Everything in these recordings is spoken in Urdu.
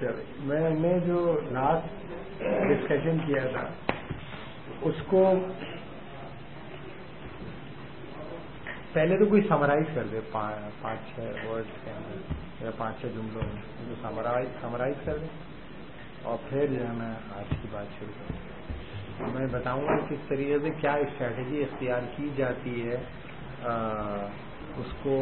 اچھا، میں نے جو لاسٹ ڈسکشن کیا تھا اس کو پہلے تو کوئی سمرائز کر دے 5-6 ورڈز کے اندر یا 5-6 جملوں میں جو سمرائز کر دیں اور پھر جو ہے میں آج کی بات شروع کروں. میں بتاؤں گا کس طریقے سے کیا اسٹریٹجی اختیار کی جاتی ہے اس کو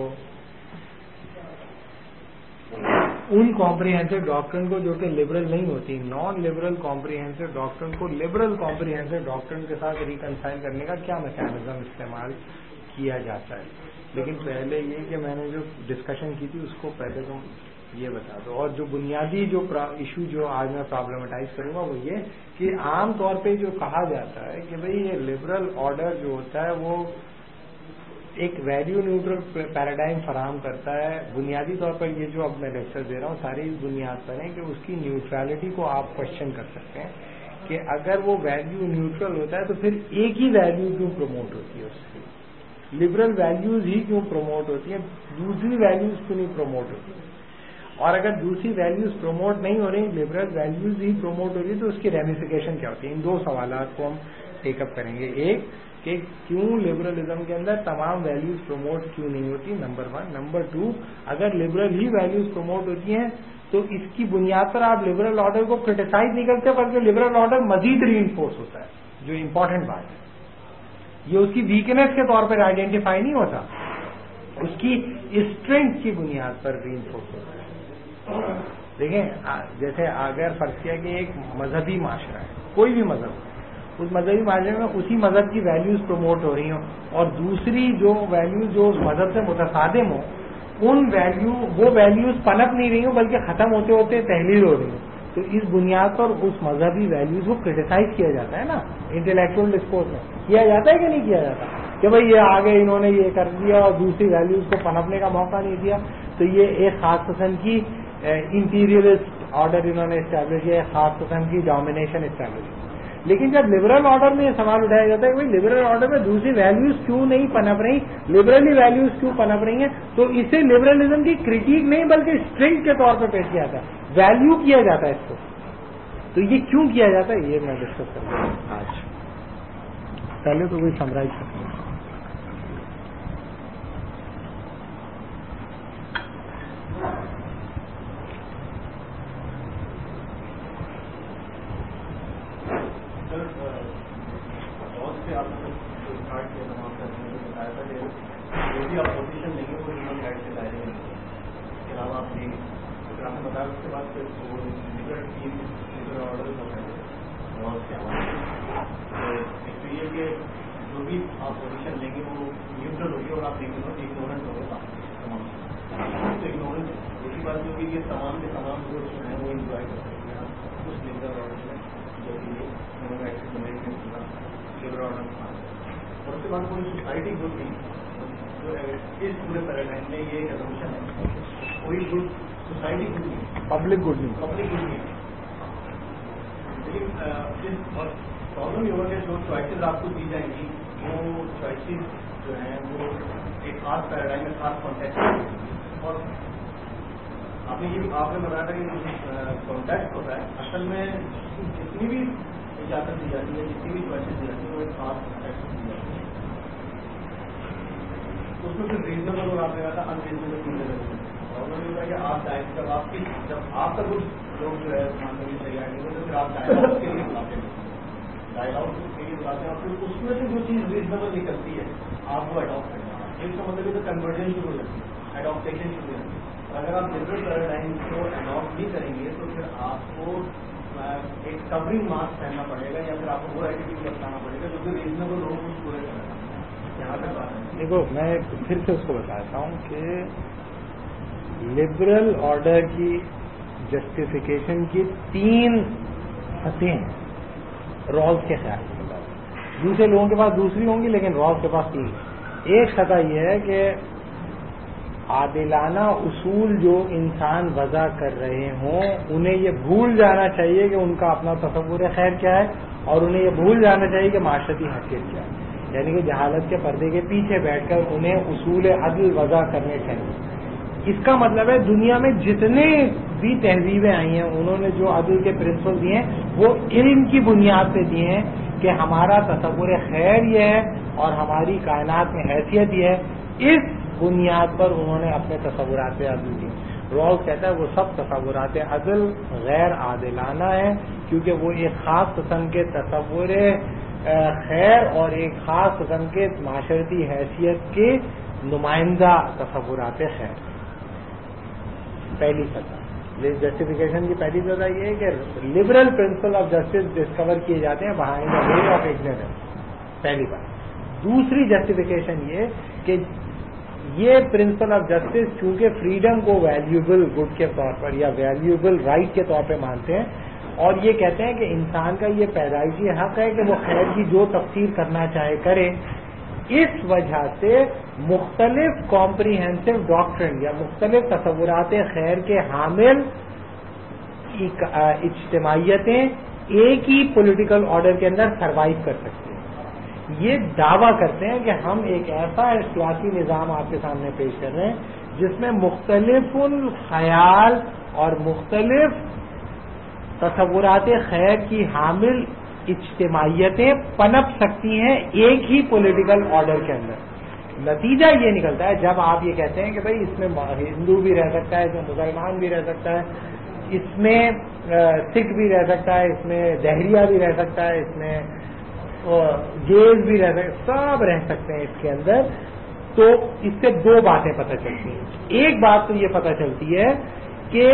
ان کمپریہنسو ڈاکٹرن کو جو کہ لبرل نہیں ہوتی، نان لبرل کمپریہنسو ڈاکٹرن کو لبرل کمپریہنسو ڈاکٹرن کے ساتھ ریکنسائل کرنے کا کیا میکینزم استعمال کیا جاتا ہے. لیکن پہلے یہ کہ میں نے جو ڈسکشن کی تھی اس کو پہلے تو یہ بتا دو. اور جو بنیادی جو ایشو جو آج میں پرابلمٹائز کروں گا وہ یہ کہ عام طور پہ جو کہا جاتا ہے کہ بھئی یہ لبرل آرڈر جو ہوتا ہے وہ ایک ویلیو نیوٹرل پیراڈائم فراہم کرتا ہے. بنیادی طور پر یہ جو اب میں لیکچر دے رہا ہوں ساری اس بنیاد پر ہے کہ اس کی نیوٹرلٹی کو آپ کوشچن کر سکتے ہیں کہ اگر وہ ویلیو نیوٹرل ہوتا ہے تو پھر ایک ہی ویلیو کیوں پروموٹ ہوتی ہے. اس کی لبرل ویلیوز ہی کیوں پروموٹ ہوتی ہیں، دوسری ویلیوز کیوں نہیں پروموٹ ہوتی ہیں. اور اگر دوسری ویلیوز پروموٹ نہیں ہو رہی، لبرل ویلیوز ہی پروموٹ ہو رہی تو اس کی ریمیفیکیشن کیا ہوتی ہے. ان دو سوالات کو ہم ٹیک اپ کریں گے. ایک کہ کیوں لبرلزم کے اندر تمام ویلیوز پروموٹ کیوں نہیں ہوتی، نمبر 1. نمبر 2 اگر لبرل ہی ویلیوز پروموٹ ہوتی ہیں تو اس کی بنیاد پر آپ لبرل آرڈر کو کرٹیسائز نہیں کرتے بلکہ لبرل آرڈر مزید ری انفورس ہوتا ہے. جو امپورٹنٹ بات ہے یہ اس کی ویکنیس کے طور پر آئیڈینٹیفائی نہیں ہوتا، اس کی اسٹرینتھ کی بنیاد پر ری انفورس ہوتا ہے. دیکھیں جیسے اگر فرض کیا کہ ایک مذہبی معاشرہ ہے، کوئی بھی مذہب، اس مذہبی معاشرے میں اسی مذہب کی ویلیوز پروموٹ ہو رہی ہوں اور دوسری جو ویلیوز جو اس مذہب سے متصادم ہوں وہ ویلیوز پنپ نہیں رہی ہوں بلکہ ختم ہوتے ہوتے تحلیل ہو رہی ہوں، تو اس بنیاد پر اس مذہبی ویلیوز کو کرٹیسائز کیا جاتا ہے نا. انٹلیکچوئل ڈسکورس میں کیا جاتا ہے کہ نہیں کیا جاتا کہ بھئی یہ آگے انہوں نے یہ کر دیا اور دوسری ویلیوز کو پنپنے کا موقع نہیں دیا. تو یہ ایک خاص قسم کی امپیریلسٹ آرڈر انہوں نے اسٹیبلش کیا، ایک خاص قسم کی ڈومینیشن اسٹیبلش کی. لیکن جب لبرل آرڈر میں یہ سوال اٹھایا جاتا ہے کہ لبرل آرڈر میں دوسری ویلیوز کیوں نہیں پنپ رہی، لبرلی ویلیوز کیوں پنپ رہی ہیں، تو اسے لبرلزم کی کریٹیک نہیں بلکہ اسٹرنگ کے طور پر پیش کیا جاتا ہے، ویلیو کیا جاتا ہے اس کو. تو یہ کیوں کیا جاتا ہے یہ میں ڈسکس کروں گا آج. پہلے تو کوئی سمرائز کرتے ہیں. پبلک گڈ نہیں. پرابلم یہ ہوگا کہ جو چوائسیز آپ کو دی جائیں گی وہ چوائسیز جو ہیں وہ ایک خاص پیراڈائم میں خاص کانٹیکسٹ، اور آپ نے بتایا تھا کہ کانٹیکسٹ ہوتا ہے اصل میں جتنی بھی اجازت دی جاتی ہے، جتنی بھی چوائسیز دی جاتی ہے وہ ایک خاص کانٹیکسٹ دی جاتی ہے. اس میں پھر ریزنیبل اور آپ نے کہا تھا انریزنیبل چیزیں رہتی ہیں. پرابلم یہ ہوتا ہے کہ آپ جب آپ کا کچھ لوگ جو ہے ماننے تیار نہیں ہوتے تو پھر آپ ڈائلاگ کے لیے بلاتے ہیں، ڈائلاگ کے لیے بلاتے ہیں اور پھر اس میں سے جو چیز ریزنیبل نکلتی ہے آپ وہ اڈاپٹ کرنا ہے. اس کا مطلب ہے کنورژن شروع ہو جاتی ہے، اڈاپٹیشن شروع ہو جاتی ہے. اور اگر آپ لبرل پیراڈائم کو اڈاپٹ نہیں کریں گے تو پھر آپ کو ایک کورنگ ماسک پہننا پڑے گا یا پھر آپ کو وہ ایٹیٹیوڈ اپنانا پڑے گا جو کہ ریزنیبل ہو اس پورے کرنا. یہاں تک بات ہے. دیکھو میں پھر سے اس کو بتاتا ہوں کہ لبرل آرڈر کی جسٹیفیکیشن کی 3 سطحیں ہیں رالز کے خیال سے. دوسرے لوگوں کے پاس دوسری ہوں گی لیکن رالز کے پاس 3. ایک سطح یہ ہے کہ عادلانہ اصول جو انسان وضع کر رہے ہوں انہیں یہ بھول جانا چاہیے کہ ان کا اپنا تصور خیر کیا ہے اور انہیں یہ بھول جانا چاہیے کہ معاشرتی حیثیت کیا ہے. یعنی کہ جہالت کے پردے کے پیچھے بیٹھ کر انہیں اصول عدل وضع کرنے چاہیے. اس کا مطلب ہے دنیا میں جتنے بھی تہذیبیں آئی ہیں انہوں نے جو عدل کے پرنسپل دیے ہیں وہ علم کی بنیاد پہ دیے ہیں کہ ہمارا تصور خیر یہ ہے اور ہماری کائنات میں حیثیت یہ ہے. اس بنیاد پر انہوں نے اپنے تصورات عدل دیے. رالز کہتا ہے وہ سب تصورات عدل غیر عادلانہ ہیں کیونکہ وہ ایک خاص قسم کے تصور خیر اور ایک خاص قسم کے معاشرتی حیثیت کے نمائندہ تصورات خیر. پہلی سطح جسٹیفیکیشن کی پہلی سطح یہ ہے کہ liberal principle of justice discover کیے جاتے ہیں behind the veil of ignorance. پہلی بات. دوسری جسٹیفیکیشن یہ کہ یہ پرنسپل آف جسٹس چونکہ فریڈم کو ویلیوبل گڈ کے طور پر یا ویلیوبل رائٹ کے طور پہ مانتے ہیں اور یہ کہتے ہیں کہ انسان کا یہ پیدائشی حق ہے کہ وہ خیر کی جو تفسیر کرنا چاہے کرے. اس وجہ سے مختلف کمپریہنسو ڈاکٹرن یا مختلف تصورات خیر کے حامل اجتماعیتیں ایک ہی پولیٹیکل آرڈر کے اندر سروائیو کر سکتی ہیں. یہ دعویٰ کرتے ہیں کہ ہم ایک ایسا سیاسی نظام آپ کے سامنے پیش کر رہے ہیں جس میں مختلف الخیال اور مختلف تصورات خیر کی حامل اجتماعیتیں پنپ سکتی ہیں ایک ہی پولیٹیکل آرڈر کے اندر. نتیجہ یہ نکلتا ہے جب آپ یہ کہتے ہیں کہ بھائی اس میں ہندو بھی رہ سکتا ہے، اس میں مسلمان بھی رہ سکتا ہے، اس میں سکھ بھی رہ سکتا ہے، اس میں دہریہ بھی رہ سکتا ہے، اس میں گیز بھی رہ سکتے، سب رہ سکتے ہیں اس کے اندر. تو اس سے دو باتیں پتہ چلتی ہیں. ایک بات تو یہ پتہ چلتی ہے کہ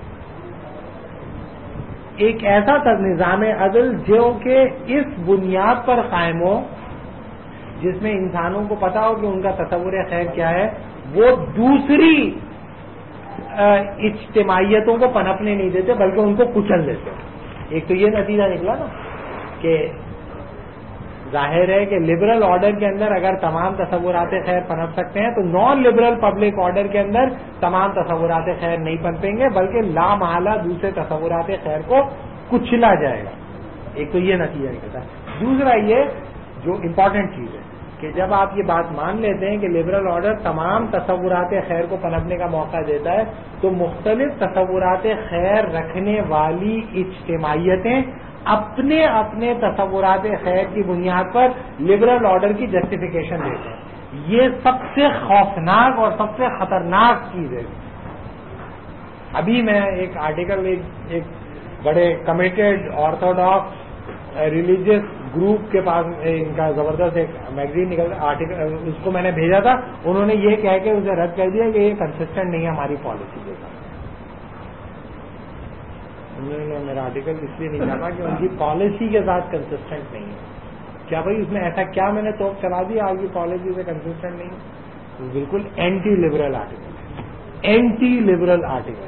ایک ایسا نظام عدل جو کہ اس بنیاد پر قائم ہو جس میں انسانوں کو پتا ہو کہ ان کا تصور خیر کیا ہے، وہ دوسری اجتماعیتوں کو پنپنے نہیں دیتے بلکہ ان کو کچل دیتے. ایک تو یہ نتیجہ نکلا نا کہ ظاہر ہے کہ لبرل آرڈر کے اندر اگر تمام تصورات خیر پنپ سکتے ہیں تو نان لبرل پبلک آرڈر کے اندر تمام تصورات خیر نہیں پنپیں گے بلکہ لا محالہ دوسرے تصورات خیر کو کچلا جائے گا. ایک تو یہ نتیجہ نکلتا ہے. دوسرا یہ جو امپورٹنٹ چیز ہے کہ جب آپ یہ بات مان لیتے ہیں کہ لبرل آرڈر تمام تصورات خیر کو پنپنے کا موقع دیتا ہے تو مختلف تصورات خیر رکھنے والی اجتماعیتیں اپنے اپنے تصورات خیر کی بنیاد پر لبرل آرڈر کی جسٹیفیکیشن دیتے ہیں. یہ سب سے خوفناک اور سب سے خطرناک چیز ہے. ابھی میں ایک آرٹیکل ایک بڑے کمیٹڈ آرتھوڈاکس ریلیجیس گروپ کے پاس ان کا زبردست ایک میگزین نکل آرٹیکل اس کو میں نے بھیجا تھا. انہوں نے یہ کہہ کے اسے رد کر دیا کہ یہ کنسسٹنٹ نہیں ہے ہماری پالیسی کے ساتھ. انہوں نے میرا آرٹیکل اس لیے نہیں ڈالا کہ ان کی پالیسی کے ساتھ کنسسٹنٹ نہیں ہے. کیا بھائی اس میں ایسا کیا میں نے توپ چلا دیا آپ کی پالیسی سے کنسسٹنٹ نہیں ہے؟ بالکل anti liberal article, anti liberal article.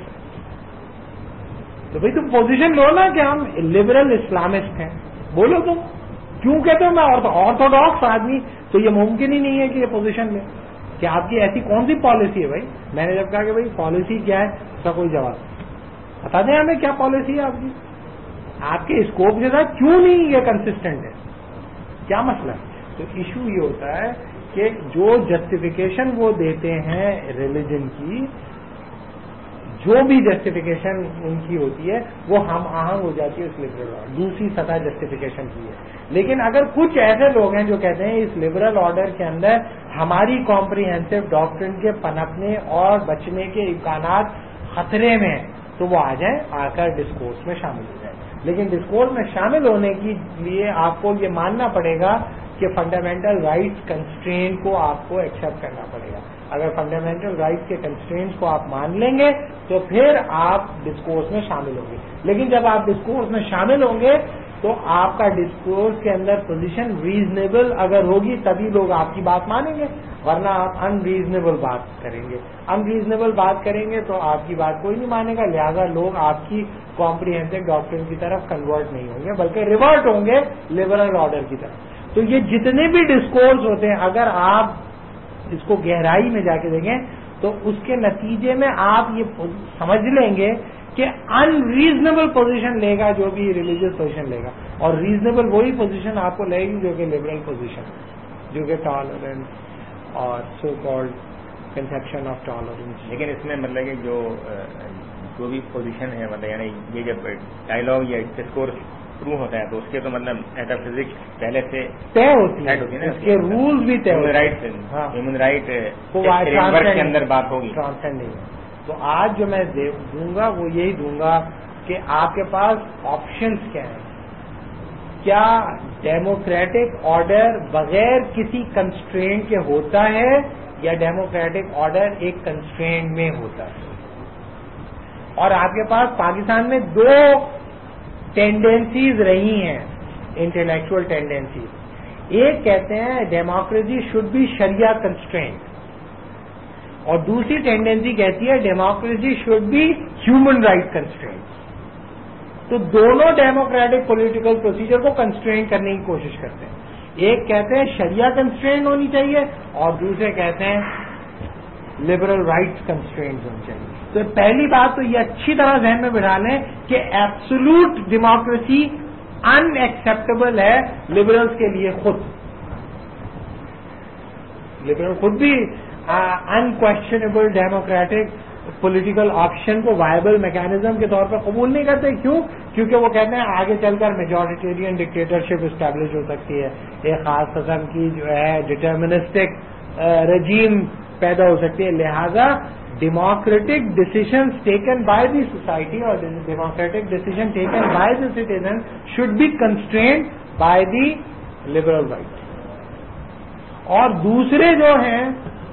تو بھائی تم پوزیشن لو نا کہ ہم لبرل اسلامسٹ ہیں، بولو تم کیوں کہتے ہو میں آرتھوڈاکس آدمی. تو یہ ممکن ہی نہیں ہے کہ یہ پوزیشن لیں کہ آپ کی ایسی کون سی پالیسی ہے. بھائی میں نے جب کہا کہ بھائی پالیسی کیا ہے اس کا کوئی جواب بتا دیں ہمیں کیا پالیسی ہے آپ کی، آپ کے اسکوپ کے ساتھ کیوں نہیں یہ کنسسٹنٹ ہے، کیا مسئلہ ہے. تو ایشو یہ ہوتا ہے کہ جو جسٹیفیکیشن وہ دیتے ہیں ریلیجن کی، جو بھی جسٹیفیکیشن ان کی ہوتی ہے وہ ہم آہنگ ہو جاتی ہے اس لبرل آرڈر دوسری سطح جسٹیفیکیشن کی ہے. لیکن اگر کچھ ایسے لوگ ہیں جو کہتے ہیں اس لبرل آرڈر کے اندر ہماری کمپریہنسو ڈاکٹرن کے پنپنے اور بچنے کے امکانات خطرے میں ہیں تو وہ آ جائیں، آ کر ڈسکورس میں شامل ہو جائیں. لیکن ڈسکورس میں شامل ہونے کے لیے آپ کو یہ ماننا پڑے گا کہ فنڈامنٹل رائٹس کنسٹرینٹ کو آپ کو ایکسیپٹ کرنا پڑے گا. اگر فنڈامنٹل رائٹس کے کنسٹرینٹس کو آپ مان لیں گے تو پھر آپ ڈسکورس میں شامل ہوں گے. لیکن جب آپ ڈسکورس میں شامل ہوں گے تو آپ کا ڈسکورس کے اندر پوزیشن ریزنیبل اگر ہوگی تبھی لوگ آپ کی بات مانیں گے، ورنہ آپ ان ریزنیبل بات کریں گے. ان ریزنیبل بات کریں گے تو آپ کی بات کوئی نہیں مانے گا، لہذا لوگ آپ کی کمپریہنسو ڈاکٹرن کی طرف کنورٹ نہیں ہوں گے بلکہ ریورٹ ہوں گے لبرل آرڈر کی طرف. تو یہ جتنے بھی ڈسکورس ہوتے ہیں اگر آپ اس کو گہرائی میں جا کے دیکھیں تو اس کے نتیجے میں آپ یہ سمجھ لیں گے کہ ان ریزنیبل پوزیشن لے گا جو بھی ریلیجیس پوزیشن لے گا، اور ریزنیبل وہی پوزیشن آپ کو لے گی جو کہ لبرل پوزیشن جو کہ ٹالرنس اور so called conception of tolerance. لیکن اس میں مطلب کہ جو بھی پوزیشن ہے مطلب یعنی یہ جب ڈائلاگ یا ڈسکورس شروع ہوتا ہے تو اس کے تو مطلب میٹافزکس پہلے سے طے ہوتی ہے نا, اس کے رولز بھی طے ہوتے ہیں. ہیومن رائٹ فریم ورک کے اندر بات ہوگی. ٹرانسینڈ نہیں ہے. تو آج جو میں دوں گا وہ یہی دوں گا کہ آپ کے پاس آپشنز کیا ہیں. کیا ڈیموکریٹک آرڈر بغیر کسی کنسٹرینٹ کے ہوتا ہے یا ڈیموکریٹک آرڈر ایک کنسٹرینٹ میں ہوتا ہے. اور آپ کے پاس پاکستان میں دو ٹینڈنسیز رہی ہیں, انٹلیکچوئل ٹینڈنسیز. ایک کہتے ہیں ڈیموکریسی شوڈ بی شریعہ کنسٹرینٹ اور دوسری ٹینڈنسی کہتی ہے democracy should be human right constraint. تو دونوں ڈیموکریٹک پولیٹیکل پروسیجر کو کنسٹرین کرنے کی کوشش کرتے ہیں. ایک کہتے ہیں شریعہ کنسٹرین ہونی چاہیے اور دوسرے کہتے ہیں لبرل رائٹس کنسٹرینٹ ہونی چاہیے. تو پہلی بات تو یہ اچھی طرح ذہن میں بٹھا لیں کہ ایبسولوٹ ڈیموکریسی ان ایکسیپٹیبل ہے لبرلز کے لیے. لبرل خود بھی انکویسچنیبل ڈیموکریٹک پولیٹیکل آپشن کو وائبل میکینزم کے طور پر قبول نہیں کرتے. کیوں؟ کیونکہ وہ کہتے ہیں آگے چل کر میجورٹیرین ڈکٹیٹرشپ اسٹیبلش ہو سکتی ہے, ایک خاص قسم کی جو ہے ڈٹرمنسٹک رجیم پیدا ہو سکتی ہے. لہذا democratic decisions taken by the society اور democratic decision taken by the citizen should be constrained by the liberal right. اور دوسرے جو ہیں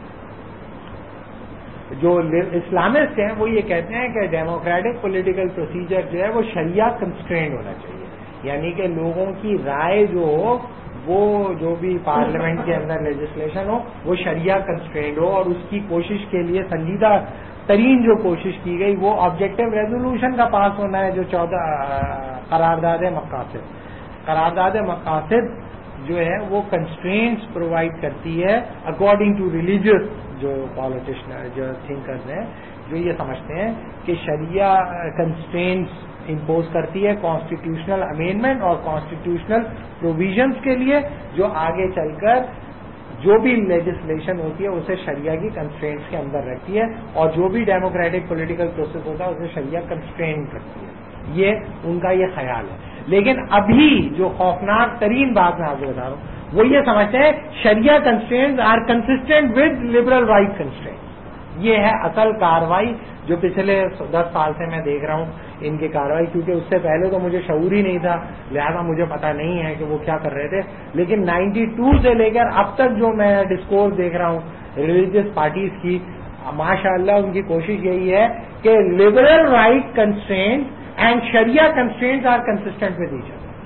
جو اسلامسٹ ہیں وہ یہ کہتے ہیں کہ ڈیموکریٹک پولیٹیکل پروسیجر جو ہے وہ شریعہ کنسٹرینڈ ہونا چاہیے. یعنی کہ لوگوں کی رائے جو ہو وہ جو بھی پارلیمنٹ کے اندر لیجسلیشن ہو وہ شریعہ کنسٹرینڈ ہو اور اس کی کوشش کے لیے سنجیدہ ترین جو کوشش کی گئی وہ آبجیکٹو ریزولوشن کا پاس ہونا ہے جو 14 قرارداد مقاصد جو ہے وہ کنسٹرینٹس پرووائڈ کرتی ہے اکارڈنگ ٹو ریلیجیس جو پالیٹیشن جو تھنکرز ہیں جو یہ سمجھتے ہیں کہ شریعہ کنسٹرینٹس امپوز کرتی ہے کانسٹیٹیوشنل امینڈمنٹ اور کانسٹیٹیوشنل پروویژنس کے لیے جو آگے چل کر جو بھی لیجسلیشن ہوتی ہے اسے شریعہ کی کنسٹرینٹس کے اندر رکھتی ہے اور جو بھی ڈیموکریٹک پولیٹیکل پروسیس ہوتا ہے اسے شریعہ کنسٹرینٹ کرتی ہے. یہ ان کا یہ خیال ہے. لیکن ابھی جو خوفناک ترین بات میں آپ کو بتا رہا ہوں وہ یہ سمجھتے ہیں شریعہ constraints are consistent with liberal right constraints. یہ ہے اصل کاروائی جو پچھلے 10 سال سے میں دیکھ رہا ہوں ان کی کاروائی, کیونکہ اس سے پہلے تو مجھے شعور ہی نہیں تھا لہذا مجھے پتا نہیں ہے کہ وہ کیا کر رہے تھے. لیکن 92 سے لے کر اب تک جو میں ڈسکورس دیکھ رہا ہوں ریلیجیس پارٹیز کی, ماشاء اللہ ان کی کوشش یہی ہے کہ لبرل رائٹ کنسٹرینٹ اینڈ شریعہ constraints are consistent with each other,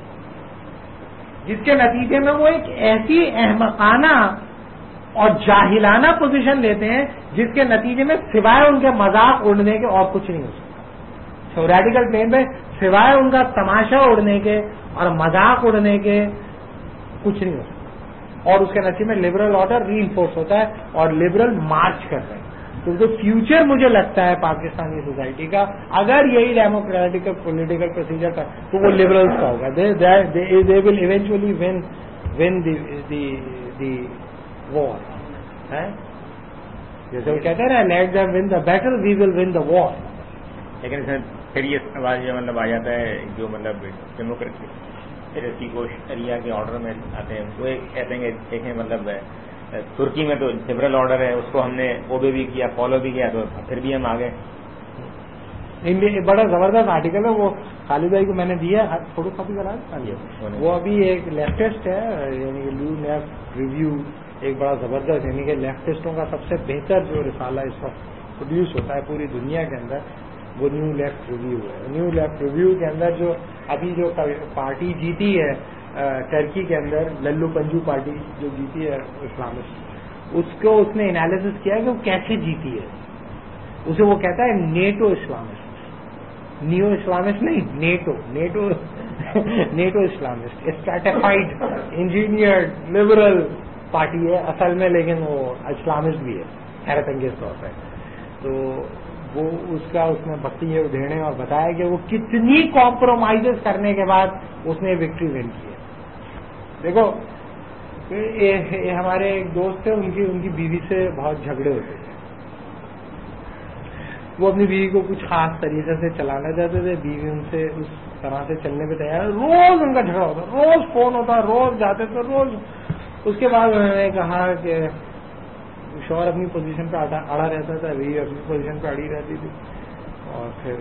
جس کے نتیجے میں وہ ایک ایسی احمقانہ اور جاہلانہ پوزیشن لیتے ہیں جس کے نتیجے میں سوائے ان کے مذاق اڑنے کے اور کچھ نہیں ہو سکتا. تھیوریٹیکل پلین میں سوائے ان کا تماشا اڑنے کے اور مذاق اڑنے کے کچھ نہیں ہو سکتا. اور اس کے نتیجے میں لبرل آرڈر ری انفورس ہوتا ہے اور لبرل مارچ کر رہے ہیں. تو جو فیوچر مجھے لگتا ہے پاکستانی سوسائٹی کا اگر یہی ڈیموکریٹک پولیٹیکل پروسیجر کا تو وہ لبرلس کا ہوگا. They will eventually win the war. جیسے وہ کہتے ہیں نا let them win the battle we will win the war. لیکن اس میں پھر یہ سوال جو مطلب آ جاتا ہے جو مطلب ڈیموکریسی کو شریعہ کے آرڈر میں آتے ہیں وہ کہتے ہیں کہ دیکھیں مطلب ترکی میں تو لبرل آرڈر ہے اس کو ہم نے اوبے بھی کیا فالو بھی کیا تو پھر بھی ہم آگے. بڑا زبردست آرٹیکل ہے وہ خالد بھائی کو میں نے دیا فوٹو کاپی کرا. وہ ابھی ایک لیفٹسٹ ہے یعنی کہ نیو لیفٹ ریویو ایک بڑا زبردست یعنی کہ لیفٹسٹوں کا سب سے بہتر جو رسالہ اس وقت پروڈیوس ہوتا ہے پوری دنیا کے اندر وہ نیو لیفٹ ریویو ہے. نیو لیفٹ ریویو کے اندر جو ابھی جو پارٹی جیتی ہے ٹرکی کے اندر للو پنجو پارٹی جو جیتی ہے اسلامسٹ اس کو اس نے انالیسس کیا کہ وہ کیسے جیتی ہے. اسے وہ کہتا ہے نیٹو اسلامسٹ, نیو اسلامسٹ نہیں native Islamist stratified engineered liberal party ہے اصل میں لیکن وہ اسلامسٹ بھی ہے حیرت انگیز طور پہ. تو وہ اس نے بختی ادھیڑے اور بتایا کہ وہ کتنی کمپرومائزز کرنے کے بعد اس نے وکٹری ون کی ہے. دیکھو ہمارے ایک دوست تھے، ان کی بیوی سے بہت جھگڑے ہوتے تھے. وہ اپنی بیوی کو کچھ خاص طریقے سے چلانا چاہتے تھے، بیوی ان سے اس طرح سے چلنے پہ تیار. روز ان کا جھگڑا ہوتا، روز فون ہوتا، روز جاتے تھے، روز. اس کے بعد انہوں نے کہا کہ شوہر اپنی پوزیشن پہ اڑا رہتا تھا، بیوی اپنی پوزیشن پہ اڑی رہتی تھی، اور پھر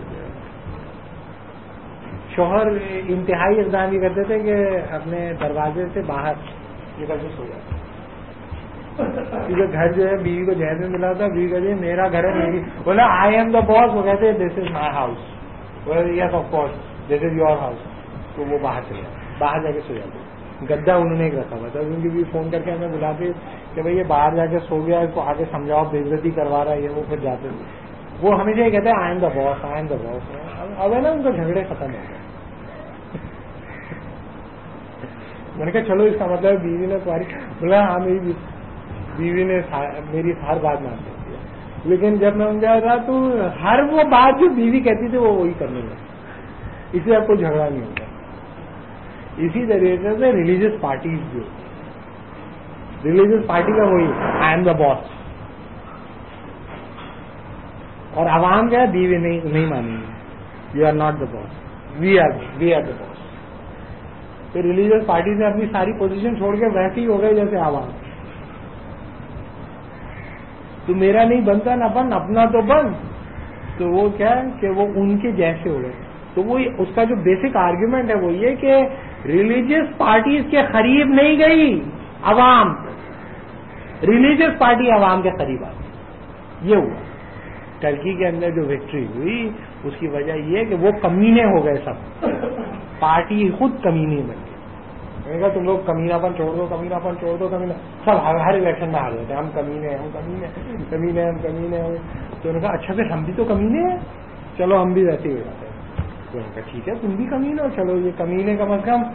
شوہر انتہائی اقدام یہ کرتے تھے کہ اپنے دروازے سے باہر نکل کے سو جاتے. کیونکہ گھر جو ہے بیوی کو جہیز میں ملا تھا، بیوی کہتے میرا گھر ہے، میری. بولا آئی ایم دا باس. وہ کہتے this is my house. Yes of course this is your house. تو وہ باہر چلے جاتے، باہر جا کے سو جاتے. گدا انہوں نے ایک رکھا ہوا تھا، ان کی بھی فون کر کے ہمیں بلاتے کہ بھائی یہ باہر جا کے سو گیا، اس کو آگے سمجھاؤ، بے عزتی کروا رہا ہے یہ وہ. پھر جاتے وہ ہمیشہ یہ کہتے ہیں I am the boss, I am دا باس. اب ہے نا ان کے جھگڑے ختم ہو گئے. میں نے کہا چلو اس کا مطلب بیوی نے تمہاری. بولا ہاں میری بیوی نے میری ہر بات مان سکتی ہے، لیکن جب میں سمجھا تھا تو ہر وہ بات جو بیوی کہتی تھی وہ وہی کرنے لگا، اس لیے اب کوئی جھگڑا نہیں ہوتا. اسی طریقے سے ریلیجیس پارٹیز جو ریلیجیس پارٹی کا وہی آئی ایم دا باس، اور عوام کیا ہے بیوی نہیں مانیں گے، you are not the boss, we are the boss. تو ریلیجیس پارٹی نے اپنی ساری پوزیشن چھوڑ کے ویسے ہی ہو گئے جیسے عوام. تو میرا نہیں بنتا نہ بن، اپنا تو بن. تو وہ کیا ہے کہ وہ ان کے جیسے ہو گئے. تو وہ اس کا جو بیسک آرگیومنٹ ہے وہ یہ کہ ریلیجیس پارٹیز کے قریب نہیں گئی عوام، ریلیجیس پارٹی عوام کے قریب آ گئی. یہ ہوا ٹرکی کے اندر جو وکٹری ہوئی، اس کی وجہ یہ کہ وہ کمینے ہو گئے، سب پارٹی خود کمینے بن گئی. میں نے کہا تم لوگ کمینہ پن چھوڑ دو، کمینہ پن چھوڑ دو، کمینہ سب ہر الیکشن میں ہار جاتے ہیں، ہم کمینے ہم کمینے کمینے ہم کمینے. تو انہوں نے کہا اچھا پھر ہم بھی تو کمینے ہیں، چلو ہم بھی ویسے ہی ہو جاتے ہیں. تو انہوں نے کہا ٹھیک ہے تم بھی کمینے ہو، چلو یہ کمینے کم از کم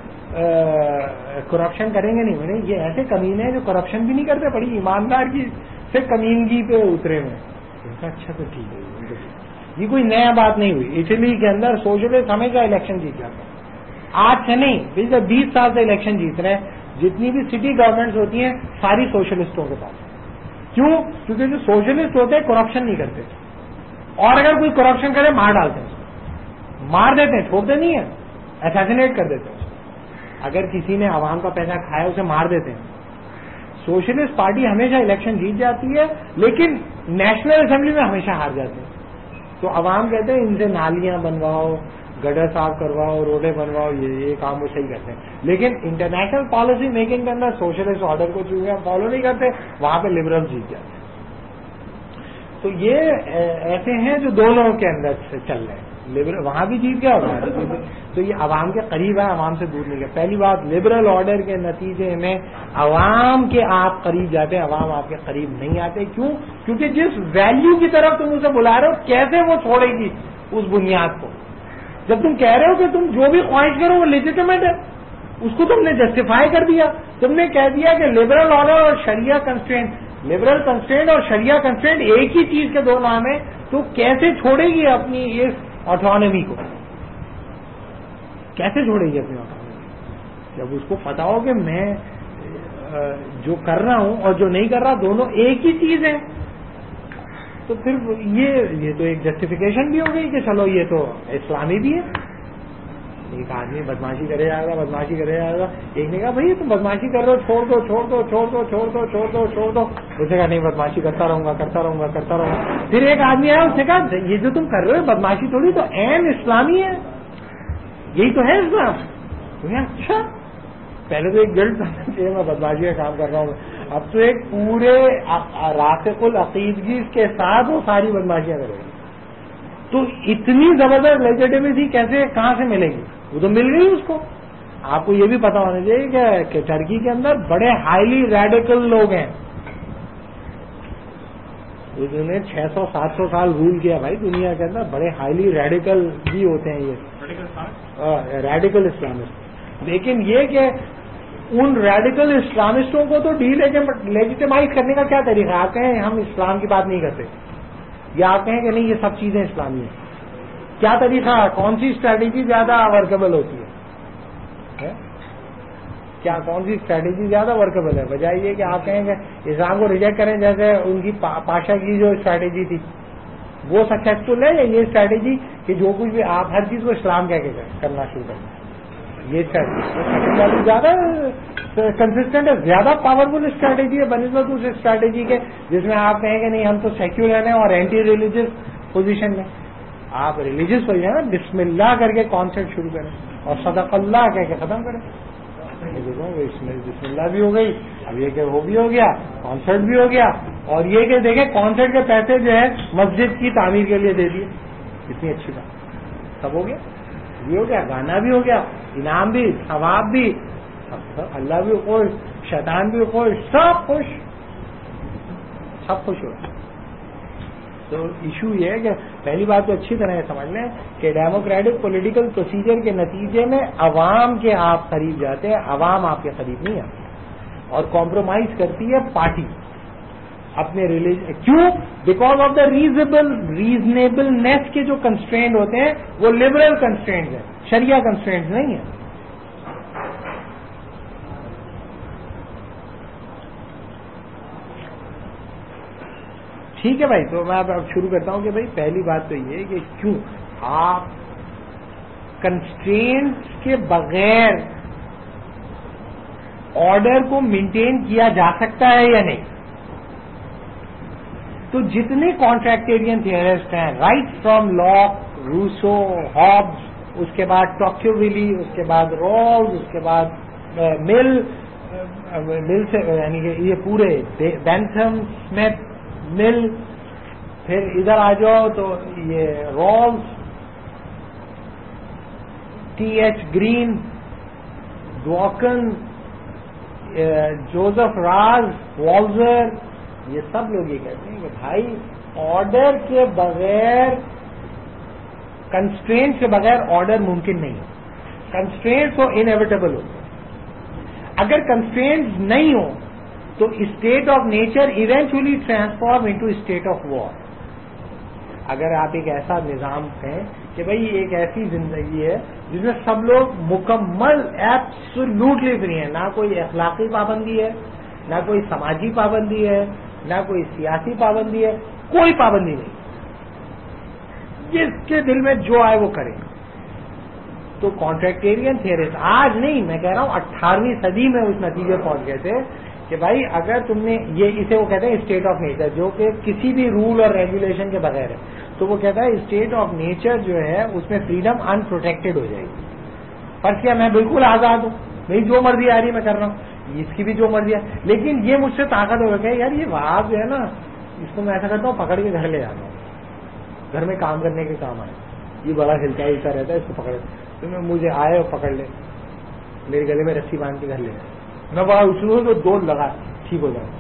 کرپشن کریں گے نہیں. میں نے یہ ایسے کمینے ہیں جو کرپشن بھی نہیں کرتے، بڑی ایماندار کی سے کمینگی پہ اترے میں. اچھا تو ٹھیک ہے، یہ کوئی نیا بات نہیں ہوئی. اٹلی کے اندر سوشلسٹ ہمیشہ الیکشن جیت جاتا ہے، آج سے نہیں، پچھلے 20 سال سے الیکشن جیت رہے ہیں. جتنی بھی سٹی گورنمنٹس ہوتی ہیں ساری سوشلسٹوں کے پاس. کیوں؟ کیونکہ جو سوشلسٹ ہوتے ہیں کرپشن نہیں کرتے، اور اگر کوئی کرپشن کرے مار ڈالتے ہیں، مار دیتے ہیں، چھوڑتے نہیں ہیں، اسیسینیٹ کر دیتے ہیں. اگر کسی نے عوام کا پیسہ کھایا اسے مار دیتے ہیں. سوشلسٹ پارٹی ہمیشہ الیکشن جیت جاتی ہے لیکن نیشنل اسمبلی میں ہمیشہ ہار جاتے ہیں. تو عوام کہتے ہیں ان سے نالیاں بنواؤ، گڈر صاف کرواؤ، روڈیں بنواؤ، یہ کام وہ صحیح کرتے ہیں. لیکن انٹرنیشنل پالیسی میکنگ کے اندر سوشلسٹ آرڈر کو چونکہ ہم فالو نہیں کرتے، وہاں پہ لبرل جیت جاتے ہیں. تو یہ ایسے ہیں جو دونوں کے اندر سے چل رہے ہیں. لبرل وہاں بھی جیت گیا اور وہاں بھی جیت گیا. تو یہ عوام کے قریب ہے، عوام سے دور نہیں گیا. پہلی بات لبرل آرڈر کے نتیجے میں عوام کے آپ قریب جاتے ہیں، عوام آپ کے قریب نہیں آتے. کیوں؟ کیونکہ جس ویلیو کی طرف تم اسے بلا رہے ہو کیسے وہ چھوڑے گی اس بنیاد کو. جب تم کہہ رہے ہو کہ تم جو بھی خواہش کرو وہ لیجیٹمیٹ ہے، اس کو تم نے جسٹیفائی کر دیا. تم نے کہہ دیا کہ لبرل آرڈر اور شریعہ کنسٹرینٹ، لبرل کنسٹرینٹ اور شریعہ کنسٹرینٹ ایک ہی چیز کے دو نام ہیں. تو کیسے چھوڑے گی اپنی اس آٹونومی کو؟ کیسے چھوڑے گی اپنی آٹونومی؟ جب اس کو پتا ہو کہ میں جو کر رہا ہوں اور جو نہیں کر رہا دونوں ایک ہی چیز ہے، تو پھر یہ تو ایک جسٹیفیکیشن بھی ہو گئی کہ چلو یہ تو اسلامی بھی ہے. ایک آدمی بدماشی کرے جائے گا، بدماشی کرے جائے گا. ایک نے کہا بھائی تم بدماشی کر رہے ہو، چھوڑ دو چھوڑ دو چھوڑ دو چھوڑ دو چھوڑ دو چھوڑ دو. اس نے کہا نہیں بدماشی کرتا رہوں گا کرتا رہوں گا کرتا رہوں گا. پھر ایک آدمی آیا، اس نے کہا یہ جو تم کر رہے ہو بدماشی تھوڑی تو عین اسلامی ہے، یہی تو ہے اسلام. اچھا پہلے تو ایک گلٹ چاہیے میں بدماشی کا کام کر رہا ہوں، اب تو ایک پورے راسخ العقیدگی کے ساتھ وہ ساری بدماشیاں کرے گی. تو اتنی زبردست لیجیٹمیسی کیسے کہاں سے ملے گی؟ وہ تو مل گئی اس کو. آپ کو یہ بھی پتا ہونا چاہیے کہ ٹرکی کے اندر بڑے ہائیلی ریڈیکل لوگ ہیں. انہوں نے 600-700 سال رول کیا بھائی دنیا کے اندر. بڑے ہائیلی ریڈیکل بھی ہوتے ہیں یہ ریڈیکل اسلامسٹ. لیکن یہ کہ ان ریڈیکل اسلامسٹوں کو تو لیجیٹمائز کرنے کا کیا طریقہ ہے؟ آپ کہیں ہم اسلام کی بات نہیں کرتے، یا آپ کہیں کہ نہیں یہ سب چیزیں اسلامی ہیں. کیا طریقہ ہے؟ کون سی اسٹریٹجی زیادہ ورکیبل ہوتی ہے؟ کیا کون سی اسٹریٹجی زیادہ ورکبل ہے؟ بجائے یہ کہ آپ کہیں گے اسلام کو ریجیکٹ کریں، جیسے ان کی پاشا کی جو اسٹریٹجی تھی وہ سکسیسفل ہے، یا یہ اسٹریٹجی کہ جو کچھ بھی آپ ہر چیز کو اسلام کہہ کے کرنا شروع کریں، یہ اسٹریٹجی زیادہ کنسسٹنٹ ہے، زیادہ پاورفل اسٹریٹجی ہے بنسبت اس اسٹریٹجی کے جس میں آپ کہیں گے نہیں ہم تو سیکولر ہیں اور اینٹی ریلیجیس پوزیشن میں. آپ ریلیجیس پوزیشن ہے، بسم اللہ کر کے کانسرٹ شروع کریں اور صدق اللہ کہہ کے ختم کریں. بسم اللہ بھی ہو گئی، اب یہ کہ وہ بھی ہو گیا، کانسرٹ بھی ہو گیا، اور یہ کہ دیکھیں کانسرٹ کے پیسے جو ہے مسجد کی تعمیر کے لیے دے دیے. اتنی اچھی بات، سب ہو گیا، بھی ہو گیا، گانا بھی ہو گیا، انعام بھی، ثواب بھی، اللہ بھی خوش، شیطان بھی خوش، سب خوش، سب خوش ہو. تو ایشو یہ ہے کہ پہلی بات تو اچھی طرح سمجھ لیں کہ ڈیموکریٹک پولیٹیکل پروسیجر کے نتیجے میں عوام کے آپ قریب جاتے ہیں، عوام آپ کے قریب نہیں آتی، اور کمپرومائز کرتی ہے پارٹی اپنے ریلیجن. کیوں؟ بیکاز آف دا ریزنیبلنیس کے جو کنسٹرینٹ ہوتے ہیں وہ لبرل کنسٹرینٹ ہیں، شریعہ کنسٹرینٹ نہیں ہیں. ٹھیک ہے بھائی، تو میں اب شروع کرتا ہوں کہ بھائی پہلی بات تو یہ ہے کہ کیوں آپ کنسٹرینٹس کے بغیر آرڈر کو مینٹین کیا جا سکتا ہے یا نہیں. تو جتنے کانٹریکٹیرین تھیورسٹ ہیں، right from Locke, Rousseau, Hobbes, اس کے بعد ٹاکیوویلی، اس کے بعد رولز، اس کے بعد مل سے یعنی کہ یہ پورے بینتھم، اسمتھ، مل، پھر ادھر آ جاؤ تو یہ Rawls, T H Green, Dworkin, Joseph Raz, Walzer, یہ سب لوگ یہ کہتے ہیں کہ بھائی آرڈر کے بغیر، کنسٹرینٹ کے بغیر آرڈر ممکن نہیں ہے. کنسٹرینٹ تو انیویٹیبل ہوتے ہیں. اگر کنسٹرینٹ نہیں ہو تو state of nature eventually transform into state of war. اگر آپ ایک ایسا نظام کہیں کہ بھائی ایک ایسی زندگی ہے جس میں سب لوگ مکمل ایبسولوٹلی فری ہیں، نہ کوئی اخلاقی پابندی ہے، نہ کوئی سماجی پابندی ہے، نہ کوئی سیاسی پابندی ہے، کوئی پابندی نہیں، جس کے دل میں جو آئے وہ کرے. تو کانٹریکٹیرین تھیورسٹ آج نہیں، میں کہہ رہا ہوں 18ویں صدی میں اس نتیجے پہنچ گئے تھے کہ بھائی اگر تم نے یہ، اسے وہ کہتے ہیں اسٹیٹ آف نیچر، جو کہ کسی بھی رول اور ریگولیشن کے بغیر ہے. تو وہ کہتا ہے اسٹیٹ آف نیچر جو ہے اس میں فریڈم ان پروٹیکٹڈ ہو جائے گی. فرض کیا میں بالکل آزاد ہوں، میری جو مرضی آ رہی میں کر رہا ہوں، اس کی بھی جو مرضی ہے، لیکن یہ مجھ سے طاقت ہو گئی یار یہ وہاب جو ہے نا، اس کو میں ایسا کرتا ہوں پکڑ کے گھر لے جاتا ہوں، گھر میں کام کرنے کے کام آئے، یہ بڑا ہلتا ہلتا رہتا ہے، اس کو پکڑ تو میں مجھے آئے اور پکڑ لے، میرے گلے میں رسی باندھ کے گھر لے جائے، میں بڑا اچھلوں تو 2 لگا ٹھیک ہو جاؤں،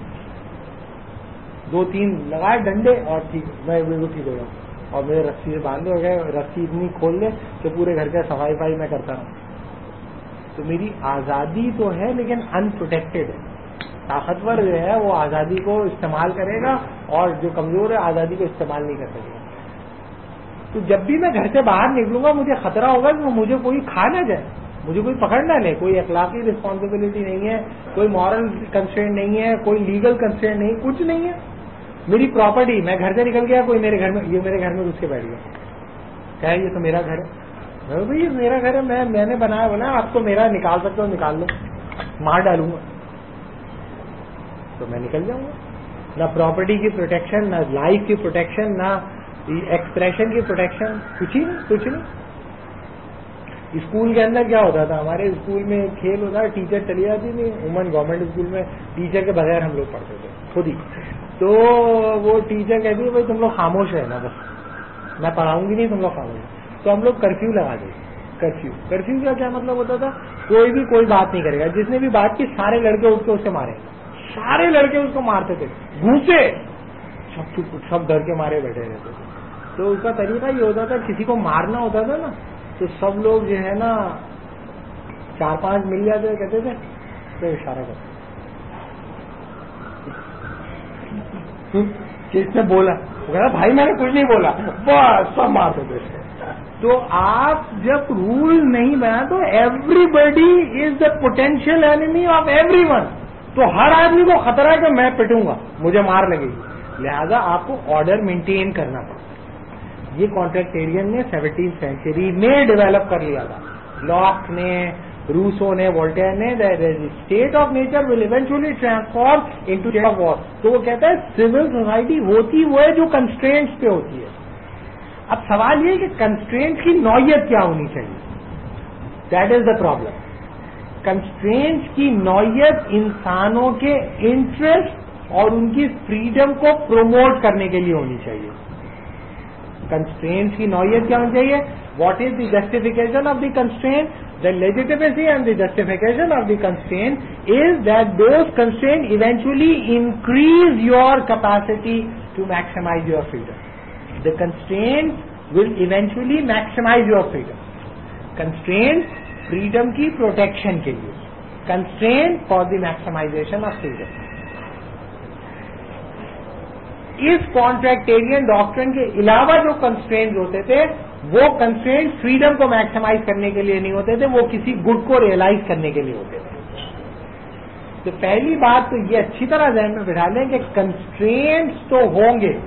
2-3 لگائے ڈنڈے اور ٹھیک، میں بالکل ٹھیک ہو جاؤں. اور میرے رسی سے باندھے ہو گئے، رسی اتنی کھول دے کہ پورے گھر کا صفائی میں کرتا ہوں. تو میری آزادی تو ہے لیکن ان پروٹیکٹڈ ہے. طاقتور جو ہے وہ آزادی کو استعمال کرے گا اور جو کمزور ہے آزادی کو استعمال نہیں کر سکے گا. تو جب بھی میں گھر سے باہر نکلوں گا مجھے خطرہ ہوگا کہ مجھے کوئی کھا نہ جائے، مجھے کوئی پکڑ نہ لے، کوئی اخلاقی رسپانسبلٹی نہیں ہے، کوئی مورل کنسٹرینٹ نہیں ہے، کوئی لیگل کنسٹرینٹ نہیں، کچھ نہیں ہے. میری پراپرٹی، میں گھر سے نکل گیا، کوئی میرے گھر میں، یہ میرے گھر میں گھس کے بیٹھ گیا، کیا یہ تو میرا گھر ہے، بھائی یہ میرا گھر ہے، میں نے بنایا بنا، آپ تو میرا نکال سکتے ہو نکال لو، مار ڈالوں گا تو میں نکل جاؤں گا. نہ پراپرٹی کی پروٹیکشن، نہ لائف کی پروٹیکشن، نہ ایکسپریشن کی پروٹیکشن، کچھ ہی نہیں، کچھ نہیں. اسکول کے اندر کیا ہوتا تھا، ہمارے اسکول میں کھیل ہوتا ہے، ٹیچر چلی جاتی تھی عموماً گورنمنٹ اسکول میں، ٹیچر کے بغیر ہم لوگ پڑھتے تھے خود ہی. تو وہ ٹیچر کہتی ہے بھائی تم لوگ خاموش رہنا، بس میں پڑھاؤں گی نہیں، تم لوگ خاموش. تو ہم لوگ کرفیو لگا دیں. کرفیو کا کیا مطلب ہوتا تھا، کوئی بھی کوئی بات نہیں کرے گا، جس نے بھی بات کی سارے لڑکے اٹھ کے اسے مارے، سارے لڑکے اس کو مارتے تھے، گھوسے، سب ڈر کے مارے بیٹھے رہتے تھے. تو اس کا طریقہ یہ ہوتا تھا، کسی کو مارنا ہوتا تھا نا تو سب لوگ جو ہے نا 4-5 مل جاتے کہتے تھے تو اشارہ کرتے کہ اس نے بولا، وہ کہتا بھائی میں نے کچھ نہیں بولا، بس سب مارتے تھے. تو آپ جب رول نہیں بنا تو everybody is the potential enemy of everyone. تو ہر آدمی کو خطرہ ہے کہ میں پٹوں گا, مجھے مار لگے گی, لہذا آپ کو آرڈر مینٹین کرنا پڑتا. یہ کانٹریکٹیرین نے 17 سینچری میں ڈیولپ کر لیا تھا. لاک نے, روسو نے, وولٹیر نے, state of nature will eventually transform into state of war. تو وہ کہتا ہے سول سوسائٹی ہوتی وہ ہے جو کنسٹرینٹس پہ ہوتی ہے. اب سوال یہ ہے کہ کنسٹرینٹس کی نوعیت کیا ہونی چاہیے. That is the problem. Constraints کی نوعیت انسانوں کے انٹرسٹ اور ان کی فریڈم کو پروموٹ کرنے کے لیے ہونی چاہیے. کنسٹرینٹس کی نوعیت کیا ہونی چاہیے. What is the justification of the constraint. The legitimacy and the justification of the constraint is that those constraints eventually increase your capacity to maximize your freedom. The constraints will eventually maximize your freedom. Constraints freedom کی protection کے لیے. Constraint for the maximization of freedom. اس کانٹریکٹیرین ڈاکٹرن کے علاوہ جو کنسٹرینٹ ہوتے تھے وہ کنسٹرینٹ فریڈم کو میکسیمائز کرنے کے لیے نہیں ہوتے تھے, وہ کسی گڈ کو ریئلائز کرنے کے لیے ہوتے تھے. تو پہلی بات تو یہ اچھی طرح ذہن میں بٹھا لیں کہ کنسٹرینٹس تو ہوں گے.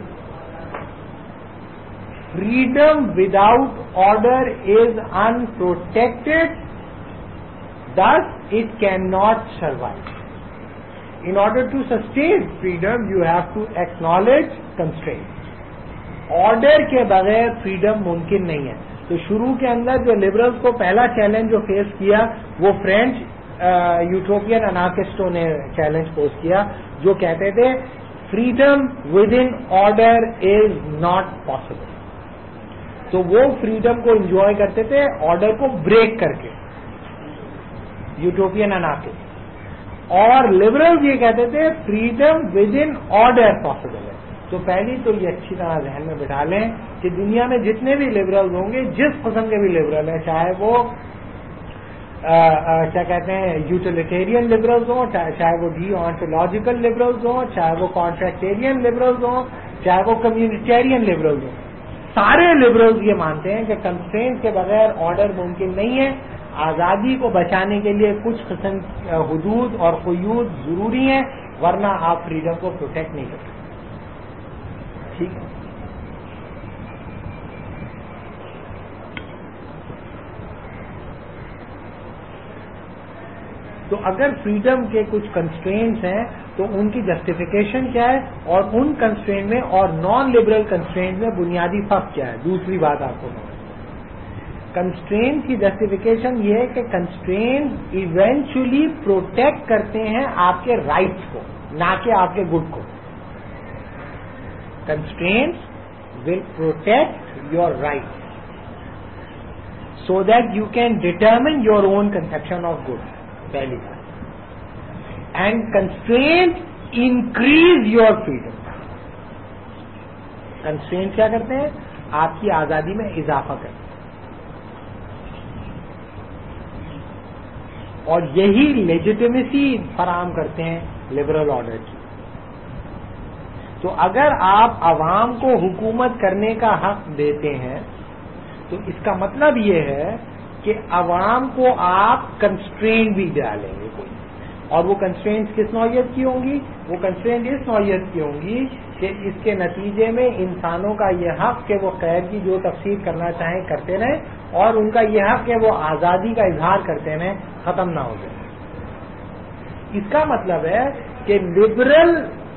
Freedom without order is unprotected, thus it cannot survive. In order to sustain freedom, you have to acknowledge constraints. Order کے بغیر فریڈم ممکن نہیں ہے. تو شروع کے اندر جو لبرلز کو پہلا چیلنج جو فیس کیا وہ فرینچ یوٹوپین انارکسٹوں نے چیلنج پوز کیا, جو کہتے تھے freedom without order is not possible. تو وہ فریڈم کو انجوائے کرتے تھے آرڈر کو بریک کر کے, یوٹوپین انارکسٹ. اور لبرلز یہ کہتے تھے freedom without order possible ہے. تو پہلی تو یہ اچھی طرح ذہن میں بٹھا لیں کہ دنیا میں جتنے بھی لبرلز ہوں گے, جس قسم کے بھی لبرل ہیں, چاہے وہ کیا کہتے ہیں یوٹیلیٹیرین لبرلز ہوں, چاہے وہ ڈی آنٹولوجیکل لبرلز ہوں, چاہے وہ کانٹریکٹیرین لبرلز ہوں, چاہے وہ کمیونٹیرین لبرلز ہوں, سارے لبرلز یہ مانتے ہیں کہ کنسٹرینٹ کے بغیر آرڈر ممکن نہیں ہے. آزادی کو بچانے کے لیے کچھ قسم حدود اور قیود ضروری ہیں, ورنہ آپ فریڈم کو پروٹیکٹ نہیں کر سکتے. ٹھیک ہے. تو اگر فریڈم کے کچھ کنسٹرینٹس ہیں تو ان کی جسٹیفیکیشن کیا ہے, اور ان کنسٹرینٹ میں اور نان لبرل کنسٹرینٹ میں بنیادی فرق کیا ہے. دوسری بات آپ کو کنسٹرینٹ کی جسٹیفیکیشن یہ ہے کہ کنسٹرینٹ ایونچولی پروٹیکٹ کرتے ہیں آپ کے رائٹس کو, نہ کہ آپ کے گڈ کو. Constraints will protect your rights so that you can determine your own conception of good. پہلی بات. And constraint increase your freedom. Constraint کیا کرتے ہیں, آپ کی آزادی میں اضافہ کرتے ہیں, اور یہی لیجیٹمیسی فراہم کرتے ہیں لبرل آرڈر کی. تو اگر آپ عوام کو حکومت کرنے کا حق دیتے ہیں تو اس کا مطلب یہ ہے کہ عوام کو آپ کنسٹرینٹ بھی ڈالیں گے کوئی, اور وہ کنسٹرینٹ کس نوعیت کی ہوں گی. وہ کنسٹرینٹ اس نوعیت کی ہوں گی کہ اس کے نتیجے میں انسانوں کا یہ حق کہ وہ خیر کی جو تفسیر کرنا چاہیں کرتے رہیں, اور ان کا یہ حق کہ وہ آزادی کا اظہار کرتے رہیں ختم نہ ہو جائے. اس کا مطلب ہے کہ لبرل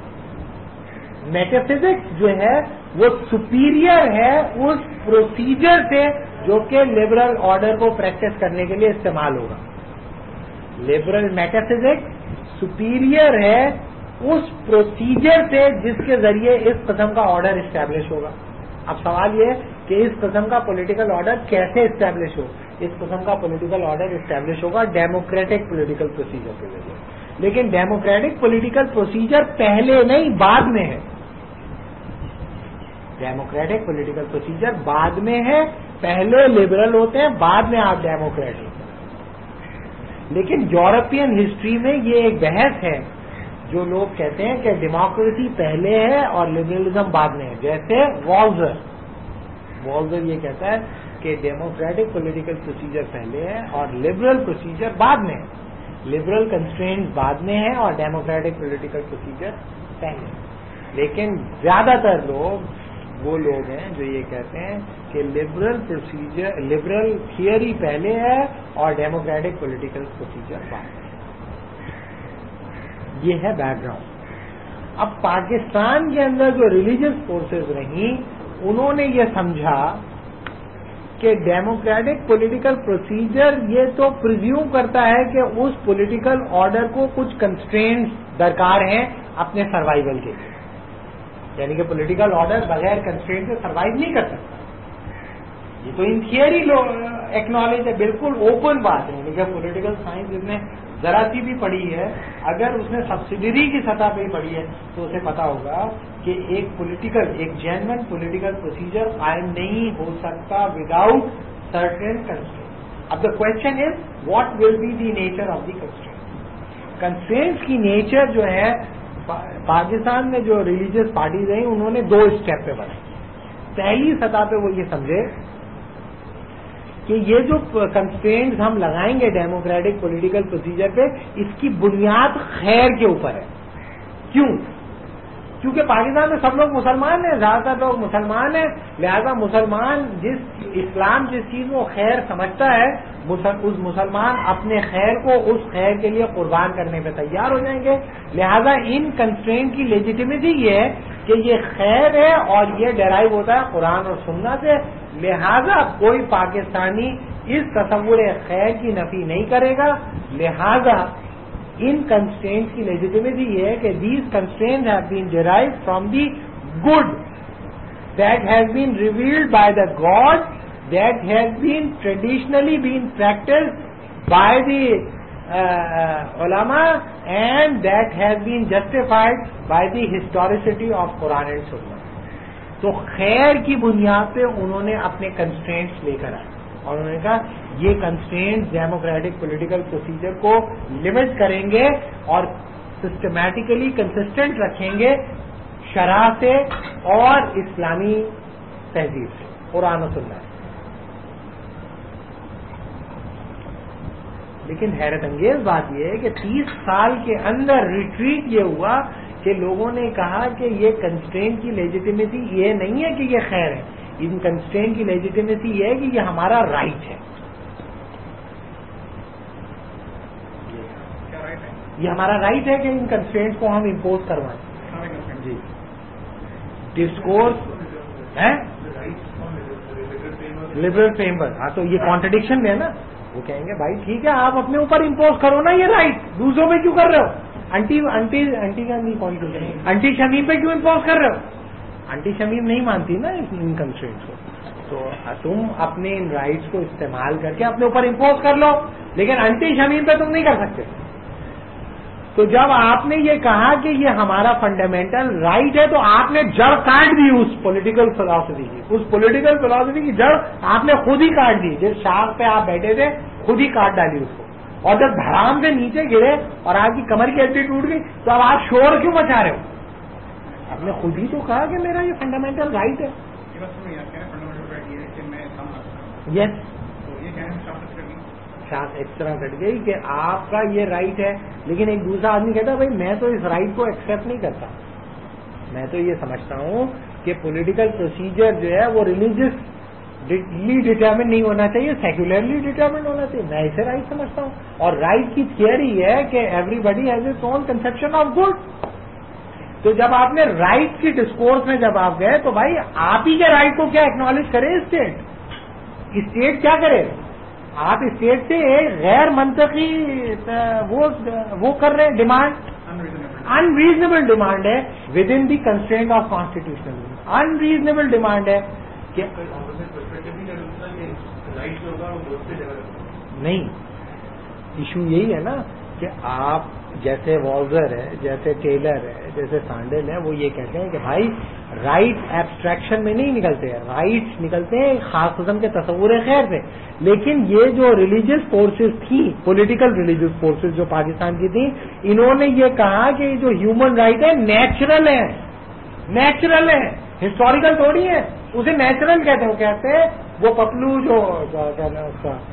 میٹافزکس جو ہے وہ سپیریئر ہے اس پروسیجر سے جو کہ لبرل آرڈر کو پریکٹس کرنے کے لیے استعمال ہوگا. لبرل میٹافزکس سپیریئر ہے اس پروسیجر سے جس کے ذریعے اس قسم کا آرڈر اسٹیبلش ہوگا. اب سوال یہ ہے کہ اس قسم کا پولیٹیکل آرڈر کیسے اسٹیبلش ہو. اس قسم کا پولیٹیکل آرڈر اسٹیبلش ہوگا ڈیموکریٹک پولیٹیکل پروسیجر کے ذریعے. لیکن ڈیموکریٹک پولیٹیکل پروسیجر پہلے نہیں بعد میں ہے. ڈیموکریٹک پولیٹیکل پروسیجر بعد میں ہے, پہلے لبرل ہوتے ہیں, بعد میں آپ ڈیموکریٹ ہوتے ہیں. لیکن یورپین ہسٹری میں یہ ایک بحث ہے جو لوگ کہتے ہیں کہ ڈیموکریسی پہلے ہے اور لبرلزم بعد میں ہے. جیسے والزر یہ کہتا ہے کہ ڈیموکریٹک پولیٹیکل پروسیجر پہلے ہے اور لبرل پروسیجر بعد میں ہے. لبرل کنسٹرینٹ بعد میں ہے اور ڈیموکریٹک پولیٹیکل پروسیجر پہلے. لیکن زیادہ تر لوگ وہ لوگ ہیں جو یہ کہتے ہیں کہ لبرل تھیوری پہلے ہے اور ڈیموکریٹک پولیٹیکل پروسیجر بعد میں. یہ ہے بیک گراؤنڈ. اب پاکستان کے اندر جو ریلیجس فورسز رہیں انہوں نے یہ سمجھا کہ ڈیموکریٹک پولیٹیکل پروسیجر یہ تو پریزیوم کرتا ہے کہ اس پولیٹیکل آرڈر کو کچھ کنسٹرینٹس درکار ہیں اپنے سروائیول کے لیے. یعنی کہ پولیٹیکل آرڈر بغیر کنسٹرینٹ سے سروائیو نہیں کر سکتا. یہ تو ان تھیوری ایکنالج ہے, بالکل اوپن بات ہے. یعنی کہ پولیٹیکل سائنس جس نے ذرا سی بھی پڑھی ہے, اگر اس نے سبسیڈری کی سطح پہ ہی پڑھی ہے تو اسے پتا ہوگا کہ ایک جینوئن پولیٹیکل پروسیجر قائم نہیں ہو سکتا وداؤٹ سرٹن کنسٹرینٹ. اب the question is what will be the nature of the constraint. Constraints کی نیچر جو ہے پاکستان میں جو ریلیجیس پارٹیز ہیں انہوں نے 2 اسٹیپ پہ بنائی. پہلی سطح پہ وہ یہ سمجھے کہ یہ جو کنسٹرینٹس ہم لگائیں گے ڈیموکریٹک پولیٹیکل پروسیجر پہ, اس کی بنیاد خیر کے اوپر ہے. کیوں؟ کیونکہ پاکستان میں سب لوگ مسلمان ہیں, زیادہ تر لوگ مسلمان ہیں, لہذا مسلمان اسلام جس چیز کو خیر سمجھتا ہے اس مسلمان اپنے خیر کو اس خیر کے لیے قربان کرنے پہ تیار ہو جائیں گے. لہذا ان کنسٹرینٹ کی لیجیٹیمیٹی یہ ہے کہ یہ خیر ہے اور یہ ڈرائیو ہوتا ہے قرآن اور سنت سے. لہذا کوئی پاکستانی اس تصور خیر کی نفی نہیں کرے گا. لہذا ان کنسٹرینٹس کی لیجیٹیمیٹی یہ ہے کہ these constraints have been derived from the good that has been revealed by the God that has been traditionally been practised by the علماء and that has been justified by the historicity of Quran and سنت. تو خیر کی بنیاد پہ انہوں نے اپنے کنسٹرینٹس لے کر آئے اور انہوں نے کہا یہ کنسٹرینٹس ڈیموکریٹک پولیٹیکل پروسیجر کو لمٹ کریں گے اور سسٹمیٹیکلی کنسسٹنٹ رکھیں گے شرع سے اور اسلامی تہذیب سے, قرآن و سنت. لیکن حیرت انگیز بات یہ ہے کہ 30 سال کے اندر ریٹریٹ یہ ہوا کہ لوگوں نے کہا کہ یہ کنسٹرینٹ کی لیجیٹیمیسی یہ نہیں ہے کہ یہ خیر ہے, ان کنسٹرینٹ کی لیجیٹیمیسی یہ ہے کہ یہ ہمارا رائٹ ہے. یہ ہمارا رائٹ ہے کہ ان کنسٹرینٹ کو ہم امپوز کروائیں. جی ڈسکورس ہے لبرل فریم ورک. ہاں تو یہ کانٹرڈکشن میں ہے نا. وہ کہیں گے بھائی ٹھیک ہے آپ اپنے اوپر امپوز کرو نا یہ رائٹ, دوسروں پہ کیوں کر رہے ہو؟ انٹی شمیم پہ کیوں امپوز کر رہے ہو؟ انٹی شمیم نہیں مانتی نا ان کنسٹرینٹس کو, تو تم اپنے ان رائٹس کو استعمال کر کے اپنے اوپر امپوز کر لو, لیکن انٹی شمیم پہ تم نہیں کر سکتے. تو جب آپ نے یہ کہا کہ یہ ہمارا فنڈامنٹل رائٹ ہے تو آپ نے جڑ کاٹ دی اس پولیٹیکل فلاسفی کی. اس پولیٹیکل فلاسفی کی جڑ آپ نے خود ہی کاٹ دی. جس شاخ پہ آپ بیٹھے تھے خود ہی کاٹ ڈالی اس کو, اور جب دھڑام سے نیچے گرے اور آپ کی کمر کی ہڈی ٹوٹ گئی تو اب آپ شور کیوں مچا رہے ہو؟ آپ نے خود ہی تو کہا کہ میرا یہ فنڈامنٹل رائٹ ہے. یس اس طرح کٹ گئی کہ آپ کا یہ رائٹ ہے, لیکن ایک دوسرا آدمی کہتا ہے بھائی میں تو اس رائٹ کو ایکسپٹ نہیں کرتا. میں تو یہ سمجھتا ہوں کہ پولیٹیکل پروسیجر جو ہے وہ ریلیجسلی ڈٹرمنٹ نہیں ہونا چاہیے, سیکولرلی ڈٹرمنٹ ہونا چاہیے. میں اسے رائٹ سمجھتا ہوں. اور رائٹ کی تھیوری ہے کہ everybody has its own conception of good. تو جب آپ نے رائٹ کی ڈسکورس میں جب آپ گئے تو بھائی آپ ہی کے رائٹ کو کیا ایکنالج کرے اسٹیٹ کیا کرے؟ آپ اسٹیٹ سے غیر منطقی وہ کر رہے ہیں ڈیمانڈ, انریزنیبل ڈیمانڈ ہے within the constraint of constitutional. Unreasonable demand ہے کہ نہیں, ایشو یہی ہے نا کہ آپ جیسے والزر ہے, جیسے ٹیلر ہے, جیسے سانڈل ہے, وہ یہ کہتے ہیں کہ بھائی رائٹ ایبسٹریکشن میں نہیں نکلتے ہیں, رائٹس نکلتے ہیں خاص قسم کے تصور خیر سے. لیکن یہ جو ریلیجیس فورسز تھیں, پولیٹیکل ریلیجیس فورسز جو پاکستان کی تھیں, انہوں نے یہ کہا کہ یہ جو ہیومن رائٹ ہے نیچرل ہے, نیچرل ہے, ہسٹوریکل تھوڑی ہے. اسے نیچرل کہتے ہیں. وہ کہتے ہیں وہ پپلو جو کہنا اس کا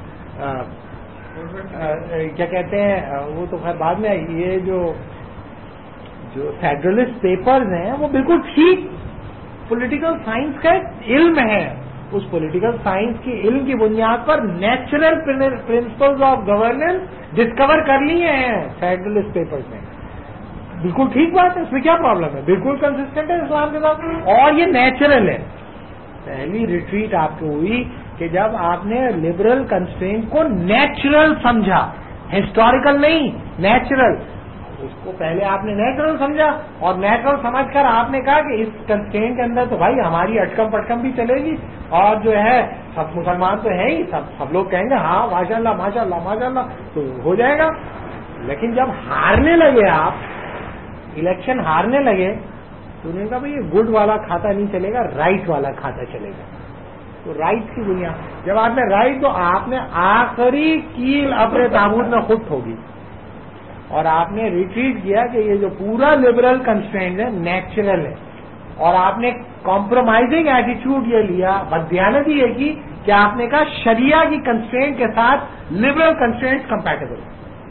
کیا کہتے ہیں وہ تو خیر بعد میں یہ جو فیڈرلسٹ پیپرز ہیں وہ بالکل ٹھیک پولیٹیکل سائنس کا علم ہے. اس پولیٹیکل سائنس کی علم کی بنیاد پر natural principles of governance discover کر لیے ہیں فیڈرلسٹ پیپرز نے. بالکل ٹھیک بات ہے, اس میں کیا پرابلم ہے, بالکل کنسسٹنٹ ہے اسلام کے ساتھ, اور یہ نیچرل ہے. پہلی ریٹریٹ آپ کو ہوئی کہ جب آپ نے لبرل کنسٹرینٹ کو نیچرل سمجھا, ہسٹوریکل نہیں, نیچرل. اس کو پہلے آپ نے نیچرل سمجھا, اور نیچرل سمجھ کر آپ نے کہا کہ اس کنسٹرینٹ کے اندر تو بھائی ہماری اٹکم پٹکم بھی چلے گی, اور جو ہے سب مسلمان تو ہیں ہی, سب لوگ کہیں گے ہاں ماشاء اللہ ماشاء اللہ ماشاء اللہ, تو ہو جائے گا. لیکن جب ہارنے لگے آپ, الیکشن ہارنے لگے, تو انہوں نے کہا بھائی یہ گڈ والا کھاتا نہیں چلے گا, رائٹ والا کھاتا چلے گا. تو رائٹ کی بنیاد جب آپ نے رائٹ, تو آپ نے آخری کیل اپنے تابوت میں خود ٹھوکی, اور آپ نے ریٹریٹ کیا کہ یہ جو پورا لبرل کنسٹرینٹ ہے نیچرل ہے, اور آپ نے کمپرومائزنگ ایٹیچیوڈ یہ لیا, بددیانتی یہ کی کہ آپ نے کہا شریعہ کی کنسٹرینٹ کے ساتھ لبرل کنسٹرینٹ کمپیٹیبل.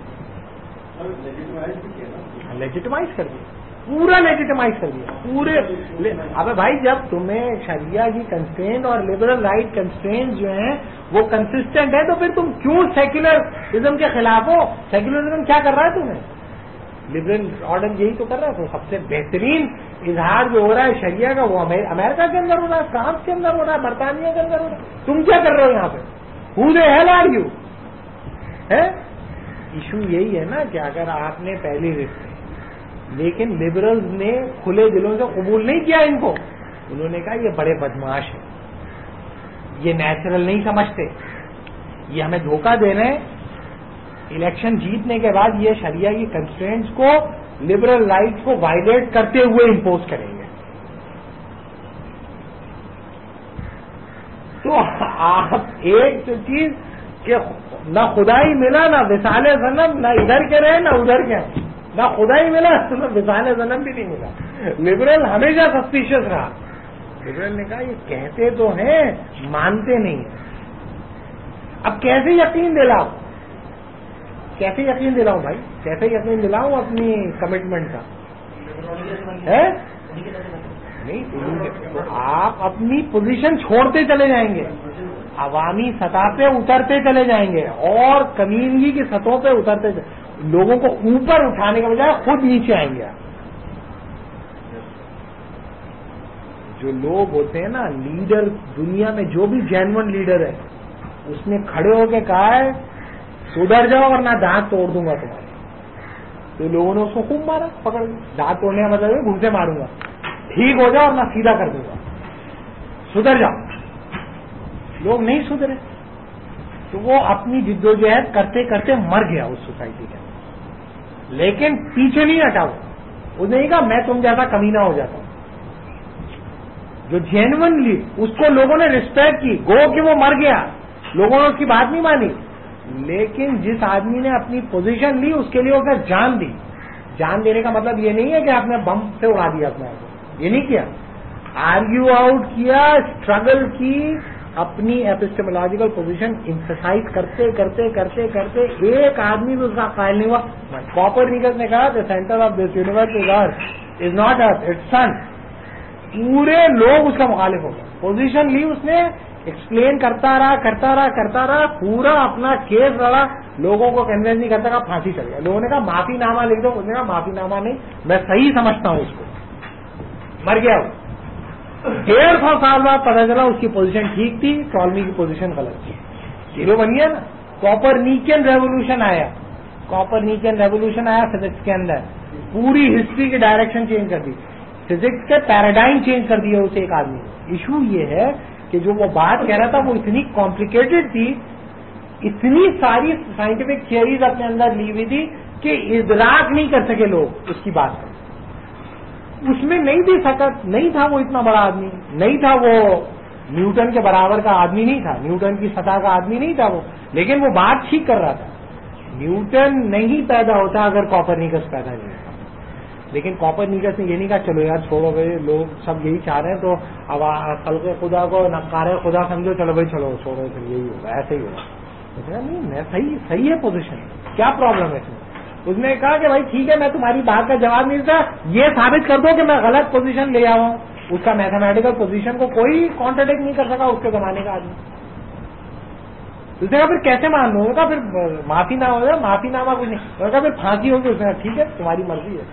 لیجیٹمائز کر دیا, پورا لیجیٹمائز کر دیا پورے. اب بھائی جب تمہیں شریعہ کی کنسٹرینٹ اور لبرل رائٹ کنسٹرینٹ جو ہیں وہ کنسسٹنٹ ہے, تو پھر تم کیوں سیکولرزم کے خلاف ہو؟ سیکولرزم کیا کر رہا ہے تمہیں؟ لبرل آرڈر یہی تو کر رہا ہے. تو سب سے بہترین اظہار جو ہو رہا ہے شریعہ کا وہ امریکہ کے اندر ہو رہا ہے, فرانس کے اندر ہو رہا ہے, برطانیہ کے اندر ہو رہا ہے. تم کیا کر رہے ہو یہاں پہ؟ Who the hell are you? Issue یہی ہے نا کہ اگر آپ نے پہلی رسک, لیکن لبرلز نے کھلے دلوں سے قبول نہیں کیا ان کو. انہوں نے کہا یہ بڑے بدماش ہیں, یہ نیچرل نہیں سمجھتے, یہ ہمیں دھوکہ دے رہے ہیں. الیکشن جیتنے کے بعد یہ شریعہ کی کنسٹرینٹس کو, لبرل رائٹس کو وائلیٹ کرتے ہوئے امپوز کریں گے. تو آپ ایک چیز کہ نہ خدائی ملا, نہ وصال صنم, نہ ادھر کے رہے نہ ادھر کے, نہ خدائی ملا نہ وصال صنم بھی نہیں ملا. لبرل ہمیشہ سسپیشیس رہا. لبرل نے کہا یہ کہتے تو ہیں مانتے نہیں ہیں. اب کیسے یقین دلاؤ, کیسے یقین دلاؤں بھائی, کیسے یقین دلاؤں اپنی کمٹمنٹ کا ہے نہیں. تو آپ اپنی پوزیشن چھوڑتے چلے جائیں گے, عوامی سطح پہ اترتے چلے جائیں گے, اور کمیونگی کی سطحوں پہ اترتے لوگوں کو اوپر اٹھانے کے بجائے خود نیچے آئیں گے. جو لوگ ہوتے ہیں نا لیڈر دنیا میں, جو بھی جینون لیڈر ہے, اس نے کھڑے ہو کے کہا ہے سدھر جاؤ ورنہ دانت توڑ دوں گا تمہارے. تو لوگوں نے اس کو خوب مارا, پکڑ دانت توڑنے کا مطلب ہے گھن سے ماروں گا, ٹھیک ہو جاؤ ورنہ سیدھا کر دوں گا, سدھر جاؤ. لوگ نہیں سدھرے, تو وہ اپنی جدوجہد کرتے کرتے مر گیا اس سوسائٹی کے اندر. لیکن پیچھے نہیں ہٹا, اس نے نہیں کہا میں تم جیسا کمینہ ہو جاتا ہوں. جو جینونلی اس کو لوگوں نے ریسپیکٹ کی, گو کہ وہ مر گیا, لوگوں نے اس کی بات نہیں مانی. لیکن جس آدمی نے اپنی پوزیشن لی اس کے لیے اس نے جان دی. جان دینے کا مطلب یہ نہیں ہے کہ آپ نے بم سے اڑا دیا اپنے آپ کو, یہ نہیں کیا. آرگیو آؤٹ کیا, اسٹرگل کی, اپنی ایپسٹیمولوجیکل پوزیشن امفسائز کرتے کرتے کرتے کرتے ایک آدمی بھی اس کا قائل نہیں ہوا. کوپرنیکس نے کہا کہ centre of this universe is earth, is not earth, it's sun. پورے لوگ اس کا مخالف ہو گئے. پوزیشن لی اس نے, ایکسپلین کرتا رہا, پورا اپنا کیس لڑا, لوگوں کو کنوینس نہیں کرتا, کہا پھانسی چل گیا. لوگوں نے کہا معافی نامہ لکھ دو, اس نے کہا معافی نامہ نہیں, میں صحیح سمجھتا ہوں اس کو. مر گیا وہ. 150 سال بعد پتا چلا اس کی پوزیشن ٹھیک تھی, ٹالمی کی پوزیشن غلط تھی. ہیرو بن گیا نا. کوپرنیکین ریولیوشن آیا, کوپرنیکین ریولیوشن آیا فزکس کے اندر, پوری ہسٹری کی ڈائریکشن چینج کر دی, فزکس کے پیراڈائم چینج کر دیا اسے ایک آدمی. ایشو یہ ہے کہ جو وہ بات کہہ رہا تھا وہ اتنی کمپلیکیٹڈ تھی, اتنی ساری سائنٹیفک تھیوریز اپنے اندر لی ہوئی تھی کہ ادراک نہیں کر سکے لوگ اس کی بات کو. اس میں نہیں بھی سکت, نہیں تھا وہ اتنا بڑا آدمی, نہیں تھا وہ نیوٹن کے برابر کا آدمی نہیں تھا, نیوٹن کی سطح کا آدمی نہیں تھا وہ, لیکن وہ بات ٹھیک کر رہا تھا. نیوٹن نہیں پیدا ہوتا اگر کوپرنیکس پیدا نہیں ہوتا. لیکن کوپرنیکس نے یہ نہیں کہا چلو یار چھوڑو بھائی لوگ سب یہی چاہ رہے ہیں تو اب خلق خدا کو نقار خدا سمجھو، چلو بھائی چلو چھوڑو پھر یہی ہوگا، ایسے ہی ہوگا. نہیں میں صحیح ہے پوزیشن، کیا پرابلم ہے اس میں؟ اس نے کہا کہ بھائی ٹھیک ہے میں تمہاری بات کا جواب نہیں دیتا، یہ ثابت کر دو کہ میں غلط پوزیشن لے آؤں. اس کا میتھمیٹیکل پوزیشن کو کوئی کانٹرڈکٹ نہیں کر سکا اس کے زمانے کا آدمی. اس نے کہا پھر کیسے مان لوں گا، پھر معافی نہ ہوگا، معافی نامہ کچھ نہیں. اس نے کہا پھر پھانسی ہوگی. اس نے کہا ٹھیک ہے تمہاری مرضی ہے.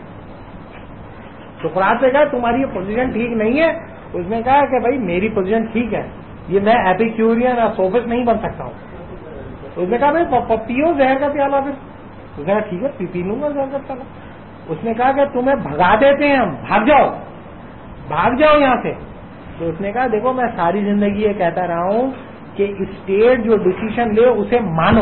سقراط نے کہا تمہاری یہ پوزیشن ٹھیک نہیں ہے. اس نے کہا کہ بھائی میری پوزیشن ٹھیک ہے، یہ میں ایپیکیورین اور سوفسٹ نہیں بن سکتا ہوں. اس نے کہا بھائی پیو زہر کا پیالہ. پھر اس نے کہا ٹھیک ہے پی لوں گا زہر کا پیالہ. اس نے کہا کہ تمہیں بھگا دیتے ہیں ہم، بھاگ جاؤ یہاں سے. تو اس نے کہا دیکھو میں ساری زندگی یہ کہتا رہا ہوں کہ اسٹیٹ جو ڈیسیژن لے اسے مانو،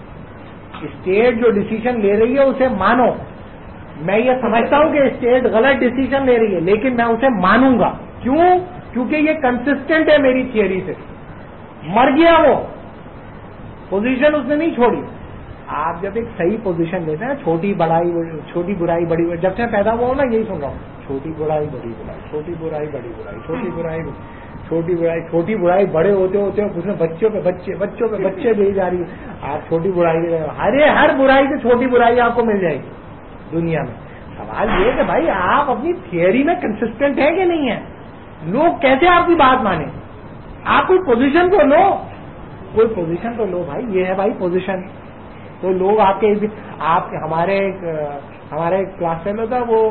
اسٹیٹ جو ڈیسیژن لے رہی ہے اسے مانو. میں یہ سمجھتا ہوں کہ اسٹیٹ غلط ڈیسیژن لے رہی ہے لیکن میں اسے مانوں گا. کیوں؟ کیونکہ یہ کنسسٹنٹ ہے میری تھیوری سے. مر گیا وہ پوزیشن اس نے نہیں چھوڑی. آپ جب ایک صحیح پوزیشن لیتے ہیں، چھوٹی برائی بڑی، جب سے پیدا ہوا ہوں نا یہی سن رہا ہوں، چھوٹی برائی بڑی برائی، چھوٹی برائی بڑی برائی، چھوٹی برائی بڑے ہوتے ہوتے اس میں بچوں پہ بچے دی جا رہی ہے. آپ چھوٹی برائی ہر برائی سے چھوٹی برائی آپ کو مل جائے گی دنیا میں. سوال یہ کہ بھائی آپ اپنی تھیوری میں کنسسٹنٹ ہیں کہ نہیں ہیں؟ لوگ کیسے آپ کی بات مانیں؟ آپ کوئی پوزیشن تو لو، کوئی پوزیشن تو لو بھائی. یہ ہے بھائی پوزیشن. تو لوگ ہمارے ایک کلاس فیلو تھا، وہ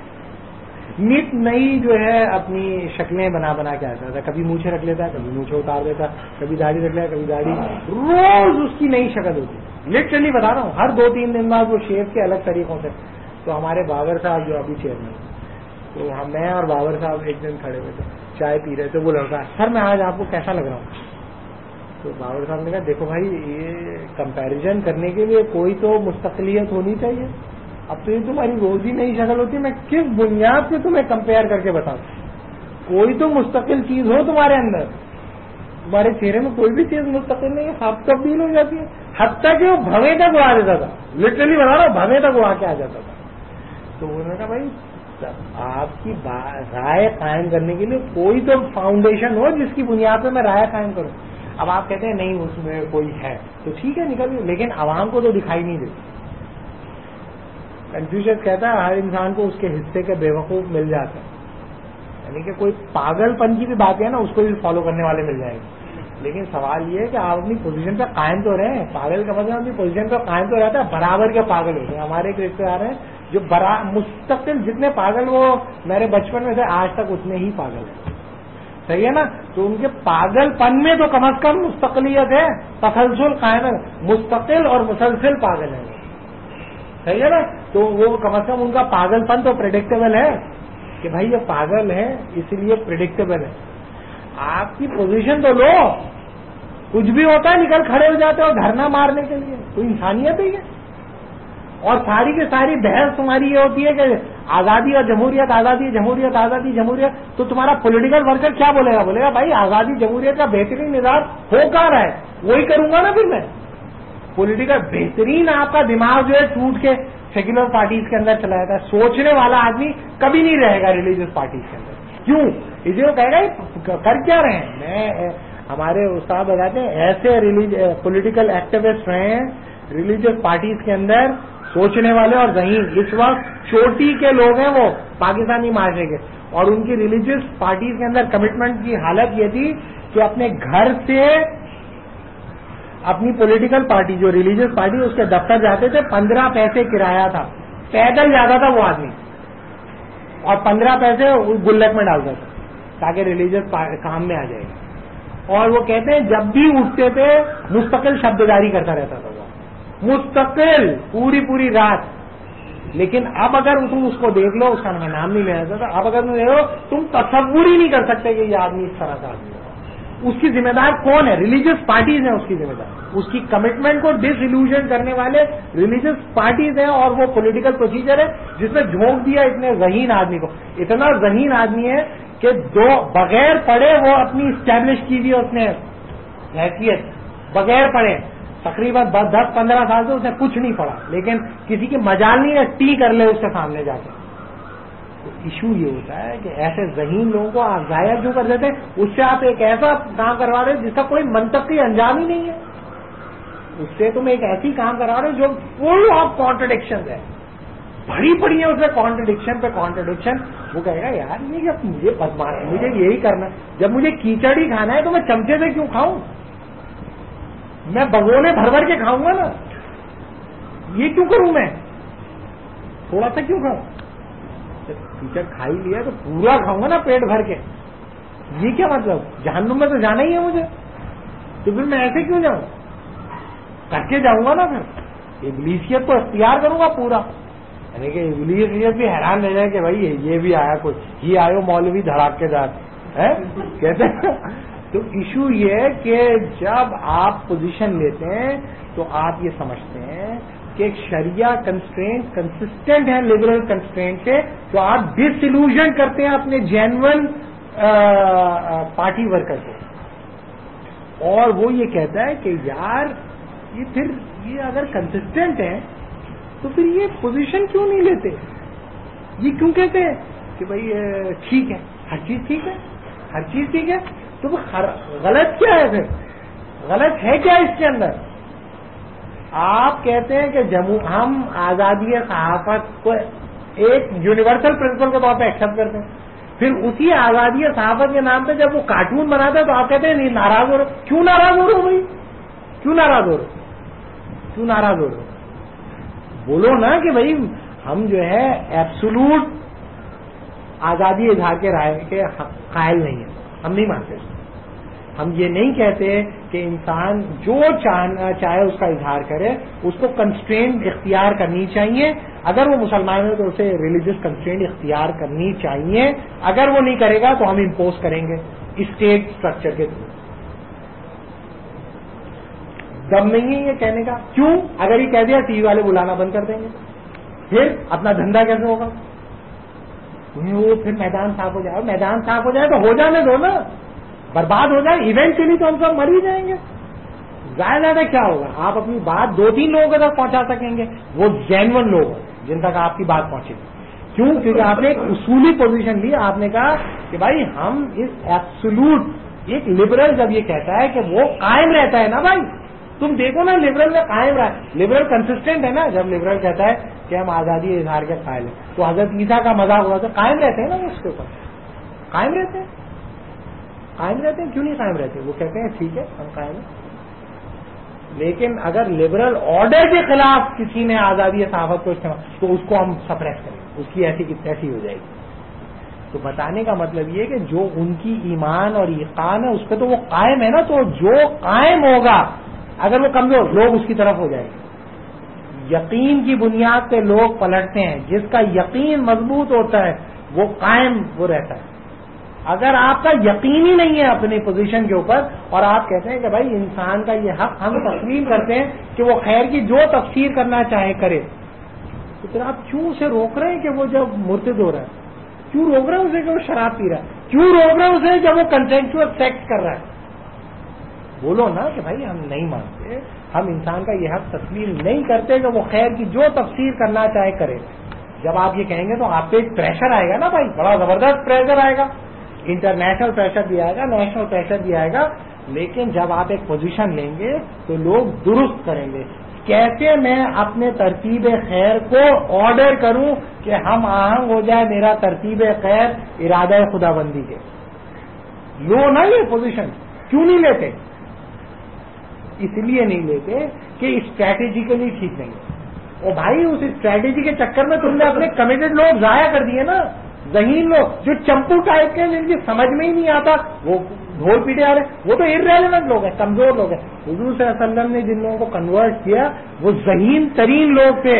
نت نئی جو ہے اپنی شکلیں بنا کے آتا تھا. کبھی مونچھیں رکھ لیتا، کبھی مونچھیں اتار دیتا، کبھی داڑھی رکھ لیتا، کبھی داڑھی. روز اس کی نئی شکل ہوتی. لٹرلی بتا رہا ہوں، ہر 2-3 دن بعد وہ شیو کے الگ طریقوں سے. تو ہمارے بابر صاحب جو ابھی چیئرمین، تو میں اور بابر صاحب ایک دن کھڑے ہوئے تھے، چائے پی رہے تھے. وہ لڑکا سر میں آج آپ کو کیسا لگ رہا ہوں؟ تو بابر صاحب نے کہا دیکھو بھائی یہ کمپیریزن کرنے کے لیے کوئی تو مستقلیت ہونی چاہیے. اب تو یہ تمہاری روز ہی نئی شکل ہوتی ہے، میں کس بنیاد پہ تمہیں کمپیئر کر کے بتاؤں؟ کوئی تو مستقل چیز ہو تمہارے اندر. تمہارے چہرے میں کوئی بھی چیز مستقل نہیں ہے، سب تبدیل ہو جاتی ہے. حتیٰ کہ وہ بھویں تک اڑا دیتا تھا. لٹرلی بتا رہا ہوں، بھویں تک اڑا کے آ جاتا تھا. تو انہوں نے کہا بھائی آپ کی رائے قائم کرنے کے لیے کوئی تو فاؤنڈیشن ہو جس کی بنیاد پہ میں رائے قائم کروں. اب آپ کہتے ہیں نہیں اس میں کوئی ہے تو ٹھیک ہے نکل، لیکن عوام کو تو دکھائی نہیں دیتی. کنفیوشس کہتا ہے ہر انسان کو اس کے حصے کے بیوقوف مل جاتے ہیں. یعنی کہ کوئی پاگل پن کی بھی بات ہے نا اس کو بھی فالو کرنے والے مل جائیں گے. لیکن سوال یہ ہے کہ آپ اپنی پوزیشن پہ قائم تو رہیں. پاگل کا مطلب اپنی پوزیشن پہ قائم تو رہتا ہے، برابر کے پاگل ہوتے ہیں. ہمارے ایک رشتے دار ہیں جو مستقل جتنے پاگل وہ میرے بچپن میں سے آج تک اتنے ہی پاگل ہیں. صحیح ہے نا؟ تو ان کے پاگل پن میں تو کم از کم مستقلیت ہے، تسلسل قائم ہے. مستقل اور مسلسل پاگل ہے، صحیح ہے نا؟ تو وہ کم از کم ان کا پاگل پن تو پریڈکٹیبل ہے کہ بھائی یہ پاگل ہے اس لیے پریڈکٹیبل ہے. آپ کی پوزیشن تو لو. کچھ بھی ہوتا ہے نکل کھڑے ہو جاتے ہو دھرنا مارنے کے لیے. کوئی انسانیت ہے یہ؟ اور ساری کی ساری بحث تمہاری یہ ہوتی ہے کہ آزادی اور جمہوریت، آزادی جمہوریت، آزادی جمہوریت. تو تمہارا پولیٹیکل ورکر کیا بولے گا؟ بولے گا بھائی آزادی جمہوریت کا بہترین نظام ہو کہاں رہا ہے، وہی کروں گا نا. پھر میں پولیٹیکل بہترین آپ کا دماغ جو ہے ٹوٹ کے سیکولر پارٹیز کے اندر چلا جاتا ہے. سوچنے والا آدمی کبھی نہیں رہے گا ریلیجیس پارٹیز کے اندر. کیوں؟ اسے وہ کہے گا کر کیا رہے ہیں. میں ہمارے استاد بتاتے ہیں ایسے پولیٹیکل ایکٹیوسٹ رہے ہیں ریلیجیس پارٹیز کے اندر سوچنے والے اور ذہین. اس وقت چوٹی کے لوگ ہیں وہ پاکستانی معاشرے کے، اور ان کی ریلیجیس پارٹیز کے اندر کمٹمنٹ کی حالت یہ تھی کہ اپنے گھر سے اپنی پولیٹیکل پارٹی جو ریلیجیس پارٹی اس کے دفتر جاتے تھے. 15 پیسے کرایہ تھا، پیدل جاتا تھا وہ آدمی اور 15 پیسے گلک میں ڈالتا تھا تاکہ ریلیجیس کام میں آ جائے. اور وہ کہتے ہیں جب بھی اٹھتے تھے مستقل شبداری کرتا رہتا تھا وہ، مستقل پوری رات. لیکن اب اگر تم اس کو دیکھ لو، اس کا میں نام نہیں لینا چاہتا، اب اگر تم دیکھو تم تصور ہی نہیں کر سکتے کہ یہ آدمی اس طرح کا آدمی ہے. اس کی ذمہ دار کون ہے؟ ریلیجیس پارٹیز ہیں اس کی ذمہ دار. اس کی کمٹمنٹ کو ڈس ایلوژن کرنے والے ریلیجیس پارٹیز ہیں اور وہ پولیٹیکل پروسیجر ہے جس میں جھونک دیا اتنے ذہین آدمی کو. اتنا ذہین آدمی ہے کہ بغیر پڑھے وہ اپنی اسٹیبلش کی ہوئی اس نے حیثیت بغیر پڑھے تقریباً 10-15 سال سے اس نے کچھ نہیں پڑھا، لیکن کسی کی مجال نہیں ہے ٹی کر لے اس کے سامنے جا کے. ایشو یہ ہوتا ہے کہ ایسے ذہین لوگوں کو آپ ضائع کیوں کر دیتے ہیں؟ اس سے آپ ایک ایسا کام کروا رہے جس کا کوئی منطقی انجام ہی نہیں ہے. اس سے تم ایک ایسی کام کروا رہے جو فل آف کانٹرڈکشن ہے، بڑی بڑی ہے اس میں کانٹرڈکشن پہ کانٹرڈکشن. وہ کہے گا یار یہ جب مجھے یہی کرنا ہے، جب مجھے کیچڑ ہی کھانا ہے تو میں چمچے سے کیوں کھاؤں؟ میں بگونے بھر بھر کے کھاؤں گا نا. یہ کیوں کروں میں؟ تھوڑا سا کیوں کھاؤں؟ جب کیچڑ کھا ہی لیا تو پورا کھاؤں گا نا پیٹ بھر کے. یہ کیا مطلب؟ جہنم میں تو جانا ہی ہے مجھے، تو پھر میں ایسے کیوں جاؤں؟ کر کے جاؤں گا نا. پھر ابلیسیت کو اختیار کروں گا پورا. یعنی کہ ابلیسیت بھی حیران رہ جائے کہ بھائی یہ بھی آیا کچھ، یہ آئے مولوی دھڑاک کے دار ہے کہتے ہیں. تو ایشو یہ ہے کہ جب آپ پوزیشن لیتے ہیں تو آپ یہ سمجھتے ہیں کہ ایک شریعہ کنسٹرینٹ کنسسٹنٹ ہے لبرل کنسٹرینٹ سے، تو آپ ڈس ایلوژن کرتے ہیں اپنے جینون پارٹی ورکر کو. اور وہ یہ کہتا ہے کہ یار یہ پھر یہ اگر کنسسٹنٹ ہے تو پھر یہ پوزیشن کیوں نہیں لیتے؟ یہ کیوں کہتے ہیں کہ بھائی ٹھیک ہے، ہر چیز ٹھیک ہے، ہر چیز ٹھیک ہے. تو غلط کیا ہے؟ پھر غلط ہے کیا اس کے اندر؟ آپ کہتے ہیں کہ ہم آزادی صحافت کو ایک یونیورسل پرنسپل کے طور پہ ایکسپٹ کرتے ہیں، پھر اسی آزادی صحافت کے نام پہ جب وہ کارٹون بناتا ہے تو آپ کہتے ہیں نہیں ناراض ہو رہے. کیوں ناراض ہو رہے ہو بھائی؟ کیوں ناراض ہو رہے ہو؟ کیوں ناراض ہو رہے ہو؟ بولو نا کہ بھائی ہم جو ہے ایبسولوٹ آزادی اظہار کے رائے کے قائل نہیں ہیں، ہم نہیں مانتے. ہم یہ نہیں کہتے کہ انسان جو چاہے اس کا اظہار کرے، اس کو کنسٹرینٹ اختیار کرنی چاہیے. اگر وہ مسلمان ہے تو اسے ریلیجس کنسٹرینٹ اختیار کرنی چاہیے. اگر وہ نہیں کرے گا تو ہم امپوز کریں گے اسٹیٹ اسٹرکچر کے تھرو. دم نہیں ہے یہ کہنے کا. کیوں؟ اگر یہ کہہ دیا ٹی وی والے بلانا بند کر دیں گے، پھر اپنا دھندا کیسے ہوگا؟ وہ پھر میدان صاف ہو جائے. میدان صاف ہو جائے تو ہو جانے دو نا، برباد ہو جائے ایونچولی تو ہم سب مر ہی جائیں گے. زیادہ کیا ہوگا؟ آپ اپنی بات 2-3 لوگوں کے تک پہنچا سکیں گے، وہ جینون لوگ ہیں جن تک آپ کی بات پہنچے گی. کیوں؟ کیونکہ آپ نے ایک اصولی پوزیشن لی. آپ نے کہا کہ بھائی ہم اس ایبسولوٹ، ایک لبرل جب یہ کہتا ہے کہ وہ قائم رہتا ہے نا بھائی، تم دیکھو نا لبرل میں قائم رہا ہے، لبرل کنسسٹنٹ ہے نا. جب لبرل کہتا ہے کہ ہم آزادی اظہار کے قائل ہیں تو حضرت عیسیٰ کا مذاق ہوا تو قائم رہتے ہیں نا، وہ اس کے اوپر قائم رہتے ہیں. قائم رہتے ہیں. کیوں نہیں قائم رہتے؟ وہ کہتے ہیں ٹھیک ہے ہم قائم ہیں. لیکن اگر لبرل آرڈر کے خلاف کسی نے آزادی صحافت کو استعمال تو اس کو ہم سپریس کریں گے، اس کی ایسی کی تیسی ہو جائے گی. تو بتانے کا مطلب یہ کہ جو ان کی ایمان اور ایقان ہے اس پہ تو وہ قائم ہے نا. تو جو قائم ہوگا اگر وہ کمزور، لوگ اس کی طرف ہو جائیں گے. یقین کی بنیاد پہ لوگ پلٹتے ہیں. جس کا یقین مضبوط ہوتا ہے وہ قائم وہ رہتا ہے. اگر آپ کا یقین ہی نہیں ہے اپنی پوزیشن کے اوپر اور آپ کہتے ہیں کہ بھائی انسان کا یہ حق ہم تسلیم کرتے ہیں کہ وہ خیر کی جو تفسیر کرنا چاہے کرے، تو پھر آپ کیوں اسے روک رہے ہیں کہ وہ جب مرتد ہو رہا ہے؟ کیوں روک رہے ہیں اسے کہ وہ شراب پی رہا ہے؟ کیوں روک رہے ہیں اسے جب وہ کنسینشوئل سیکس کر رہا ہے؟ بولو نا کہ بھائی ہم نہیں مانتے، ہم انسان کا یہ حق تسلیم نہیں کرتے کہ وہ خیر کی جو تفسیر کرنا چاہے کرے. جب آپ یہ کہیں گے تو آپ پہ ایک پریشر آئے گا نا بھائی، بڑا زبردست پریشر آئے گا. انٹرنیشنل پریشر بھی آئے گا، نیشنل پریشر بھی آئے گا. لیکن جب آپ ایک پوزیشن لیں گے تو لوگ درست کریں گے. کیسے میں اپنے ترتیب خیر کو آرڈر کروں کہ ہم آہنگ ہو جائے میرا ترتیب خیر ارادہ خدا بندی کے؟ لو نا یہ پوزیشن. کیوں نہیں لیتے؟ اس لیے نہیں لیتے کہ اسٹریٹجیکلی ٹھیک نہیں ہے. اور بھائی اس اسٹریٹجی کے چکر میں تم نے اپنے کمیٹڈ لوگ ضائع کر دیے نا. ذہین لوگ جو چمپو ٹائپ کے جن کی سمجھ میں ہی نہیں آتا وہ ڈھول پیٹے آ رہے، وہ تو irrelevant لوگ ہیں، کمزور لوگ ہیں. حضور صلی اللہ علیہ وسلم نے جن لوگوں کو کنورٹ کیا وہ ذہین ترین لوگ تھے،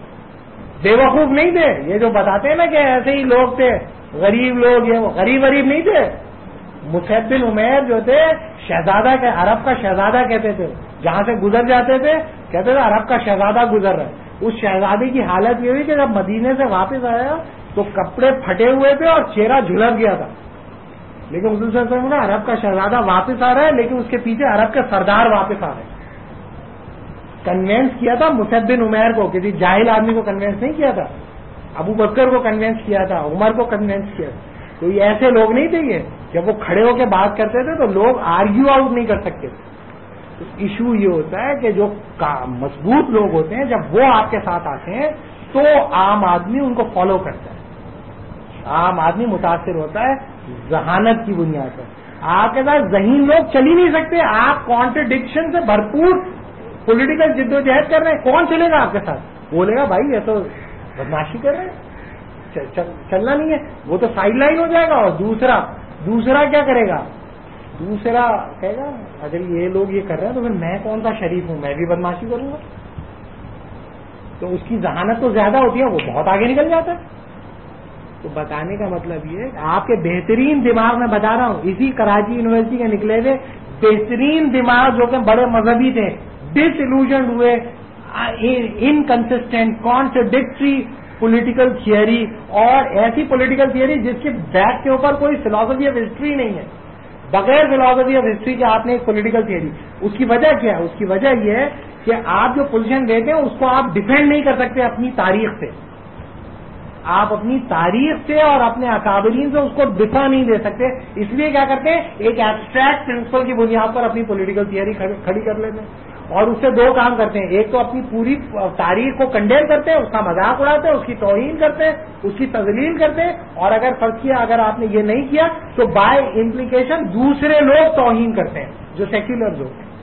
بیوقوف نہیں تھے. یہ جو بتاتے ہیں نا کہ ایسے ہی لوگ تھے غریب لوگ، یہ غریب نہیں تھے. مصعب بن عمیر جو تھے شہزادہ کے، عرب کا شہزادہ کہتے تھے. جہاں سے گزر جاتے تھے کہتے تھے عرب کا شہزادہ گزر رہا ہے. اس شہزادے کی حالت یہ ہوئی کہ جب مدینے سے واپس آیا تو کپڑے پھٹے ہوئے تھے اور چہرہ جھلس گیا تھا. لیکن حضور صلی اللہ علیہ وسلم نے عرب کا شہزادہ واپس آ رہا ہے لیکن اس کے پیچھے عرب کے سردار واپس آ رہے ہیں. کنوینس کیا تھا مصعب بن عمیر کو، کسی جاہل آدمی کو کنوینس نہیں کیا تھا. ابو بکر کو کنوینس کیا تھا, عمر کو کنوینس کیا تھا. تو یہ ایسے لوگ نہیں تھے یہ, جب وہ کھڑے ہو کے بات کرتے تھے تو لوگ آرگیو آؤٹ نہیں کر سکتے تھے. تو ایشو یہ ہوتا ہے کہ جو مضبوط لوگ ہوتے ہیں جب وہ آپ کے ساتھ آتے ہیں تو عام آدمی ان کو فالو کرتا ہے, عام آدمی متاثر ہوتا ہے ذہانت کی بنیاد پر. آپ کے ساتھ ذہین لوگ چل ہی نہیں سکتے, آپ کانٹرڈکشن سے بھرپور پولیٹیکل جدوجہد کر رہے ہیں, کون چلے گا آپ کے ساتھ؟ بولے گا بھائی یہ تو بدماشی کر رہے ہیں, چلنا نہیں ہے, وہ تو سائڈ لائن ہو جائے گا. اور دوسرا کیا کرے گا؟ دوسرا کہے گا اگر یہ لوگ یہ کر رہے ہیں تو پھر میں کون سا شریف ہوں, میں بھی بدماشی کروں گا. تو اس کی ذہانت تو زیادہ ہوتی ہے, وہ بہت آگے نکل جاتا ہے. تو بتانے کا مطلب یہ ہے آپ کے بہترین دماغ میں بتا رہا ہوں, اسی کراچی یونیورسٹی کے نکلے ہوئے بہترین دماغ جو کہ بڑے مذہبی تھے, ڈس ایلوژنڈ ہوئے, انکنسسٹنٹ کانٹرڈکٹری پولیٹیکل تھیوری, اور ایسی پولیٹیکل تھیوری جس کے بیک کے اوپر کوئی فلاسفی آف ہسٹری نہیں ہے. بغیر فلاسفی آف ہسٹری کے آپ نے ایک پولیٹیکل تھیوری. اس کی وجہ کیا ہے؟ اس کی وجہ یہ ہے کہ آپ جو پوزیشن دیتے ہیں اس کو آپ ڈیفینڈ نہیں کر سکتے اپنی تاریخ سے, آپ اپنی تاریخ سے اور اپنے اکابرین سے اس کو دفاع نہیں دے سکتے. اس لیے کیا کرتے ہیں, ایک ایبسٹریکٹ پرنسپل کی بنیاد پر اپنی پولیٹیکل تھیوری کھڑی کر لیتے ہیں, اور اس سے دو کام کرتے ہیں. ایک تو اپنی پوری تاریخ کو کنڈیم کرتے ہیں, اس کا مذاق اڑاتے ہیں, اس کی توہین کرتے ہیں, اس کی تذلیل کرتے ہیں, اور اگر فرض کیا اگر آپ نے یہ نہیں کیا تو بائی امپلیکیشن دوسرے لوگ توہین کرتے ہیں جو سیکولرز ہوتے ہیں,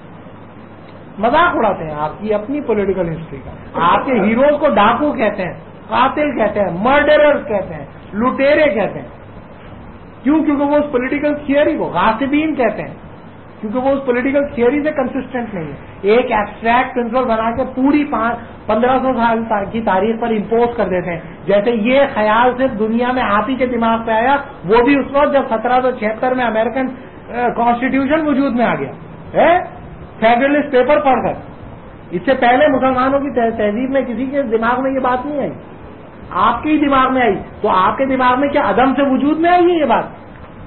مذاق اڑاتے ہیں آپ کی اپنی پولیٹیکل ہسٹری کا. آپ کے ہیروز کو ڈاکو کہتے ہیں, قاتل کہتے ہیں, مرڈرر کہتے ہیں, لٹیرے کہتے ہیں. کیوں؟ کیونکہ وہ اس پولیٹیکل تھیوری کو غاصبین کہتے ہیں, کیونکہ وہ اس پولیٹیکل تھیوری سے کنسسٹنٹ نہیں ہے. ایک ایبسٹریکٹ پرنسپل بنا کے پوری 1500 سال کی تاریخ پر امپوز کر دیتے ہیں. جیسے یہ خیال صرف دنیا میں آپ ہی کے دماغ پہ آیا, وہ بھی اس وقت جب 1776 میں امریکن کانسٹیٹیوشن وجود میں آ گیا ہے, فیڈرلسٹ پیپر پڑھ کر. اس سے پہلے مسلمانوں کی تہذیب میں کسی کے دماغ میں یہ بات نہیں آئی, آپ کے ہی دماغ میں آئی. تو آپ کے دماغ میں کیا عدم سے وجود میں آئی ہے یہ بات؟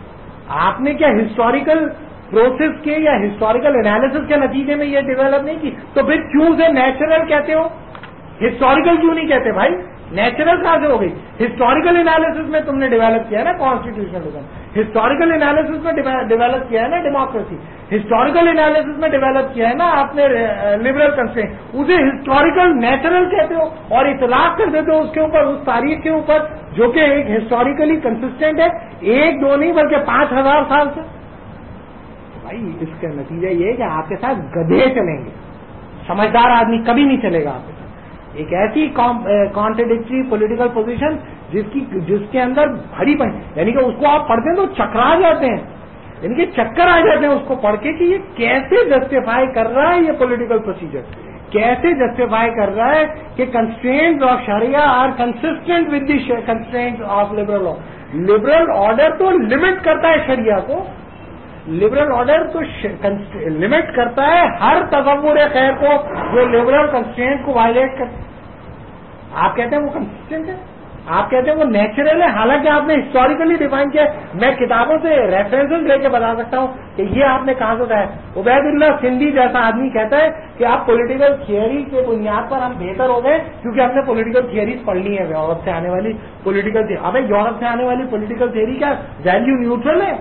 آپ نے کیا ہسٹوریکل پروسیس کے یا ہسٹوریکل انالیسس کے نتیجے میں یہ ڈیولپ نہیں کی؟ تو پھر کیوں سے نیچرل کہتے ہو, ہسٹوریکل کیوں نہیں کہتے بھائی؟ نیچرل کہاں سے ہو گئی؟ ہسٹوریکل انالیسس میں تم نے ڈیولپ کیا ہے نا کانسٹیٹیوشنلزم, ہسٹوریکل انالیسس میں ڈیولپ کیا ہے نا ڈیموکریسی, ہسٹوریکل انالیسس میں ڈیولپ کیا ہے نا آپ نے لبرل کنسٹرینٹ. اسے ہسٹوریکل نیچرل کہتے ہو اور اطلاق کر دیتے ہو اس کے اوپر, اس تاریخ کے اوپر جو کہ ایک ہسٹوریکلی کنسسٹنٹ ہے, 1-2 نہیں بلکہ 5000 سال سے. بھائی اس کا نتیجہ یہ ہے کہ آپ کے ساتھ گدھے چلیں گے, سمجھدار آدمی کبھی نہیں چلے گا آپ کے ساتھ. ایک ایسی کانٹرڈکٹری پولیٹیکل پوزیشن جس کے اندر بھری پڑی, یعنی کہ اس کو آپ پڑھتے ہیں تو چکرا جاتے ہیں, یعنی کہ چکر آ جاتے ہیں اس کو پڑھ کے کہ یہ کیسے جسٹیفائی کر رہا ہے, یہ پولیٹیکل پروسیجر کیسے جسٹیفائی کر رہا ہے کہ کنسٹرینٹس آف شریعہ are consistent with the constraints of liberal law. Liberal order تو لمٹ کرتا ہے شریعہ کو, لبرل آرڈر تو لمٹ کرتا ہے ہر تصور خیر کو جو لبرل کنسٹرینٹ کو وائلیٹ کرتا ہے. آپ کہتے ہیں وہ کنسسٹنٹ ہے, آپ کہتے ہیں وہ نیچرل ہے, حالانکہ آپ نے ہسٹوریکلی ڈیفائن کیا. میں کتابوں سے ریفرنسز لے کے بتا سکتا ہوں کہ یہ آپ نے کہاں سے بتایا. عبید اللہ سندھی جیسا آدمی کہتا ہے کہ آپ پولیٹیکل تھیوری کے بنیاد پر ہم بہتر ہو گئے کیونکہ ہم نے پولیٹیکل تھیوریز پڑھ لی ہیں یورپ سے آنے والی پولیٹیکل تھیوری. ابھی یورپ سے آنے والی پولیٹیکل تھیوری کیا ویلیو نیوٹرل ہے؟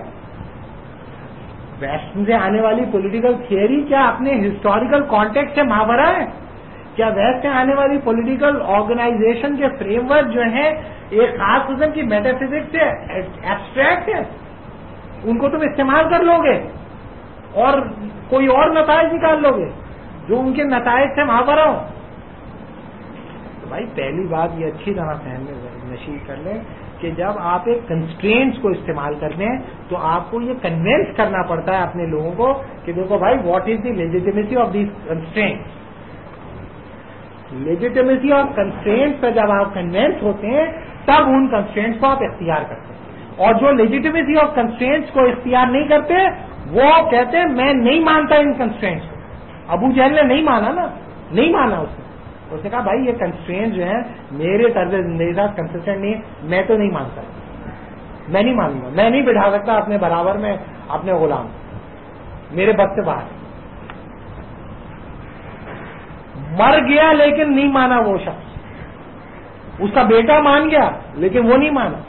ویسٹ سے آنے والی پولیٹیکل تھیوری کیا اپنے ہسٹوریکل کانٹیکسٹ سے ماورا ہے؟ کیا ویسٹ سے آنے والی پولیٹیکل آرگنائزیشن کے فریم ورک جو ہیں ایک خاص قسم کی میٹافزکس سے ایبسٹریکٹ ہے؟ ان کو تم استعمال کر لو گے اور کوئی اور نتائج نکال لو گے جو ان کے نتائج سے ماورا ہو. تو بھائی پہلی بات یہ اچھی طرح فہم نشی کر لیں کہ جب آپ ایک کنسٹرینٹس کو استعمال کرتے ہیں تو آپ کو یہ کنوینس کرنا پڑتا ہے اپنے لوگوں کو کہ دیکھو بھائی what is the legitimacy of these constraints. Legitimacy of constraints پہ جب آپ کنوینس ہوتے ہیں تب ان کنسٹرینٹس کو آپ اختیار کرتے ہیں, اور جو لیجیٹیمیسی آف کنسٹرینٹس کو اختیار نہیں کرتے وہ کہتے ہیں میں نہیں مانتا ان کنسٹرینٹس کو. ابو جہل نے نہیں مانا نا, نہیں مانا اس نے کہا بھائی یہ کنسٹرینٹ جو ہیں میرے طرز زندگی کے ساتھ کنسسٹنٹ نہیں ہے, میں تو نہیں مانتا, میں نہیں مانوں گا, میں نہیں بٹھا سکتا اپنے برابر میں اپنے غلام, میرے بس سے باہر. مر گیا لیکن نہیں مانا وہ شخص, اس کا بیٹا مان گیا لیکن وہ نہیں مانا.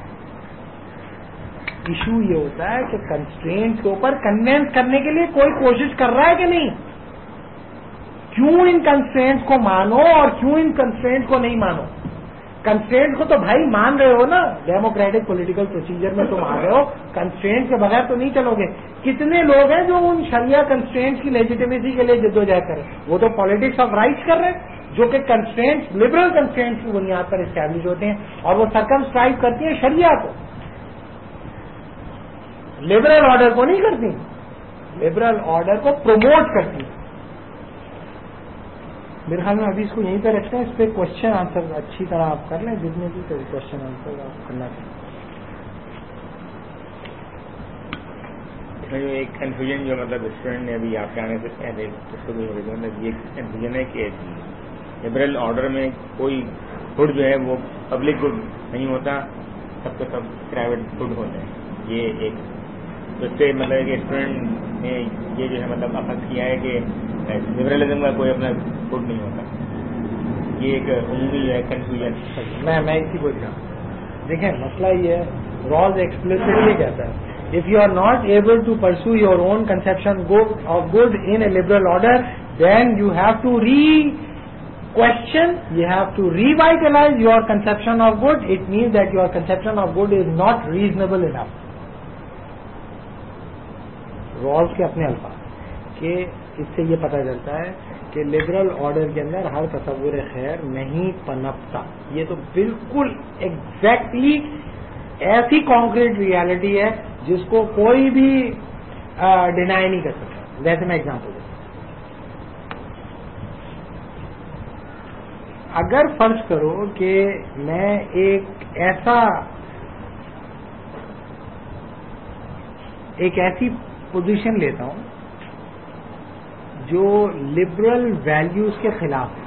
ایشو یہ ہوتا ہے کہ کنسٹرینٹ کے اوپر کنوینس کرنے کے لیے کوئی کوشش کر رہا ہے کہ نہیں. کیوں ان کنسٹرینٹ کو مانو اور کیوں ان کنسٹرینٹ کو نہیں مانو. کنسٹرینٹ کو تو بھائی مان رہے ہو نا, ڈیموکریٹک پولیٹیکل پروسیجر میں تم آ گئے ہو, کنسٹرینٹ کے بغیر تو نہیں چلو گے. کتنے لوگ ہیں جو ان شریعہ کنسٹرینٹ کی لیجیٹیمیسی کے لیے جدوجہد کریں, وہ تو پالیٹکس آف رائٹس کر رہے ہیں جو کہ کنسٹرینٹ لبرل کنسٹرینٹ کی بنیاد پر اسٹیبلش ہوتے ہیں اور وہ سرکمسکرائب کرتی ہیں شریعہ کو, لبرل آرڈر کو نہیں کرتی, لبرل آرڈر کو پروموٹ کرتی ہیں. میرے خیال میں ابھی اس کو یہیں پہ رکھتے ہیں, اس پہ کوشچن آنسر اچھی طرح آپ کر لیں, جتنے بھی کوشچن آنسر آپ کرنا چاہیے. ایک کنفیوژن جو مطلب اسٹوڈنٹ نے ابھی آپ کے آنے سے پہلے اس کو بھی مطلب یہ کنفیوژن ہے کہ لبرل آرڈر میں کوئی گڈ جو ہے وہ پبلک گڈ نہیں ہوتا, سب کے سب پرائیویٹ گڈ ہوتے ہیں. یہ ایک تو اس سے مطلب کہ اسٹوڈنٹ نے یہ جو ہے مطلب اخذ کیا ہے کہ لبرلزم کا کوئی اپنا گڈ نہیں ہوتا. یہ ایک عمومی جو ہے کنفیوژن. میں اسی کو دیکھیں, مسئلہ یہ ہے, رالز ایکسپلیسٹلی کہتا ہے if you are not able to pursue your own conception of good in a liberal order, then you have to question, you have to revitalize your conception of good. It means that your conception of good is not reasonable enough. رالز کے اپنے الفاظ کہ اس سے یہ پتہ چلتا ہے کہ لبرل آرڈر کے اندر ہر تصور خیر نہیں پنپتا. یہ تو بالکل ایگزیکٹلی ایسی کانکریٹ ریالٹی ہے جس کو کوئی بھی ڈینائی نہیں کر سکتا. ویسے میں ایگزامپل دوں, اگر فرض کرو کہ میں ایک ایسی پوزیشن لیتا ہوں جو لبرل ویلیوز کے خلاف ہے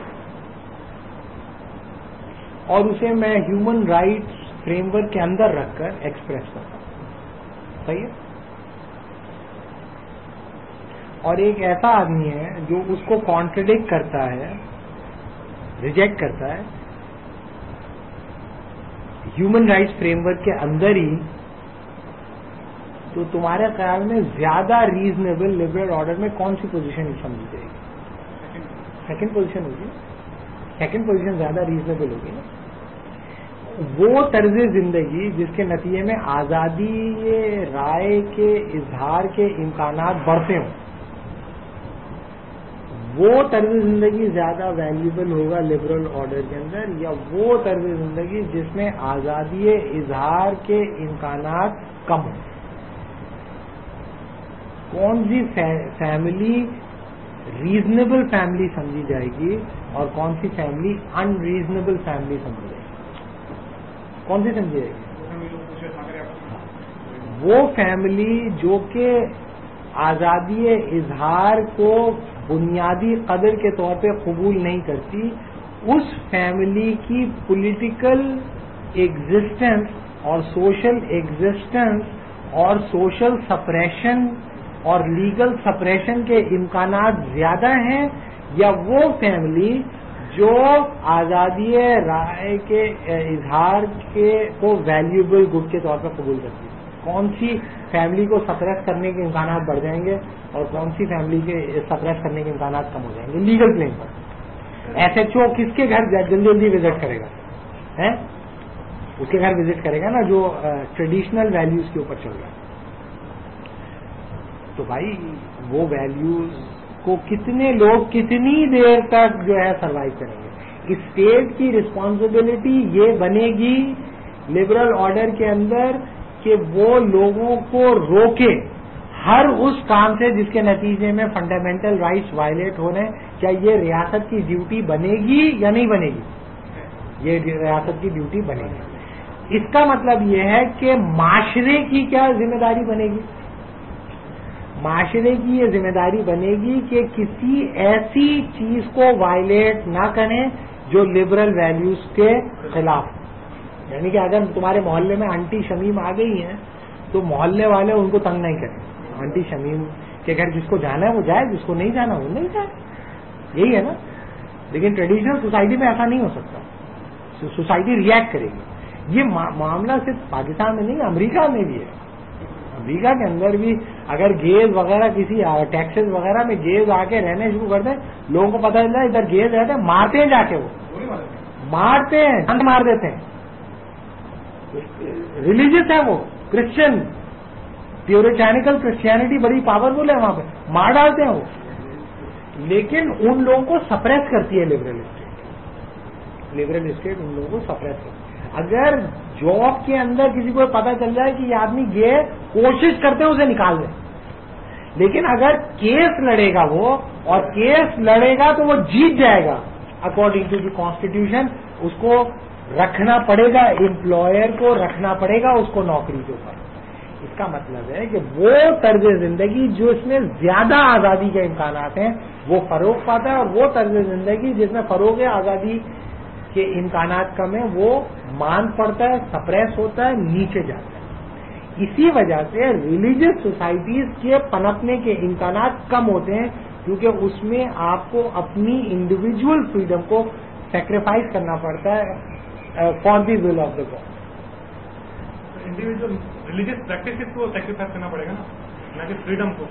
اور اسے میں ہیومن رائٹس فریم ورک کے اندر رکھ کر ایکسپریس کرتا ہوں, صحیح ہے. اور ایک ایسا آدمی ہے جو اس کو کانٹرڈکٹ کرتا ہے, ریجیکٹ کرتا ہے ہیومن رائٹس فریم ورک کے اندر ہی, تو تمہارے خیال میں زیادہ ریزنیبل لبرل آرڈر میں کون سی پوزیشن سمجھی جائے گی؟ سیکنڈ پوزیشن ہوگی. سیکنڈ پوزیشن زیادہ ریزنیبل ہوگی نا. وہ طرز زندگی جس کے نتیجے میں آزادی رائے کے اظہار کے امکانات بڑھتے ہوں, وہ طرز زندگی زیادہ ویلیوبل ہوگا لبرل آرڈر کے اندر, یا وہ طرز زندگی جس میں آزادی اظہار کے امکانات کم ہوں؟ کون سی فیملی ریزنیبل فیملی سمجھی جائے گی اور کون سی فیملی ان ریزنیبل فیملی سمجھی جائے گی؟ کون سی سمجھی جائے گی؟ وہ فیملی جو کہ آزادی اظہار کو بنیادی قدر کے طور پہ قبول نہیں کرتی, اس فیملی کی پولیٹیکل ایگزسٹنس اور سوشل ایگزسٹنس اور سوشل سپریشن اور لیگل سپریشن کے امکانات زیادہ ہیں, یا وہ فیملی جو آزادی رائے کے اظہار کو ویلیوبل گڈ کے طور پر قبول کرتی ہے؟ کون سی فیملی کو سپریس کرنے کے امکانات بڑھ جائیں گے اور کون سی فیملی کے سپریس کرنے کے امکانات کم ہو جائیں گے لیگل پلین پر؟ ایس ایچ او کس کے گھر جلدی جلدی وزٹ کرے گا؟ اس کے گھر وزٹ کرے گا نا جو ٹریڈیشنل ویلیوز کے اوپر چل رہا ہے. تو بھائی وہ ویلیوز کو کتنے لوگ کتنی دیر تک جو ہے سروائیو کریں گے؟ اسٹیٹ کی رسپانسبلٹی یہ بنے گی لبرل آرڈر کے اندر کہ وہ لوگوں کو روکے ہر اس کام سے جس کے نتیجے میں فنڈامنٹل رائٹس وائلیٹ ہو رہے ہیں. کیا یہ ریاست کی ڈیوٹی بنے گی یا نہیں بنے گی؟ یہ ریاست کی ڈیوٹی بنے گی. اس کا مطلب یہ ہے کہ معاشرے کی کیا ذمہ داری بنے گی؟ معاشرے کی یہ ذمہ داری بنے گی کہ کسی ایسی چیز کو وائلیٹ نہ کریں جو لبرل ویلیوز کے خلاف. یعنی کہ اگر تمہارے محلے میں آنٹی شمیم آ گئی ہیں تو محلے والے ان کو تنگ نہیں کریں. آنٹی شمیم کے گھر جس کو جانا ہے وہ جائے, جس کو نہیں جانا وہ نہیں جائے. یہی ہے نا. لیکن ٹریڈیشنل سوسائٹی میں ایسا نہیں ہو سکتا. سوسائٹی ریئیکٹ کرے گی. یہ معاملہ صرف پاکستان میں نہیں، امریکہ میں بھی ہے. امریکہ کے اندر بھی اگر گیز وغیرہ کسی ٹیکسز وغیرہ میں گیز آ کے رہنے شروع کر دیں، لوگوں کو پتہ چلتا ہے ادھر گیز رہتے ہیں، مارتے ہیں جا کے، وہ مارتے ہیں، مار دیتے ہیں. ریلیجیس ہے وہ، کرسچن، پیورٹینیکل کرسچینٹی بڑی پاورفل ہے وہاں پہ، مار ڈالتے ہیں وہ. لیکن ان لوگوں کو سپریس کرتی ہے لبرل اسٹیٹ. لبرل اسٹیٹ ان لوگوں کو سپریس کرتی ہے. اگر جاب کے اندر کسی کو پتا چل جائے کہ یہ آدمی گے، کوشش کرتے ہیں اسے نکال دیں. لیکن اگر کیس لڑے گا وہ، اور کیس لڑے گا تو وہ جیت جائے گا اکارڈنگ ٹو دی کانسٹیٹیوشن، اس کو رکھنا پڑے گا، امپلائر کو رکھنا پڑے گا اس کو نوکری کے اوپر. اس کا مطلب ہے کہ وہ طرز زندگی جو اس میں زیادہ آزادی کے امکانات ہیں وہ فروغ پاتا ہے، اور وہ طرز زندگی جس میں فروغ آزادی کے امکانات کم ہیں وہ مان پڑتا ہے، سپریس ہوتا ہے، نیچے جاتا ہے. اسی وجہ سے ریلیجیس سوسائٹیز کے پنپنے کے امکانات کم ہوتے ہیں، کیونکہ اس میں آپ کو اپنی انڈیویجول فریڈم کو سیکریفائز کرنا پڑتا ہے for the will of the God. Individual religious practices کو سیکریفائز کرنا پڑے گا نا کہ فریڈم کو.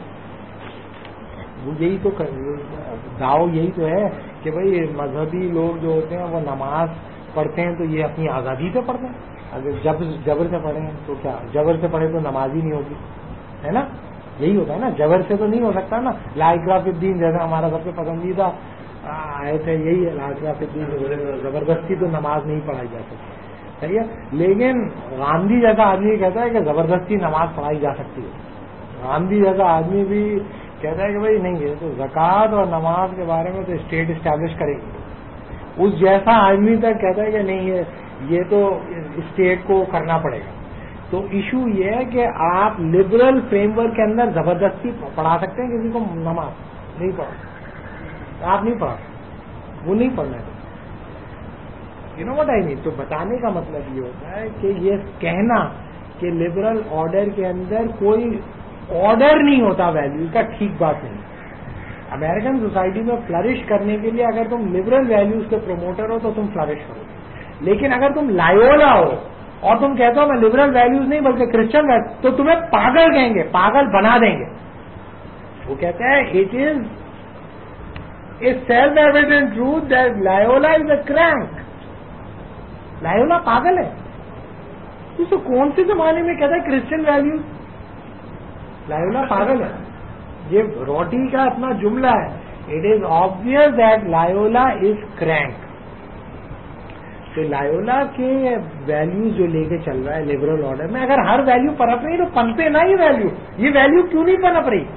وہ یہی تو داؤ یہی تو ہے کہ بھائی مذہبی لوگ جو ہوتے ہیں وہ نماز پڑھتے ہیں تو یہ اپنی آزادی سے پڑھتے ہیں. اگر جبر سے پڑھیں تو کیا، جبر سے پڑھے تو نماز ہی نہیں ہوگی، ہے نا؟ یہی ہوتا ہے نا، جبر سے تو نہیں ہو سکتا نا. لا اکراہ فی الدین جیسا ہمارا سب سے پسندیدہ آیت ہے، یہی ہے لا اکراہ فی الدین. زبردستی تو نماز نہیں پڑھائی جا سکتی، صحیح ہے. لیکن گاندھی جیسا آدمی کہتا ہے کہ زبردستی نماز پڑھائی جا سکتی ہے. گاندھی جیسا آدمی بھی کہتا ہے کہ بھائی نہیں، ہے تو زکوٰۃ اور نماز کے بارے میں تو اسٹیٹ اسٹیبلش کرے گی. اس جیسا آدمی تک کہتا ہے کہ نہیں، یہ تو اسٹیٹ کو کرنا پڑے گا. تو ایشو یہ ہے کہ آپ لبرل فریم ورک کے اندر زبردستی پڑھا سکتے ہیں کسی کو نماز؟ نہیں پڑھا، آپ نہیں پڑھا، وہ نہیں پڑھنا ہے. You know what I mean. تو بتانے کا مطلب یہ ہوتا ہے کہ یہ کہنا کہ لبرل آرڈر کے اندر کوئی آرڈر نہیں ہوتا ویلیوز کا، ٹھیک بات نہیں. امریکن سوسائٹی میں فلرش کرنے کے لیے اگر تم لبرل ویلیوز کے پروموٹر ہو تو تم فلرش کرو. لیکن اگر تم لائیولا ہو اور تم کہتے ہو میں لبرل ویلیوز نہیں بلکہ کرسچن ویلیوز، تو تمہیں پاگل کہیں گے، پاگل بنا دیں گے. وہ کہتے ہیں it is a self evident truth that Loyola is a crank. Loyola پاگل ہے. تو کون سے زمانے میں کہتا ہے کرسچن ویلیوز؟ لائیولا پاگل ہے. یہ روٹی کا اپنا جملہ ہے. It is obvious that Loyola is crank. تو لائیولا کے ویلیوز جو لے کے چل رہا ہے لبرل آرڈر میں، اگر ہر ویلیو پنپ رہی تو پنپے نہ یہ ویلیو. یہ ویلیو کیوں نہیں پنپ رہی؟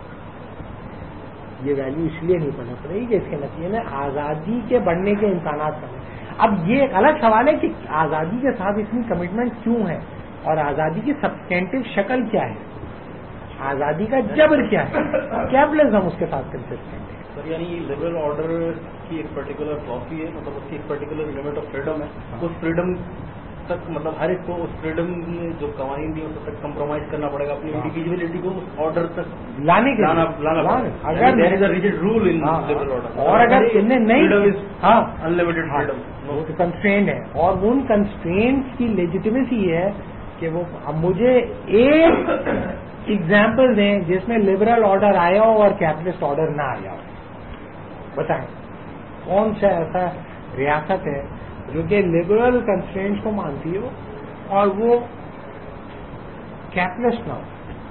یہ ویلیو اس لیے نہیں پنپ رہی کہ اس کے نتیجے میں آزادی کے بڑھنے کے امکانات کم ہیں. اب یہ ایک الگ سوال ہے کہ آزادی کے ساتھ اتنی کمٹمنٹ کیوں ہے، اور آزادی کی سبسٹینٹو شکل کیا ہے، آزادی کا جبر کیا ہے، کیپٹلزم اس کے ساتھ کنسسٹنٹ ہے. سر یعنی لبرل آرڈر کی ایک پرٹیکولر فلاسفی ہے، مطلب اس کی ایک پرٹیکولر لمٹ آف فریڈم ہے. اس فریڈم تک مطلب ہر ایک کو اس فریڈم میں جو قوانین دی اس تک کمپرومائز کرنا پڑے گا، اپنی انڈیویجولیٹی کو اس آرڈر تک لانے کے اگر there is a rigid rule in liberal order, اور اگر انہیں نہیں انلمیٹڈ فریڈم کنسٹرینڈ ہے، اور ان کنسٹرینٹ کی لیجیٹیمیسی ہے کہ وہ مجھے ایک ایگزامپل دیں جس میں لبرل آرڈر آیا ہو اور کیپٹلسٹ آرڈر نہ آیا ہو. بتائیں کون سا ایسا ریاست ہے جو کہ لبرل کنسٹرینٹس کو مانتی ہو اور وہ کیپٹلسٹ نہ ہو؟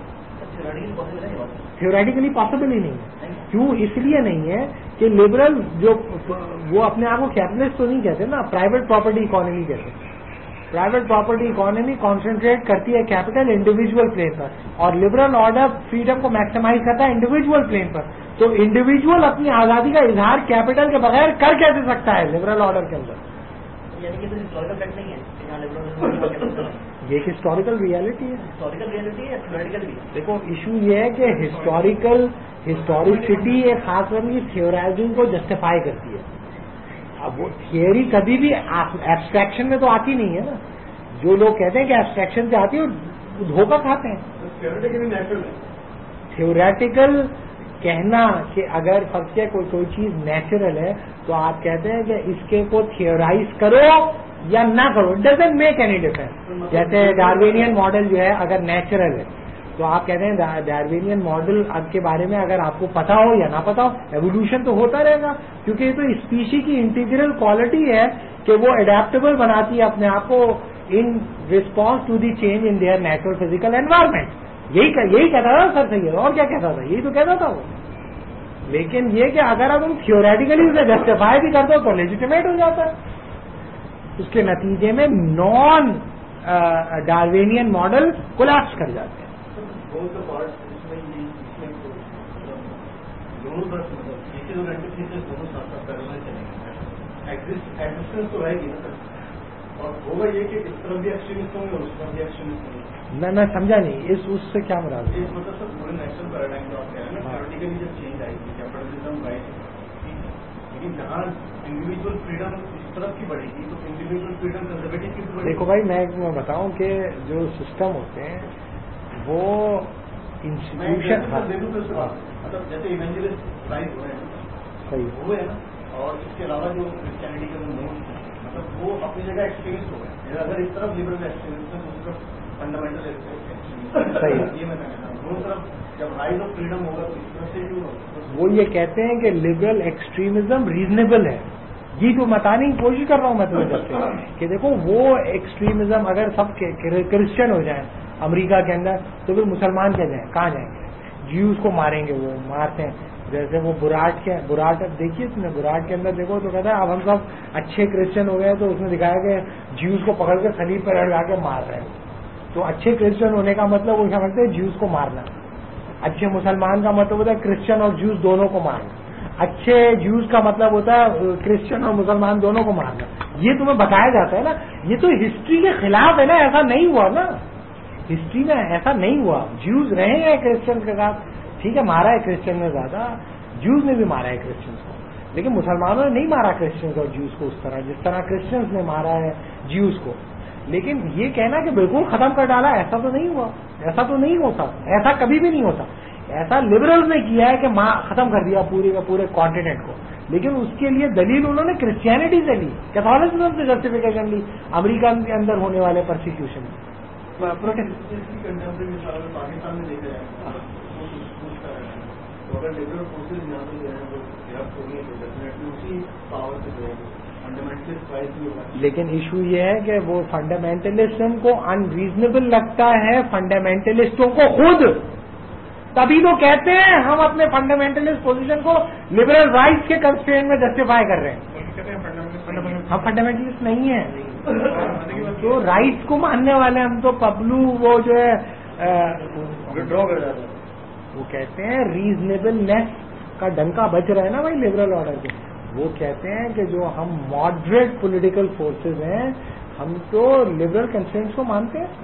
تھیوریٹیکلی پاسبل ہی نہیں ہے. کیوں؟ اس لیے نہیں ہے کہ لبرل جو وہ اپنے آپ کو کیپٹلسٹ تو نہیں کہتے نا، پرائیویٹ پراپرٹی اکانومی کہتے ہیں. پرائیویٹ پراپرٹی اکانومی کانسنٹریٹ کرتی ہے کیپٹل انڈیویجول پلین پر، اور لبرل آرڈر فریڈم کو میکسیمائز کرتا ہے انڈیویجول پلین پر. تو انڈیویجول اپنی آزادی کا اظہار کیپٹل کے بغیر کر کیسے سکتا ہے لبرل آرڈر کے اندر؟ یہ ایک ہسٹوریکل ریئلٹی ہے. دیکھو ایشو یہ ہے کہ ہسٹوریسٹی ایک خاص قسم کی تھیورائزنگ کو جسٹیفائی کرتی ہے. اب وہ تھیوری کبھی بھی ایبسٹریکشن میں تو آتی نہیں ہے نا. جو لوگ کہتے ہیں کہ ایبسٹریکشن سے آتی ہے وہ دھوکہ کھاتے ہیں. تھیوریٹیکل کہنا کہ اگر فرض کیا کوئی چیز نیچرل ہے تو آپ کہتے ہیں کہ اس کے کو تھیورائز کرو یا نہ کرو, it doesn't make any difference. جیسے ڈارونین ماڈل جو ہے اگر نیچرل ہے تو آپ کہتے ہیں ڈارونین ماڈل اب کے بارے میں اگر آپ کو پتا ہو یا نہ پتا ہو, ایوولوشن تو ہوتا رہے گا, کیونکہ یہ تو اسپیشی کی انٹیگرل کوالٹی ہے کہ وہ اڈیپٹیبل بناتی ہے اپنے آپ کو in response to the change in their natural physical environment. یہی کہتا تھا سر سید, اور کیا کہتا تھا, یہی تو کہتا تھا وہ. لیکن یہ کہ اگر اب تم تھیوریٹیکلی اسے جسٹیفائی بھی کر دو تو لیجیٹیمیٹ ہو جاتا ہے. اس کے نتیجے میں نان ڈاروینین ماڈل کولیپس کر جاتے ہیں. تو رہے گی نا سر, اور ہوگا یہ کہ اس طرف بھی ایکسٹریمسٹ ہوں گے اور اس طرف بھی ایکسٹریمسٹ ہوں گے. میں سمجھا نہیں اس سے کیا مراد ہے. مطلب سر پورے نیشنل پیراڈائم جو آپ کہہ رہے ہیں نا, تھیوریٹیکلی جب چینج آئے گی کیپٹلزم رائٹ, لیکن جہاں انڈیویجل فریڈم اس طرف کی بڑھے گی تو انڈیویجل فریڈم کنزرویٹو کی بڑھے گی. دیکھو بھائی میں بتاؤں کہ جو سسٹم ہوتے ہیں وہ انسٹیٹیوشن, مطلب جیسے ایونجلسٹ رائٹ ہوئے ہیں صحیح ہوئے ہیں نا, اور اس کے علاوہ جو کرسچینٹی کے موومنٹ ہیں مطلب وہ اپنی جگہ ایکسٹریمسٹ ہو گئے. اگر اس طرف لبرل ایکسٹریمسٹ ہے تو اس طرف فنڈامنٹل ایکسٹریمسٹ صحیح, یہ میں کہنا چاہوں. دونوں طرف جب رائز آف فریڈم ہوگا تو اس طرف سے کیوں ہوگا. وہ یہ کہتے ہیں کہ لبرل ایکسٹریمزم ریزنیبل ہے. یہ تو بتانے کی کوشش کر رہا ہوں میں تمہیں جب سے کہ دیکھو وہ ایکسٹریمزم اگر سب کرسچن ہو جائیں امریکہ کے اندر تو پھر مسلمان کیا جائیں, کہاں جائیں گے؟ جیوز کو ماریں گے, وہ مارتے ہیں. جیسے وہ براٹ دیکھیے تم نے براٹ کے اندر دیکھو تو کہتا ہے اب ہم سب اچھے کرسچن ہو گئے, تو اس نے دکھایا کہ جیوز کو پکڑ کے صلیب پر لگا کے مار رہے ہیں. تو اچھے کرسچن ہونے کا مطلب وہ سمجھتے ہیں جیوز کو مارنا. اچھے مسلمان کا مطلب ہوتا ہے کرسچن اور جیوز دونوں کو مارنا. اچھے جیوز کا مطلب ہوتا ہے کرسچن اور مسلمان دونوں کو مارنا. یہ تمہیں بتایا جاتا ہے نا, یہ تو ہسٹری کے خلاف ہے نا, ایسا نہیں ہوا نا, ہسٹری میں ایسا نہیں ہوا. جیوز رہے ہیں کرسچن کے ساتھ, ٹھیک ہے, مارا ہے کرسچن نے زیادہ, جیوز نے بھی مارا ہے کرسچنس کو, لیکن مسلمانوں نے نہیں مارا کرسچنس اور جیوز کو اس طرح جس طرح کرسچنس نے مارا ہے جیوز کو. لیکن یہ کہنا کہ بالکل ختم کر ڈالا, ایسا تو نہیں ہوا, ایسا تو نہیں ہوتا, ایسا کبھی بھی نہیں ہوتا. ایسا لبرلز نے کیا ہے کہ ختم کر دیا پورے کا پورے کانٹیننٹ کو, لیکن اس کے لیے دلیل انہوں نے کرسچینٹی سے لی, کیتھولسزم سے جسٹیفیکیشن لی امریکہ کے اندر ہونے والے پرسیکیوشن میں. پاکستان میں دیکھا جائے تو اگر لبرل فورسز یہاں پہ جو ہے وہ گرفت ہوگی تو ڈیفینیٹلی اسی پاور سے جو ہے فنڈامنٹلسٹ رائز بھی ہوگا. لیکن ایشو یہ ہے کہ وہ فنڈامنٹلزم کو انریزنیبل لگتا ہے فنڈامنٹلسٹوں کو خود, تبھی تو کہتے ہیں ہم اپنے فنڈامنٹلسٹ پوزیشن کو لبرل رائٹس کے کنسٹرینٹ میں جسٹیفائی کر رہے ہیں. ہم فنڈامنٹلسٹ نہیں ہیں, تو رائٹس کو ماننے والے ہم تو پبلو وہ جو ہے ڈرا کر جاتا ہے. وہ کہتے ہیں ریزنیبلنیس کا ڈنکا بج رہا ہے نا بھائی لبرل آرڈر کے. وہ کہتے ہیں کہ جو ہم ماڈریٹ پولیٹیکل فورسز ہیں ہم تو لبرل کنسٹرینٹس کو مانتے ہیں.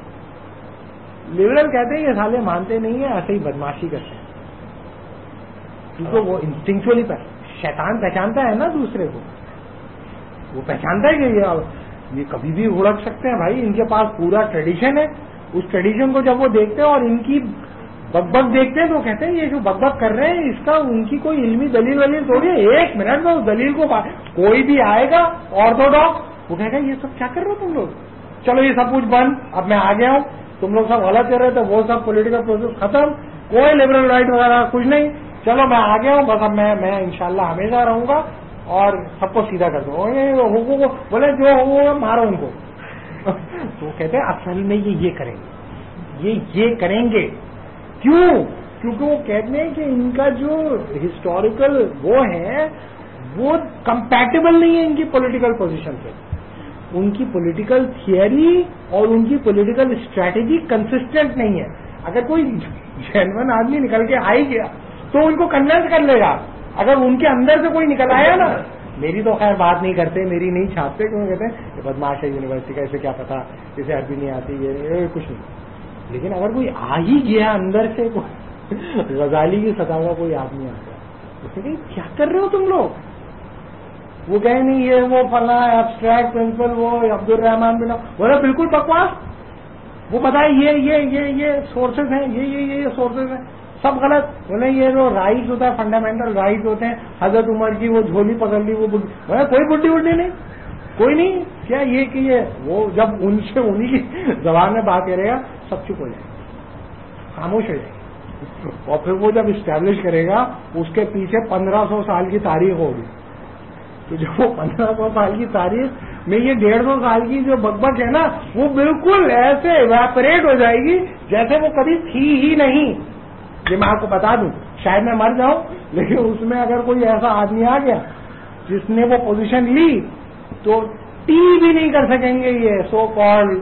لبرل کہتے ہیں یہ سالے مانتے نہیں ہیں, ایسے ہی بدماشی کرتے ہیں, کیونکہ وہ انسٹنکچولی شیطان پہچانتا ہے نا دوسرے کو, وہ پہچانتا ہے کہ یہ کبھی بھی اڑک سکتے ہیں بھائی, ان کے پاس پورا ٹریڈیشن ہے. اس ٹریڈیشن کو جب وہ دیکھتے ہیں اور ان کی بک دیکھتے ہیں تو کہتے ہیں یہ جو بک کر رہے ہیں اس کا ان کی کوئی علمی دلیل تھوڑی ہے. ایک منٹ میں اس دلیل کو کوئی بھی آئے گا آرتھوڈاکس, وہ کہے گا یہ سب کیا کر رہے ہو تم لوگ, چلو یہ سب کچھ بند, اب میں آ گیا ہوں, تم لوگ سب غلط کر رہے تھے, وہ سب پولیٹیکل پروسیس ختم, کوئی لبرل رائٹ وغیرہ کچھ نہیں, چلو میں آ گیا ہوں, بس اب میں انشاءاللہ ہمیشہ رہوں گا اور سب کو سیدھا کر دوں, حقوق بولے جو حقوق مارو ان کو. تو کہتے ہیں اصل میں یہ کریں گے, یہ کریں گے. کیوں؟ کیونکہ وہ کہتے ہیں کہ ان کا جو ہسٹوریکل وہ ہے وہ کمپیٹیبل نہیں ہے ان کی پولیٹیکل پوزیشن سے. ان کی پولیٹیکل تھیوری اور ان کی پولیٹیکل اسٹریٹجی کنسسٹنٹ نہیں ہے. اگر کوئی جینون آدمی نکل کے آ ہی گیا تو ان کو کنوینس کر لے گا. اگر ان کے اندر سے کوئی نکل آیا نا, میری تو خیر بات نہیں کرتے, میری نہیں چھاپتے, کیوں کہتے ہیں یہ بدماش ہے یونیورسٹی کا, اسے کیا پتا, اسے عربی نہیں آتی, یہ کچھ نہیں. لیکن اگر کوئی آ ہی گیا اندر سے, غزالی کی سطح کا کوئی آدمی آ گیا, اسے کہ کیا کر رہے ہو تم لوگ, وہ کہیں نہیں یہ وہ فلاں ایبسٹریکٹ پرنسپل وہ عبد الرحمان بن, بولے بالکل بکواس, وہ بتائے یہ سورسز ہیں, یہ سورسز ہیں, سب غلط. بولے یہ جو رائٹس ہوتا ہے فنڈامنٹل رائٹس ہوتے ہیں, حضرت عمر کی وہ جھولی پکڑ لی, وہ کوئی بڈی نہیں, کوئی نہیں کیا یہ کہ یہ وہ جب ان سے انہیں کی زبان میں بات کرے گا سب چپ ہو جائے گا, خاموش ہو جائے گا, اور پھر وہ جب اسٹیبلش کرے گا اس کے پیچھے 1500 سال کی تاریخ ہوگی. تو جب وہ 1500 سال کی تاریخ میں یہ 150 سال کی جو بک ہے نا وہ بالکل ایسے ایواپریٹ ہو جائے گی جیسے وہ کبھی تھی ہی نہیں. یہ میں آپ کو بتا دوں, شاید میں مر جاؤں لیکن اس میں اگر کوئی ایسا آدمی آ گیا جس نے وہ پوزیشن لی تو ٹی بھی نہیں کر سکیں گے یہ سو کالڈ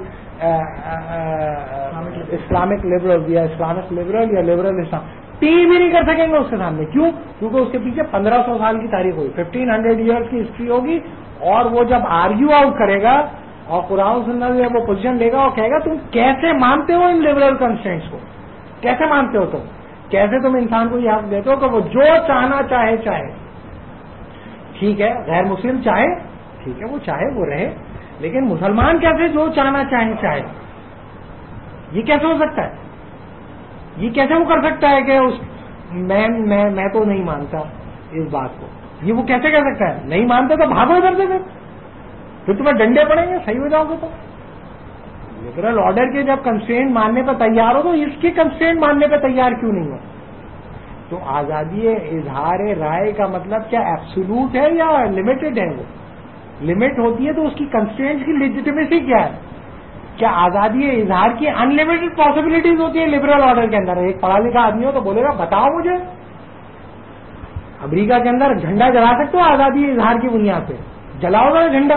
اسلامک لبرل یا اسلامک لبرل یا لبرل اسلام, ٹی بھی نہیں کر سکیں گے اس کے سامنے. کیوں؟ کیونکہ اس کے پیچھے 1500 سال کی تاریخ ہوگی, 1500 ایئرس کی ہسٹری ہوگی. اور وہ جب آرگیو آؤٹ کرے گا اور قرآن سنت میں وہ پوزیشن لے گا اور کہے گا تم کیسے مانتے ہو ان لبرل کنسٹرینٹس کو, کیسے مانتے ہو تم, کیسے تم انسان کو یہ حق دیتے ہو کہ وہ جو چاہنا چاہے چاہے. ٹھیک ہے غیر مسلم چاہے, ٹھیک ہے وہ چاہے وہ رہے, لیکن مسلمان کیسے جو چاہنا چاہے چاہے؟ یہ کیسے ہو سکتا ہے؟ یہ کیسے وہ کر سکتا ہے کہ اس میں تو نہیں مانتا اس بات کو, یہ وہ کیسے کہہ سکتا ہے؟ نہیں مانتے تو بھاگو ادھر سے, پھر تمہیں ڈنڈے پڑیں گے, صحیح ہو جاؤ گے. تو لبرل آرڈر کے جب کنسٹرینٹ ماننے پہ تیار ہو تو اس کی کنسٹرینٹ ماننے پہ تیار کیوں نہیں ہو؟ تو آزادی اظہار رائے کا مطلب کیا ایبسولوٹ ہے یا لمیٹڈ ہے؟ وہ لمٹ ہوتی ہے تو اس کی کنسٹرینٹ کی لیجیٹمیسی کیا ہے؟ کیا آزادی اظہار کی ان لمیٹڈ پاسبلٹیز ہوتی ہے لبرل آرڈر کے اندر؟ ایک پڑھا لکھا آدمی ہو تو بولے گا بتاؤ مجھے, امریکہ کے اندر جھنڈا جلا سکتے ہو آزادی اظہار کی بنیاد پہ؟ جلاؤ گا جھنڈا,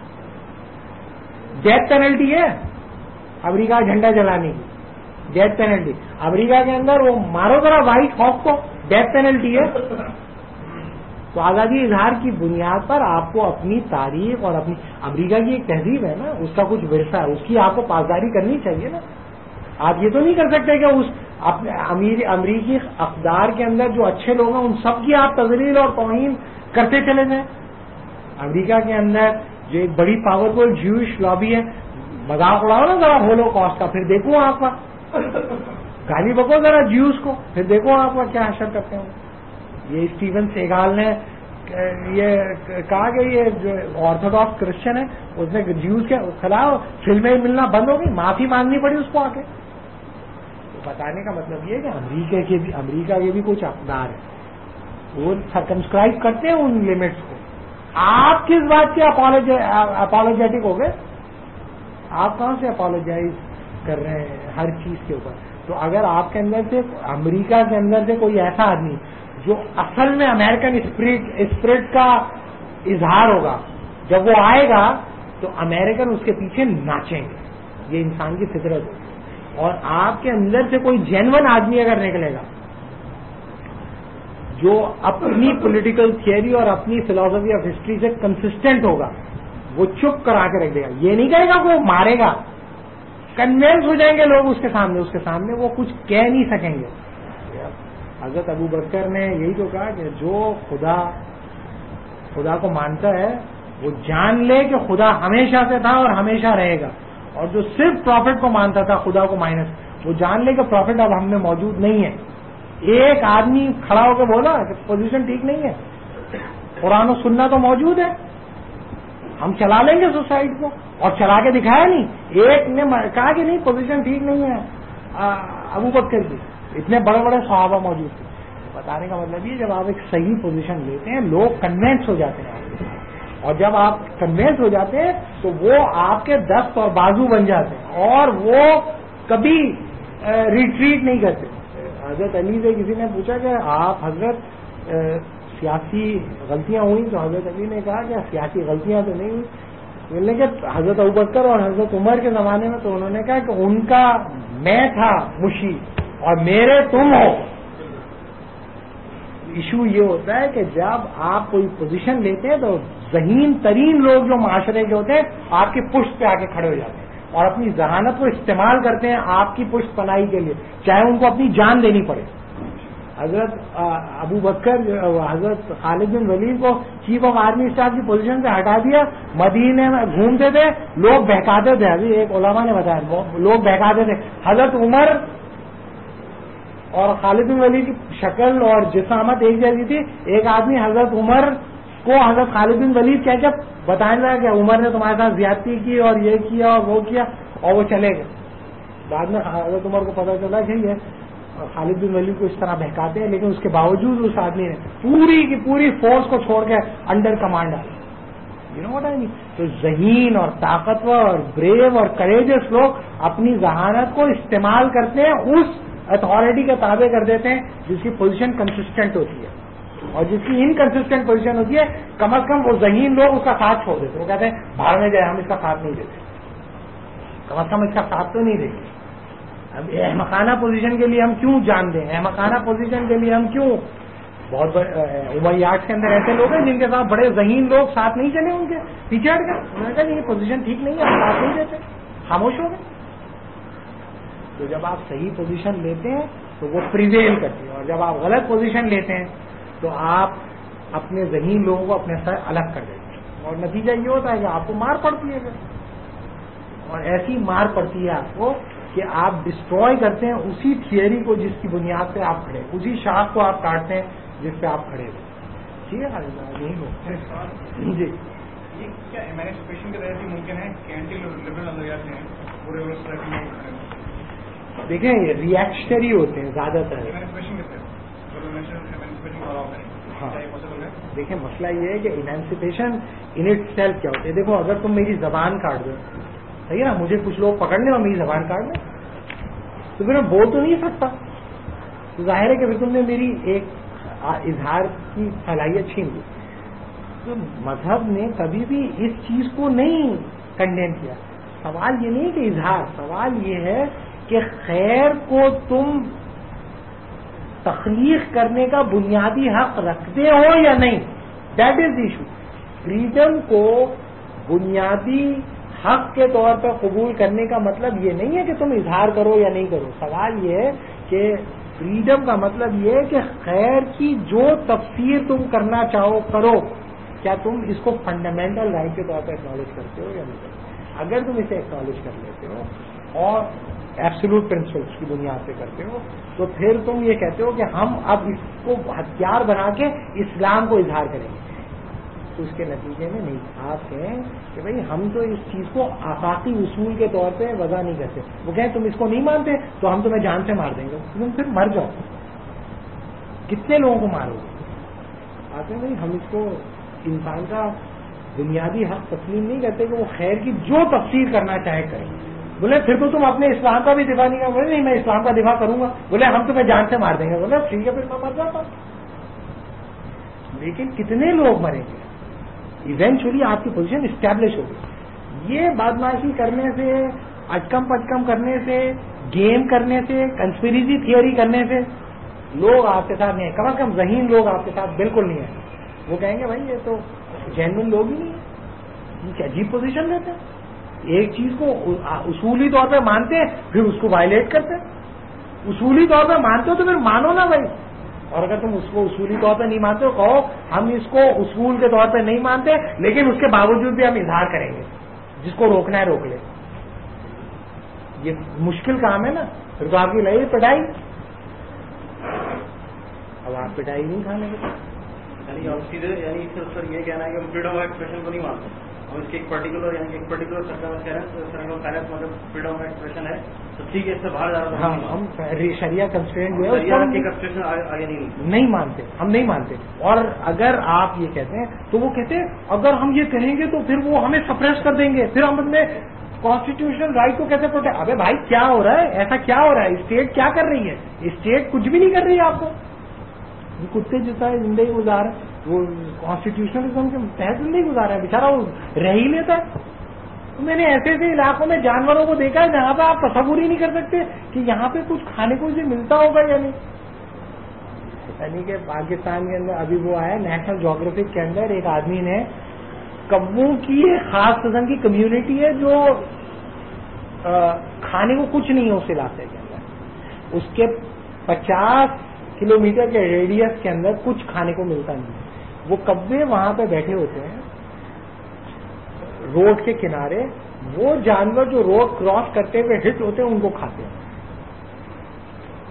ڈیتھ پینلٹی ہے امریکہ جھنڈا جلانے کی, ڈیتھ پینلٹی. امریکہ کے اندر وہ مارو ذرا وائٹ ہاک کو, ڈیتھ پینلٹی ہے. تو آزادی اظہار کی بنیاد پر آپ کو اپنی تاریخ اور اپنی امریکہ کی ایک تہذیب ہے نا, اس کا کچھ ورثہ ہے, اس کی آپ کو پاسداری کرنی چاہیے نا. آپ یہ تو نہیں کر سکتے کہ اس امریکی اقدار کے اندر جو اچھے لوگ ہیں ان سب کی آپ تذلیل اور توہین کرتے چلے جائیں. امریکہ کے اندر جو ایک بڑی پاورفل جیوش لابی ہے, مذاق اڑاؤ نا ذرا ہولو کاسٹ کا, پھر دیکھو آپ کا گالی بکو ذرا جیوز کو, پھر دیکھو آپ کا کیا حشر کرتے ہیں. یہ اسٹیون سیگال نے یہ کہا کہ یہ جو آرتھوڈاکس کرسچن ہے اس نے جیوز کے خلاف فلمیں ملنا بند ہو گئی, معافی مانگنی پڑی اس کو آ کے. تو بتانے کا مطلب یہ ہے کہ امریکہ کے بھی کچھ اقدار ہے, وہ سرکمسکرائب کرتے ہیں ان لمٹس کو. آپ کس بات کے اپالوجیٹک ہو گئے؟ آپ کہاں سے اپالوجائز کر رہے ہیں ہر چیز کے اوپر؟ تو اگر آپ کے اندر سے امریکہ کے اندر سے کوئی ایسا آدمی جو اصل میں امریکن اسپرٹ کا اظہار ہوگا, جب وہ آئے گا تو امریکن اس کے پیچھے ناچیں گے, یہ انسان کی فطرت ہوگی. اور آپ کے اندر سے کوئی جینون آدمی اگر نکلے گا جو اپنی پولیٹیکل تھیوری اور اپنی فلاسفی آف ہسٹری سے کنسسٹنٹ ہوگا, وہ چپ کرا کے رکھ دے گا. یہ نہیں کہے گا کہ وہ مارے گا, کنوینس ہو جائیں گے لوگ اس کے سامنے وہ کچھ کہہ نہیں سکیں گے. حضرت ابو بکر نے یہی تو کہا کہ جو خدا کو مانتا ہے وہ جان لے کہ خدا ہمیشہ سے تھا اور ہمیشہ رہے گا, اور جو صرف پروفٹ کو مانتا تھا خدا کو مائنس, وہ جان لے کہ پروفٹ اب ہم میں موجود نہیں ہے. ایک آدمی کھڑا ہو کے بولا کہ پوزیشن ٹھیک نہیں ہے, قرآن و سننا تو موجود ہے, ہم چلا لیں گے سوسائٹی کو, اور چلا کے دکھایا نہیں. ایک نے کہا کہ نہیں پوزیشن ٹھیک نہیں ہے ابو بکر کی, اتنے بڑے بڑے صحابہ موجود تھے. بتانے کا مطلب یہ جب آپ ایک صحیح پوزیشن لیتے ہیں لوگ کنوینس ہو جاتے ہیں, اور جب آپ کنوینس ہو جاتے ہیں تو وہ آپ کے دست اور بازو بن جاتے ہیں, اور وہ کبھی ریٹریٹ نہیں کرتے. حضرت علی سے کسی نے پوچھا کہ آپ حضرت سیاسی غلطیاں ہوئی, تو حضرت علی نے کہا کہ سیاسی غلطیاں تو نہیں ہوئی. بولنے کہ حضرت ابوبکر اور حضرت عمر کے زمانے میں تو انہوں نے کہا کہ ان کا میں تھا مشی اور میرے تم ہو. ایشو یہ ہوتا ہے کہ جب آپ کوئی پوزیشن لیتے ہیں تو ذہین ترین لوگ جو معاشرے کے ہوتے ہیں آپ کی پشت پہ آ کے کھڑے ہو جاتے ہیں اور اپنی ذہانت کو استعمال کرتے ہیں آپ کی پشت پناہی کے لیے, چاہے ان کو اپنی جان دینی پڑے. حضرت ابو بکر حضرت خالد بن ولید کو چیف آف آرمی اسٹاف کی پوزیشن سے ہٹا دیا, مدینے میں گھومتے تھے, لوگ بہکاتے تھے. ابھی ایک علماء نے بتایا لوگ بہکاتے تھے. حضرت عمر اور خالد بن ولید کی شکل اور جسامت ایک جیسی تھی. ایک آدمی حضرت عمر کو حضرت خالد بن ولید کیا بتانے لگا کہ عمر نے تمہارے ساتھ زیادتی کی اور یہ کیا اور وہ کیا اور وہ چلے گئے. بعد میں حضرت عمر کو پتا چلا کہ یہ خالد بن ولید کو اس طرح بہکاتے ہیں, لیکن اس کے باوجود اس آدمی نے پوری کی پوری فورس کو چھوڑ کے انڈر کمانڈ آئی. You know what I mean. تو ذہین اور طاقتور اور بریو اور کریجس لوگ اپنی ذہانت کو استعمال کرتے ہیں, اس اتھارٹی کے تابع کر دیتے ہیں جس کی پوزیشن کنسسٹنٹ ہوتی ہے, اور جس کی انکنسسٹنٹ پوزیشن ہوتی ہے کم از کم وہ ذہین لوگ اس کا ساتھ چھوڑ دیتے. وہ کہتے ہیں باہر میں جائے, ہم اس کا ساتھ نہیں دیتے, کم از کم اس کا ساتھ تو نہیں دیتے. اب احمقانہ پوزیشن کے لیے ہم کیوں جان دیں, احمقانہ پوزیشن کے لیے ہم کیوں. بہت عمریات کے اندر ایسے لوگ ہیں جن کے ساتھ بڑے ذہین لوگ ساتھ نہیں چلے, ان کے پیچھے ہٹ گئے, انہوں نے کہا یہ پوزیشن ٹھیک نہیں ہے, ہم ساتھ نہیں دیتے, خاموش ہو گئے. تو جب آپ صحیح پوزیشن لیتے ہیں تو وہ پریویل کرتی ہے, اور جب آپ غلط پوزیشن لیتے ہیں تو آپ اپنے ذہین لوگوں کو اپنے سے الگ کر دیتے ہیں, اور نتیجہ یہ ہوتا ہے کہ آپ کو مار پڑتی ہے. اور ایسی مار پڑتی ہے آپ کو کہ آپ ڈسٹروائے کرتے ہیں اسی تھیوری کو جس کی بنیاد پہ آپ کھڑے, اسی شاخ کو آپ کاٹتے ہیں جس پہ آپ کھڑے ہوئے. ٹھیک ہے نہیں ہو جی. یہ کیا ایمانسپیشن کے تحت ممکن ہے کہ اینٹی لبرل نظریات ہیں وہ ریورس کریں؟ دیکھیں یہ ریئیکشنری ہوتے ہیں زیادہ تر. ایمانسپیشن کے تحت ہاں دیکھیں مسئلہ یہ ہے کہ ایمانسپیشن ان اٹ سیلف کیا ہوتی ہے. دیکھو اگر تم میری زبان کاٹ دو, صحیح ہے نا, مجھے کچھ لوگ پکڑ لیں اور میری زبان کاٹ لیں تو پھر میں بول تو نہیں سکتا, تو ظاہر ہے کہ پھر تم نے میری ایک اظہار کی صلاحیت چھین لی. تو مذہب نے کبھی بھی اس چیز کو نہیں کنڈیم کیا. سوال یہ نہیں کہ اظہار, سوال یہ ہے کہ خیر کو تم تخلیق کرنے کا بنیادی حق رکھتے ہو یا نہیں. That is the issue. Freedom کو بنیادی حق کے طور پر قبول کرنے کا مطلب یہ نہیں ہے کہ تم اظہار کرو یا نہیں کرو. سوال یہ ہے کہ فریڈم کا مطلب یہ ہے کہ خیر کی جو تفسیر تم کرنا چاہو کرو, کیا تم اس کو فنڈامنٹل رائٹ کے طور پر ایکنالج کرتے ہو یا نہیں کرتے. اگر تم اسے ایکنالج کر لیتے ہو اور ایبسولوٹ پرنسپلس کی بنیاد پہ کرتے ہو تو پھر تم یہ کہتے ہو کہ ہم اب اس کو ہتھیار بنا کے اسلام کو اظہار کریں گے. تو اس کے نتیجے میں نہیں, آپ کہیں کہ بھئی ہم تو اس چیز کو آفاقی اصول کے طور پہ وضع نہیں کرتے. وہ کہیں تم اس کو نہیں مانتے تو ہم تمہیں جان سے مار دیں گے, تم پھر مر جاؤ. کتنے لوگوں کو مارو گے. آتے ہیں بھائی ہم اس کو انسان کا بنیادی حق تسلیم نہیں کرتے کہ وہ خیر کی جو تفسیر کرنا چاہے کریں. بولے پھر تو تم اپنے اسلام کا بھی دفاع نہیں کرو. بولے نہیں میں اسلام کا دفاع کروں گا. بولے ہم تمہیں جان سے مار دیں گے. بولے ٹھیک ہے پھر میں مر جاتا ہوں. لیکن کتنے لوگ مریں گے. ایونچولی آپ کی پوزیشن اسٹیبلش ہوگی. یہ بدمعاشی کرنے سے, اٹکم پٹکم کرنے سے, گیم کرنے سے, کنسپیریسی تھیوری کرنے سے لوگ آپ کے ساتھ نہیں ہیں. کم از کم ذہین لوگ آپ کے ساتھ بالکل نہیں ہیں. وہ کہیں گے بھائی یہ تو جینوئن لوگ ہی نہیں ہیں, یہ عجیب پوزیشن لیتے ہیں. ایک چیز کو اصولی طور پہ مانتے ہیں پھر اس کو وائلیٹ کرتے ہیں. اصولی طور پہ مانتے ہو تو پھر مانو نا بھائی. اور اگر تم اس کو اصولی طور پہ نہیں مانتے ہو, کہو ہم اس کو اصول کے طور پہ نہیں مانتے لیکن اس کے باوجود بھی ہم اظہار کریں گے, جس کو روکنا ہے روک لے. یہ مشکل کام ہے نا. پھر تو آپ کی لڑائی پٹائی. اب آپ پٹائی نہیں کھانے کے. یعنی سر یہ کہنا ہے کہ ہم فریڈم آف ایکسپریشن کو نہیں مانتے, ہم اس کے ایک پرٹیکولر یعنی ایک پرٹیکولر مطلب فریڈم آف ایکسپریشن ہے تو ٹھیک ہے, اس سے باہر جا رہا. ہاں ہم شریعہ کنسٹرینٹ جو ہے آگے نہیں مانتے, ہم نہیں مانتے. اور اگر آپ یہ کہتے ہیں تو وہ کہتے ہیں اگر ہم یہ کہیں گے تو پھر وہ ہمیں سپریس کر دیں گے, پھر ہم اپنے کانسٹیٹیوشنل رائٹ کو کیسے پروٹیکٹ. ابے بھائی کیا ہو رہا ہے, ایسا کیا ہو رہا ہے, اسٹیٹ کیا کر رہی ہے. اسٹیٹ کچھ بھی نہیں کر رہی ہے. آپ کو کتے جتا ہے زندگی گزار, وہ کانسٹیٹیوشنلزم کے تحت زندگی گزار ہے بیچارہ, وہ رہ ہی لیتا ہے. میں نے ایسے ایسے علاقوں میں جانوروں کو دیکھا ہے جہاں پہ آپ تصور ہی نہیں کر سکتے کہ یہاں پہ کچھ کھانے کو اسے ملتا ہوگا یا نہیں. یعنی کہ پاکستان کے اندر ابھی وہ آیا نیشنل جیوگرافک کے اندر, ایک آدمی نے کبوں کی ایک خاص قسم کی کمیونٹی ہے جو کھانے کو کچھ نہیں ہے اس علاقے کے اندر. اس کے 50 کلومیٹر کے ریڈیس کے اندر کچھ کھانے کو ملتا نہیں. وہ کبے وہاں پہ بیٹھے ہوتے ہیں روڈ کے کنارے, وہ جانور جو روڈ کراس کرتے ہوئے ہٹ ہوتے ہیں ان کو کھاتے ہیں.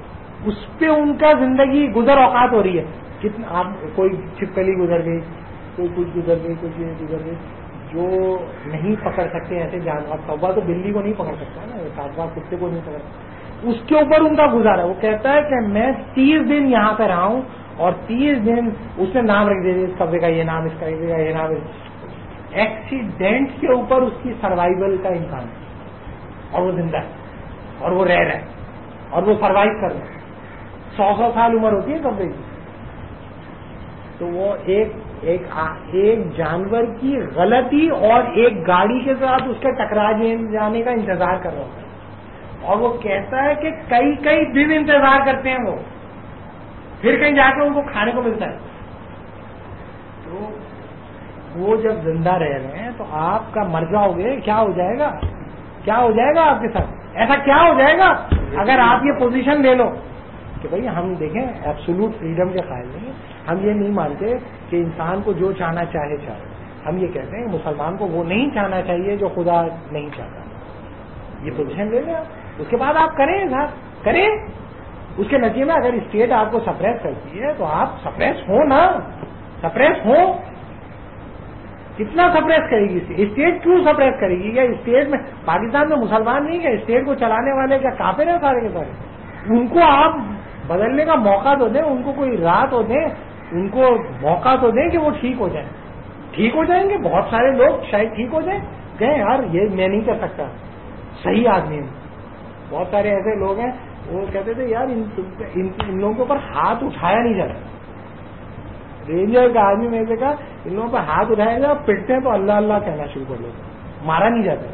اس پہ ان کا زندگی گزر اوقات ہو رہی ہے. کتنا آپ کوئی چھپکلی گزر گئی, کوئی کچھ گزر گئی، کچھ یہ گزر گئی. جو نہیں پکڑ سکتے ایسے جانور، کوا تو بلی کو نہیں پکڑ سکتا نا، کوا کتے کو نہیں پکڑ سکتا، اس کے اوپر ان کا گزارا. وہ کہتا ہے کہ میں 30 دن یہاں پہ رہا ہوں اور 30 دن اس نے نام رکھ دیا، اس کبے کا یہ نام، اس کا یہ نام. ایکسیڈنٹ کے اوپر اس کی سروائیول کا امکان ہے اور وہ زندہ ہے اور وہ رہ رہا ہے اور وہ سروائیو کر رہا ہے. 100 سال عمر ہوتی ہے کبے کی. تو وہ ایک جانور کی غلطی اور ایک گاڑی کے ساتھ اس کے ٹکرا جانے کا انتظار کر رہا ہوتا ہے، اور وہ کہتا ہے کہ کئی دن انتظار کرتے ہیں وہ، پھر کہیں جا کے ان کو کھانے کو ملتا ہے. تو وہ جب زندہ رہ رہے ہیں تو آپ کا مر جاؤ گے، کیا ہو جائے گا؟ کیا ہو جائے گا آپ کے ساتھ؟ ایسا کیا ہو جائے گا اگر آپ یہ پوزیشن لے لو کہ بھائی ہم دیکھیں ایبسولوٹ فریڈم کے قائل نہیں ہیں. ہم یہ نہیں مانتے کہ انسان کو جو چاہنا چاہے. ہم یہ کہتے ہیں کہ مسلمان کو وہ نہیں چاہنا چاہیے جو خدا نہیں چاہتا. یہ پوزیشن لے لیں آپ، اس کے بعد آپ کریں کریں. اس کے نتیجے میں اگر اسٹیٹ آپ کو سپریس کرتی ہے تو آپ سپریس ہو نا، سپریس ہو. کتنا سپریس کرے گی اسٹیٹ؟ کیوں سپریس کرے گی؟ کیا اسٹیٹ میں پاکستان میں مسلمان نہیں ہے؟ اسٹیٹ کو چلانے والے کیا کافر ہیں سارے کے سارے؟ ان کو آپ بدلنے کا موقع تو دیں، ان کو کوئی راہ تو دیں، ان کو موقع تو دیں کہ وہ ٹھیک ہو جائیں. ٹھیک ہو جائیں گے بہت سارے لوگ، شاید ٹھیک ہو جائیں. کہیں یار یہ میں نہیں کر سکتا، صحیح آدمی ہوں. بہت سارے ایسے لوگ ہیں وہ کہتے تھے یار ان لوگوں کے اوپر ہاتھ اٹھایا نہیں جاتا. رینجر کا آدمی میں سے کہا ان لوگوں پر ہاتھ اٹھایا جائے، پٹتے ہیں تو اللہ اللہ کہنا شروع کر لیتے، مارا نہیں جاتا.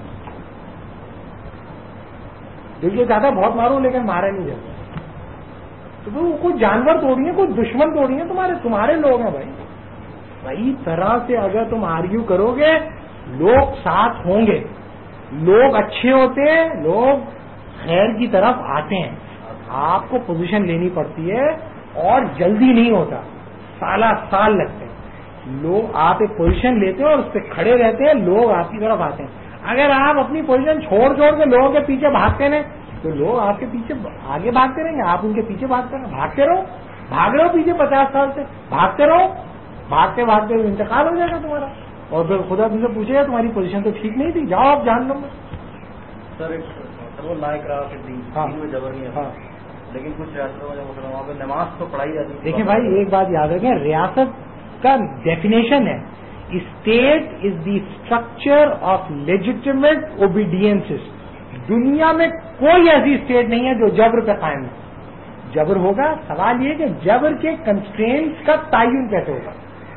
دل یہ چاہتا ہے بہت مارو لیکن مارا نہیں جاتا. تو وہ کوئی جانور توڑی ہے، کوئی دشمن توڑی ہے، تمہارے لوگ ہیں بھائی. صحیح طرح سے اگر تم آرگیو کرو گے لوگ ساتھ ہوں گے. لوگ اچھے ہوتے ہیں، لوگ خیر کی طرف آتے ہیں. آپ کو پوزیشن لینی پڑتی ہے اور جلدی نہیں ہوتا، سال لگتے ہیں. لوگ آپ ایک پوزیشن لیتے ہیں اور اس پہ کھڑے رہتے ہیں، لوگ آپ کی طرف آتے ہیں. اگر آپ اپنی پوزیشن چھوڑ کے لوگوں کے پیچھے بھاگتے ہیں تو لوگ آپ کے پیچھے آگے بھاگتے رہیں گے، آپ ان کے پیچھے بھاگ رہے ہو پیچھے 50 سال سے بھاگتے رہو، بھاگتے انتقال ہو جائے گا تمہارا، اور پھر خدا تم سے پوچھے گا تمہاری پوزیشن تو ٹھیک نہیں تھی، جاؤ آپ جان لو. سر وہ لائق رہا کہ دین میں جبر نہیں ہے، لیکن کچھ ریاستوں میں وہاں پہ نماز تو پڑھائی جاتی ہے. دیکھیں بھائی ایک بات یاد رکھیں، ریاست کا ڈیفینیشن ہے state is the structure of legitimate obedience. دنیا میں کوئی ایسی اسٹیٹ نہیں ہے جو جبر پہ قائم ہے. جبر ہوگا، سوال یہ کہ جبر کے کنسٹرینٹس کا تعین کیسے ہوگا.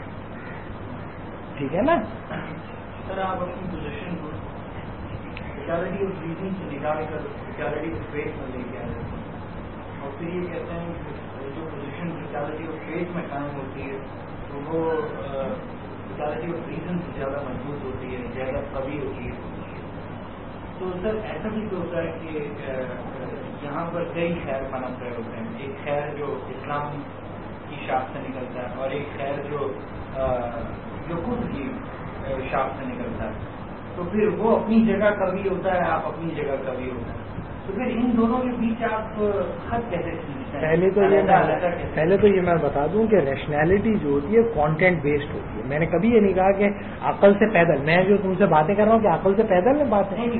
ٹھیک ہے نا. سر آپ اپنی پوزیشن کو ایکوالٹی آف ریزن سے نکال کر ایکوالٹی آف فیتھ میں لے کے آ جاتے ہیں، اور پھر یہ کہتے ہیں کہ جو پوزیشن ایکوالٹی آف فیتھ میں قائم ہوتی ہے تو وہ ایکوالٹی آف ریزن سے زیادہ مضبوط ہوتی ہے، زیادہ قوی ہوتی ہے. تو سر ایسا بھی تو ہوتا ہے کہ یہاں پر کئی خیر پنپ رہے ہوتے ہیں. ایک خیر جو اسلام کی شاخ سے نکلتا ہے اور ایک خیر جو خود کی شاخ سے نکلتا ہے. تو پھر وہ اپنی جگہ کبھی ہوتا ہے، آپ اپنی جگہ کبھی ہوتا ہے. تو پھر ان دونوں کے بیچ آپ خط کیسے کھینچتے ہیں؟ پہلے تو یہ میں بتا دوں کہ ریشنلٹی جو ہوتی ہے کانٹینٹ بیسڈ ہوتی ہے. میں نے کبھی یہ نہیں کہا کہ عقل سے پیدل. میں جو تم سے باتیں کر رہا ہوں کہ عقل سے پیدل میں بات ہے.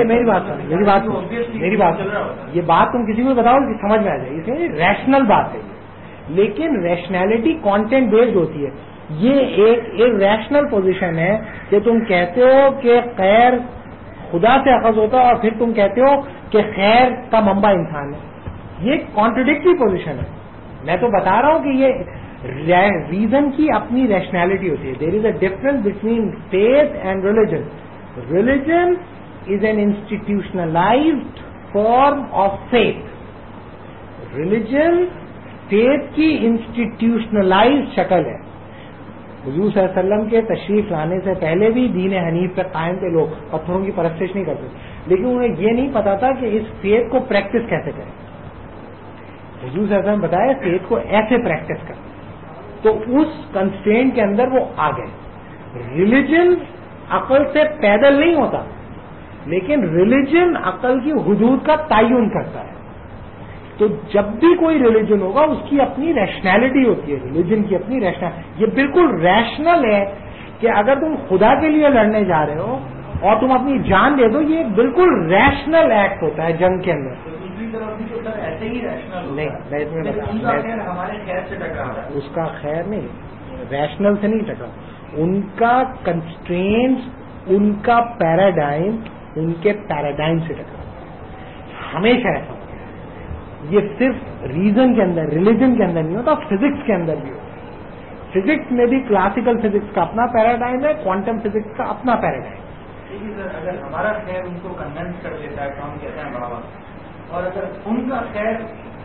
میری بات یہ بات تم کسی کو بتاؤ کہ سمجھ میں آ جائے، اسے ریشنل بات ہے. لیکن ریشنلٹی کانٹینٹ بیسڈ ہوتی ہے. یہ ایک ریشنل پوزیشن ہے کہ تم کہتے ہو کہ خیر خدا سے اخذ ہوتا ہے اور پھر تم کہتے ہو کہ خیر کا منبع انسان ہے. یہ کانٹرڈکٹری پوزیشن ہے. میں تو بتا رہا ہوں کہ یہ ریزن کی اپنی ریشنلٹی ہوتی ہے. There is a difference between faith and religion. Religion is an institutionalized form of faith. Religion faith کی انسٹیٹیوشنلائزڈ شکل ہے. حضور صلی اللہ علیہ وسلم کے تشریف لانے سے پہلے بھی دین حنیف پہ قائم تھے لوگ، پتھروں کی پرستش نہیں کرتے، لیکن انہیں یہ نہیں پتا تھا کہ اس فیتھ کو پریکٹس کیسے کریں. حضور صلی اللہ علیہ وسلم بتایا فیتھ کو ایسے پریکٹس کریں، تو اس کنسٹرینٹ کے اندر وہ آ گئے. ریلیجن عقل سے پیدل نہیں ہوتا، لیکن ریلیجن عقل کی حدود کا تعین کرتا ہے. تو جب بھی کوئی ریلیجن ہوگا اس کی اپنی ریشنلٹی ہوتی ہے، ریلیجن کی اپنی ریشنل، یہ بالکل ریشنل ہے کہ اگر تم خدا کے لیے لڑنے جا رہے ہو اور تم اپنی جان دے دو، یہ بالکل ریشنل ایکٹ ہوتا ہے جنگ کے اندر. دوسری طرف بھی تو سر ایسے ہی ریشنل نہیں، میں اس میں ہمارے خیر سے ٹکرا رہا ہے. اس کا خیر نہیں، ریشنل سے نہیں ٹکرا، ان کا کنسٹرینٹس، ان کا پیراڈائم ان کے پیراڈائم سے ٹکرا، ہمیشہ ایسا ہوتا ہے. یہ صرف ریزن کے اندر، ریلیجن کے اندر نہیں ہوتا، فزکس کے اندر بھی ہوتا ہے. فزکس میں بھی کلاسیکل فزکس کا اپنا پیراڈائم ہے، کوانٹم فزکس کا اپنا پیراڈائم. سر اگر ہمارا خیر ان کو کنوینس کر دیتا ہے تو ہم کہتے ہیں بڑا، اور اگر ان کا خیر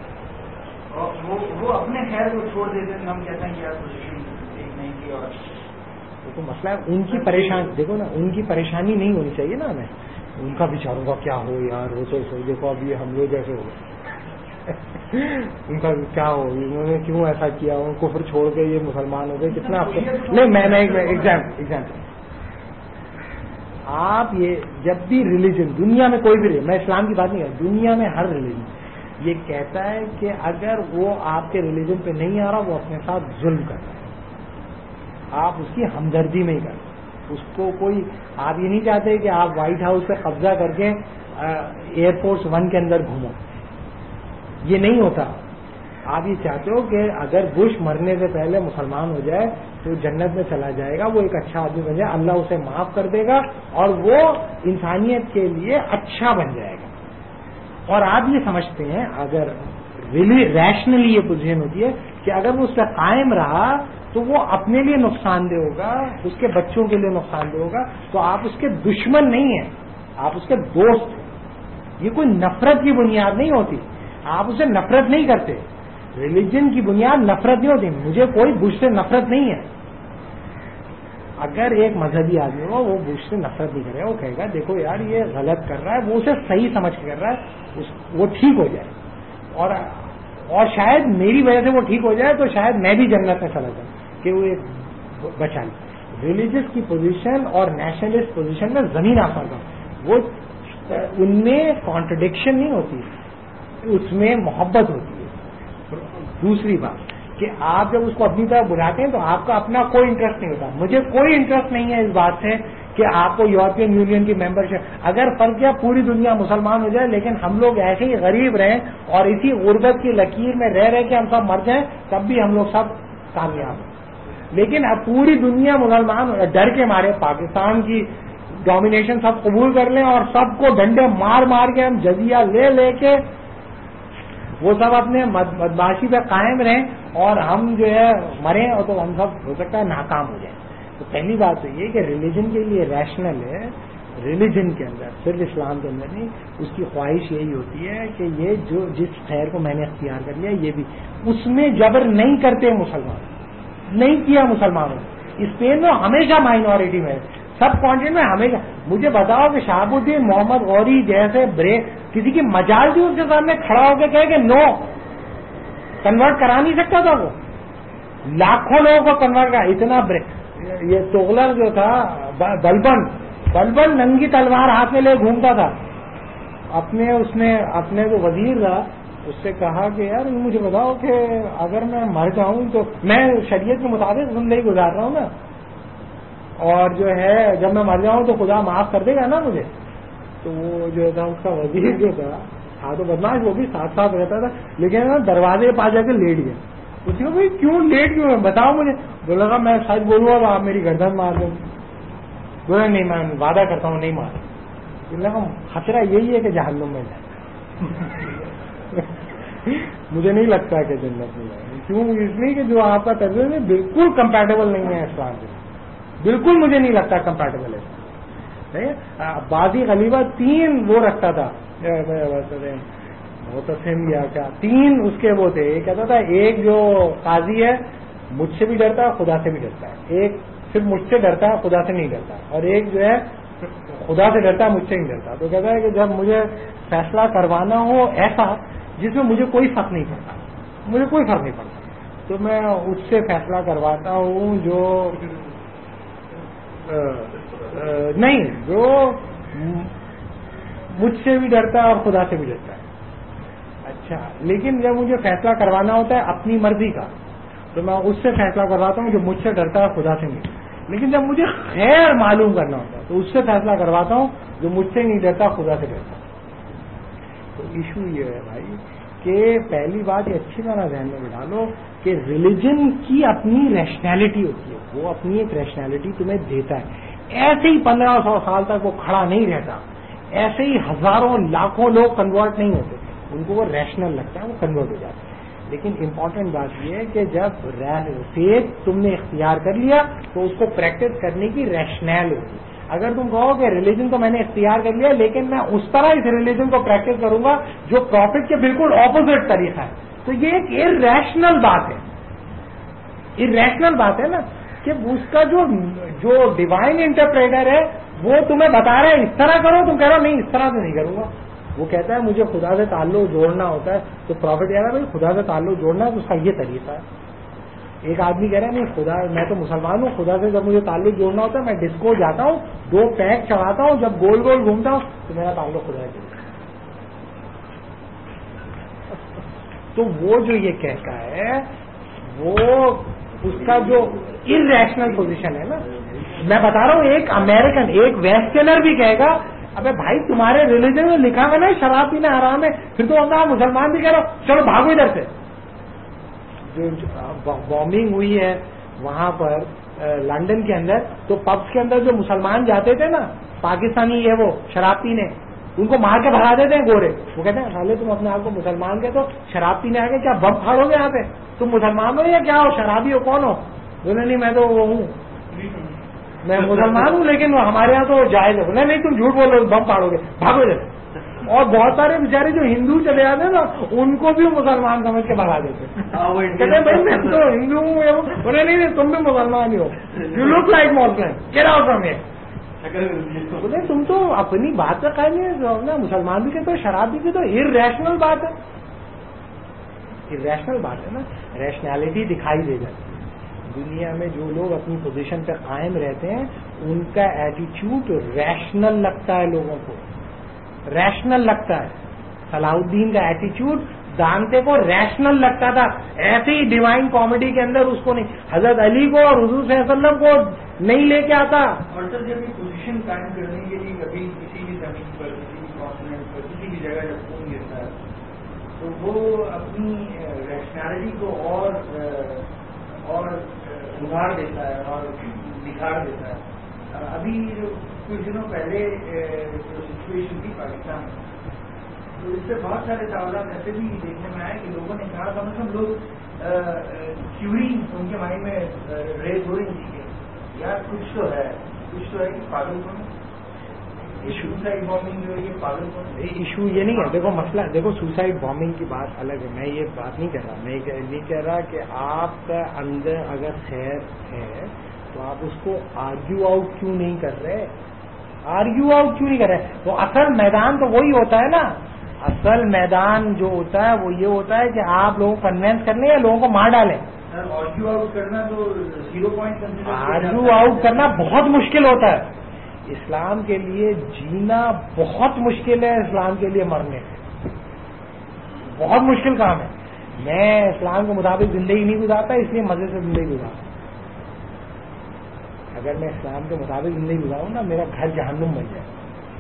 وہ اپنے خیر کو چھوڑ دیتے ہیں تو ہم کہتے ہیں کہ یار پوزیشن ٹھیک نہیں کی. اور تو مسئلہ ہے ان کی پریشانی، دیکھو نا، ان کی پریشانی نہیں ہونی چاہیے نا ہمیں. ان کا بیچاروں کا کیا ہو یار، وہ تو دیکھو اب یہ ہم لوگ جیسے ہو ان کا کیا ہو، انہوں نے کیوں ایسا کیا، ان کفر چھوڑ کے یہ مسلمان ہو گئے، کتنا نہیں. میں ایگزامپل، آپ یہ جب بھی ریلیجن دنیا میں کوئی بھی، میں اسلام کی بات نہیں کر، دنیا میں ہر ریلیجن یہ کہتا ہے کہ اگر وہ آپ کے ریلیجن پہ نہیں آ رہا، وہ اپنے ساتھ ظلم کرتا ہے. آپ اس کی ہمدردی میں ہی کرتے، اس کو کوئی، آپ یہ نہیں چاہتے کہ آپ وائٹ ہاؤس پہ قبضہ کر کے ایئر فورس 1 کے اندر گھومو، یہ نہیں ہوتا. آپ یہ چاہتے ہو کہ اگر بش مرنے سے پہلے مسلمان ہو جائے تو جنت میں چلا جائے گا، وہ ایک اچھا آدمی بن جائے، اللہ اسے معاف کر دے گا اور وہ انسانیت کے لیے اچھا بن جائے گا. اور آپ یہ سمجھتے ہیں، اگر ریشنلی یہ پوزیشن ہوتی ہے کہ اگر وہ اس پہ قائم رہا تو وہ اپنے لیے نقصان دہ ہوگا، اس کے بچوں کے لیے نقصان دہ ہوگا، تو آپ اس کے دشمن نہیں ہیں، آپ اس کے دوست ہیں. یہ کوئی نفرت کی بنیاد نہیں ہوتی، آپ اسے نفرت نہیں کرتے. ریلیجن کی بنیاد نفرت نہیں ہوتی. مجھے کوئی بش سے نفرت نہیں ہے. اگر ایک مذہبی آدمی ہو وہ بش سے نفرت نہیں کرے، وہ کہے گا دیکھو یار یہ غلط کر رہا ہے، وہ اسے صحیح سمجھ کے کر رہا ہے، وہ ٹھیک ہو جائے، اور شاید میری وجہ سے وہ ٹھیک ہو جائے تو شاید میں بھی جنت میں چلا جاؤں کہ وہ ایک بچا لے. ریلیجس کی پوزیشن اور نیشنلسٹ پوزیشن میں زمین آسمان کا، وہ ان میں کانٹرڈکشن نہیں ہوتی، اس میں محبت ہوتی ہے. دوسری بات کہ آپ جب اس کو اپنی طرف بلاتے ہیں تو آپ کا اپنا کوئی انٹرسٹ نہیں ہوتا. مجھے کوئی انٹرسٹ نہیں ہے اس بات سے کہ آپ کو یورپین یونین کی ممبرشپ، اگر فرض کیا پوری دنیا مسلمان ہو جائے لیکن ہم لوگ ایسے ہی غریب رہیں اور اسی غربت کی لکیر میں رہ رہے کہ ہم سب مر جائیں، تب بھی ہم لوگ سب کامیاب ہیں. لیکن اب پوری دنیا مسلمان ڈر کے مارے پاکستان کی ڈومینیشن سب قبول کر لیں اور سب کو ڈنڈے مار مار کے ہم جزیہ لے لے کے وہ سب اپنے بدماشی پہ قائم رہیں اور ہم جو ہے مریں، اور تو ہم سب ہو سکتا ہے ناکام ہو جائیں. تو پہلی بات تو یہ کہ ریلیجن کے لیے ریشنل ہے، ریلیجن کے اندر صرف اسلام کے اندر نہیں، اس کی خواہش یہی ہوتی ہے کہ یہ جو جس خیر کو میں نے اختیار کر لیا یہ بھی، اس میں جبر نہیں کرتے مسلمان، نہیں کیا مسلمانوں. اسپین میں ہمیشہ مائنورٹی میں، سب کانٹینٹ میں ہمیشہ. مجھے بتاؤ کہ شہاب الدین محمد غوری جیسے کسی کی مجال تھی اس کے سامنے کھڑا ہو کے کہے کہ نو کنورٹ کرا نہیں سکتا تھا، وہ لاکھوں لوگوں کو کنورٹ کرا. اتنا یہ تغلق جو تھا بلبن ننگی تلوار ہاتھ میں لے گھومتا تھا. اس نے اپنے جو وزیر تھا اس سے کہا کہ یار مجھے بتاؤ کہ اگر میں مر جاؤں تو میں شریعت کے مطابق زندگی گزار رہا ہوں نا، اور جو ہے جب میں مر جاؤں تو خدا معاف کر دے گا نا مجھے. تو وہ جو تھا اس کا وزیر جو تھا تو بدماش، وہ بھی ساتھ ساتھ رہتا تھا، لیکن دروازے کے پاس جا کے لیٹ گیا. اس نے بھائی کیوں لیٹ کیوں ہے بتاؤ مجھے. بولا کہ میں سچ بولوں گا تو آپ میری گردن مار دیں. بولا نہیں میں وعدہ کرتا ہوں نہیں مار. بولا خطرہ یہی ہے کہ جہنم میں جائے. مجھے نہیں لگتا کہ جنت میں جائے. کیوں؟ اس لیے کہ جو آپ کا تجربہ بالکل کمپیٹیبل نہیں ہے اسلام سے، بالکل مجھے نہیں لگتا کمپیٹیبل ہے. بازی غلیبہ 3 وہ رکھتا تھا متسم یا کیا، 3 اس کے وہ تھے. یہ کہتا تھا ایک جو قاضی ہے مجھ سے بھی ڈرتا ہے خدا سے بھی ڈرتا ہے، ایک صرف مجھ سے ڈرتا ہے خدا سے نہیں ڈرتا، اور ایک جو ہے خدا سے ڈرتا ہے مجھ سے نہیں ڈرتا. تو کہتا ہے کہ جب مجھے فیصلہ کروانا ہو ایسا جس میں مجھے کوئی فرق نہیں پڑتا، مجھے کوئی فرق نہیں پڑتا، تو میں اس سے فیصلہ کرواتا ہوں جو نہیں، جو مجھ سے بھی ڈرتا ہے اور خدا سے بھی ڈرتا ہے. اچھا اچھا لیکن جب مجھے فیصلہ کروانا ہوتا ہے اپنی مرضی کا تو میں اس سے فیصلہ کرواتا ہوں جو مجھ سے ڈرتا ہے خدا سے نہیں. لیکن جب مجھے خیر معلوم کرنا ہوتا ہے تو اس سے فیصلہ کرواتا ہوں جو مجھ سے نہیں ڈرتا خدا سے ڈرتا. تو ایشو یہ ہے بھائی کہ پہلی بات یہ اچھی طرح ذہن میں بٹھا لو کہ ریلیجن کی اپنی ریشنلٹی ہوتی ہے, وہ اپنی ایک ریشنلٹی تمہیں دیتا ہے. ایسے ہی 1500 سال تک وہ کھڑا نہیں رہتا, ایسے ہی ہزاروں لاکھوں لوگ کنورٹ نہیں ہوتے, ان کو وہ ریشنل لگتا ہے, وہ کنورٹ ہو جاتا ہے. لیکن امپورٹنٹ بات یہ ہے کہ جب فیتھ تم نے اختیار کر لیا تو اس کو پریکٹس کرنے کی ریشنل ہوگی. اگر تم کہو کہ ریلیجن تو میں نے اختیار کر لیا لیکن میں اس طرح اس ریلیجن کو پریکٹس کروں گا جو پروفٹ کے بالکل اپوزٹ طریقہ ہے, تو یہ ایک ارریشنل بات ہے. ارریشنل بات ہے نا کہ اس کا جو ڈیوائن انٹرپریٹر ہے وہ تمہیں بتا رہا ہے اس طرح کرو, تم کہہ رہا نہیں اس طرح سے نہیں کروں گا. وہ کہتا ہے مجھے خدا سے تعلق جوڑنا ہوتا ہے, تو پروفٹ کہہ رہا ہے بھائی خدا سے تعلق جوڑنا ہے تو اس کا یہ طریقہ ہے. ایک آدمی کہہ رہا ہے نہیں خدا, میں تو مسلمان ہوں, خدا سے جب مجھے تعلق جوڑنا ہوتا ہے میں ڈسکو جاتا ہوں, 2 پیک چڑھاتا ہوں, جب گول گول گھومتا ہوں تو میرا تعلق خدا سے. تو وہ جو یہ کہتا ہے وہ اس کا جو ارریشنل پوزیشن ہے نا, میں بتا رہا ہوں ایک امریکن ایک ویسٹرنر بھی کہے گا ابے بھائی تمہارے ریلیجن میں لکھا ہوا نا شراب پینا حرام ہے, پھر تو ہم مسلمان بھی کہہ رہا ہو چلو بھاگو ادھر سے. جو بامبنگ ہوئی ہے وہاں پر لندن کے اندر, تو پبس کے اندر جو مسلمان جاتے تھے نا پاکستانی یہ وہ شراب پینے, ان کو مار کے بھگا دیتے ہیں گورے. وہ کہتے ہیں حالے تم اپنے آپ کو مسلمان کہتے ہو, شراب پینے آ گئے کیا بم پھاڑو گے یہاں پہ, تم مسلمان ہو یا کیا ہو, شرابی ہو کون ہو؟ بولے نہیں میں تو وہ ہوں, میں مسلمان ہوں لیکن ہمارے یہاں تو جائز ہے. بولے نہیں تم جھوٹ بول رہے ہو, بم پھاڑو گے, بھاگو جائے. اور بہت سارے بیچارے جو ہندو چلے جاتے ہیں نا ان کو بھی مسلمان سمجھ کے بھگا دیتے کہتے ہیں بھائی میں تو ہندو ہوں. بولے نہیں تم بھی مسلمان ہی ہو, you look like Muslim, get out from here. بولے تم تو اپنی بات کا قائم نہیں, مسلمان بھی کہتے ہو شراب بھی کہتے ہو, ارریشنل بات ہے. ارریشنل بات ہے نا, ریشنلٹی دکھائی دے جاتی ہے. دنیا میں جو لوگ اپنی پوزیشن پہ قائم رہتے ہیں ان کا ایٹیچیوڈ ریشنل لگتا ہے, لوگوں کو ریشنل لگتا ہے. صلاح الدین کا ایٹیچیوڈ دانتے کو ریشنل لگتا تھا, ایسے ہی ڈیوائن کامیڈی کے اندر اس کو نہیں, حضرت علی کو اور حضور صلی اللہ علیہ وسلم کو نہیں لے کے آتا. اور سر جب یہ پوزیشن قائم کرنے کے لیے کبھی کسی بھی زمین پر کسی بھی کانٹیننٹ پر کسی بھی جگہ جب خون گرتا ہے تو وہ اپنی ریشنلٹی کو اور ابھار دیتا ہے اور نکھار دیتا ہے. ابھی کچھ دنوں پہلے جو سچویشن تھی پاکستان میں, تو اس سے بہت سارے سوالات ایسے بھی دیکھنے میں آئے کہ لوگوں نے کہا کم از کم لوگ کیورنگ ان کے مائنڈ میں ریز ہو رہی تھی کہ یار کچھ تو ہے کہ پاگل کون سوسائڈ بامبنگ جو ہے یہ پاگل کون. ایشو یہ نہیں ہے, دیکھو مسئلہ دیکھو سوسائڈ بامبنگ کی بات الگ ہے, میں یہ بات نہیں کہہ رہا, میں یہ کہہ رہا کہ آپ کا اندر اگر خیر ہے تو آپ اس کو آرگیو آؤٹ کیوں نہیں کر رہے, آرگیو آؤٹ کیوں نہیں کر رہے. تو اصل میدان تو وہی ہوتا ہے نا, اصل میدان جو ہوتا ہے وہ یہ ہوتا ہے کہ آپ لوگوں کو کنوینس کرنے یا لوگوں کو مار ڈالیں. آرگیو آؤٹ کرنا تو 0 پوائنٹ, آرگیو آؤٹ کرنا بہت مشکل ہوتا ہے. اسلام کے لیے جینا بہت مشکل ہے, اسلام کے لیے مرنے بہت مشکل کام ہے. میں اسلام کے مطابق زندگی نہیں گزارتا, اس لیے مزے سے زندگی گزارتا. اگر میں اسلام کے مطابق زندگی گزاروں نا میرا گھر جہنم بن جائے,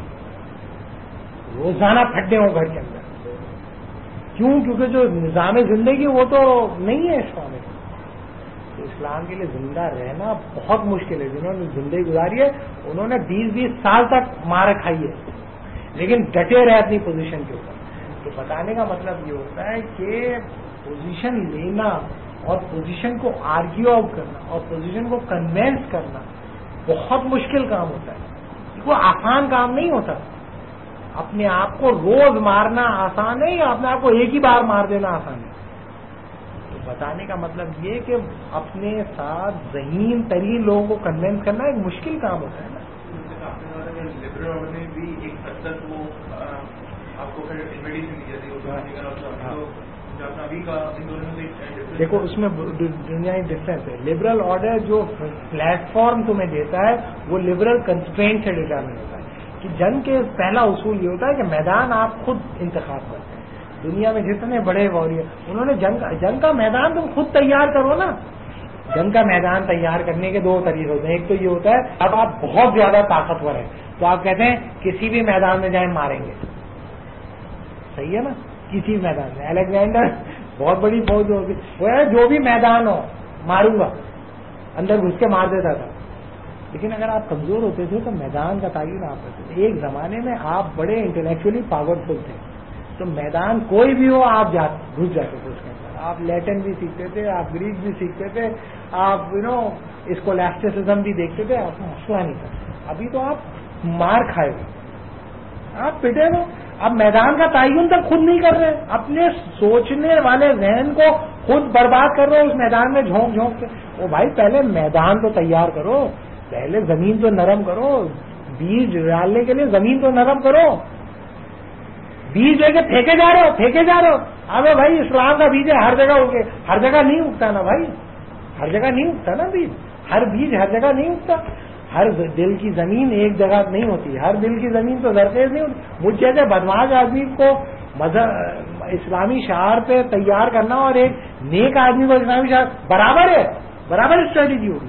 روزانہ پھٹے ہوں گھر کے اندر. کیوں؟ کیونکہ جو نظام زندگی وہ تو نہیں ہے اسلامک. تو اسلام کے لیے زندہ رہنا بہت مشکل ہے. جنہوں نے زندگی گزاری ہے انہوں نے 20-20 سال تک مار کھائی ہے لیکن ڈٹے رہے اپنی پوزیشن کے اوپر. تو بتانے کا مطلب یہ ہوتا ہے کہ پوزیشن لینا اور پوزیشن کو آرگیو آؤٹ کرنا اور پوزیشن کو کنوینس کرنا بہت مشکل کام ہوتا ہے. وہ آسان کام نہیں ہوتا. اپنے آپ کو روز مارنا آسان ہے یا اپنے آپ کو ایک ہی بار مار دینا آسان ہے. تو بتانے کا مطلب یہ کہ اپنے ساتھ ذہین ترین لوگوں کو کنوینس کرنا ایک مشکل کام ہوتا ہے نا. لبرل آرڈر میں بھی ایک حد تک وہ آپ کو میڈیسن دی جاتی ہے. دیکھو اس میں دنیا ڈفرینس ہے. لبرل آرڈر جو پلیٹ فارم تمہیں دیتا ہے وہ لبرل کنسٹرینٹ سے ڈیٹرمن ہوتا ہے. کہ جنگ کے پہلا اصول یہ ہوتا ہے کہ میدان آپ خود انتخاب کرتے ہیں. دنیا میں جتنے بڑے واریر انہوں نے جنگ کا میدان تم خود تیار کرو نا. جنگ کا میدان تیار کرنے کے دو طریقے ہوتے ہیں. ایک تو یہ ہوتا ہے اب آپ بہت زیادہ طاقتور ہیں تو آپ کہتے ہیں کسی بھی میدان میں جائیں ماریں گے. صحیح ہے نا, کسی میدان میں. الیگزینڈر بہت بڑی فوج ہوگی, وہ جو بھی میدان ہو ماروں گا, اندر گھس کے مار دیتا تھا. لیکن اگر آپ کمزور ہوتے تھے تو میدان کا تعین آپ کرتے تھے. ایک زمانے میں آپ بڑے انٹلیکچولی پاورفل تھے تو میدان کوئی بھی ہو آپ گھس جاتے تھے اس کے اندر. آپ لیٹن بھی سیکھتے تھے, آپ گریک بھی سیکھتے تھے, آپ اسکولاسٹسزم بھی دیکھتے تھے, آپ کو مسئلہ نہیں تھا. ابھی تو آپ مار کھائے ہوئے, آپ پٹے ہو. اب میدان کا تعین تک خود نہیں کر رہے, اپنے سوچنے والے ذہن کو خود برباد کر رہے ہو اس میدان میں جھونک جھونک کے. وہ بھائی پہلے میدان تو تیار کرو, پہلے زمین تو نرم کرو, بیج ڈالنے کے لیے زمین تو نرم کرو. بیج لے کے پھینکے جا رہے ہو. ابے بھائی اسلام کا بیج ہے, ہر جگہ اگے, ہر جگہ نہیں اگتا نا بھائی, ہر جگہ نہیں اگتا نا بیج, ہر بیج ہر جگہ نہیں اگتا. ہر دل کی زمین ایک جگہ نہیں ہوتی, ہر دل کی زمین تو زرخیز نہیں ہوتی. مجھ جیسے بدماش آدمی کو اسلامی شعار پہ تیار کرنا اور ایک نیک آدمی کو اسلامی شعار برابر اسٹریٹجی ہوگی.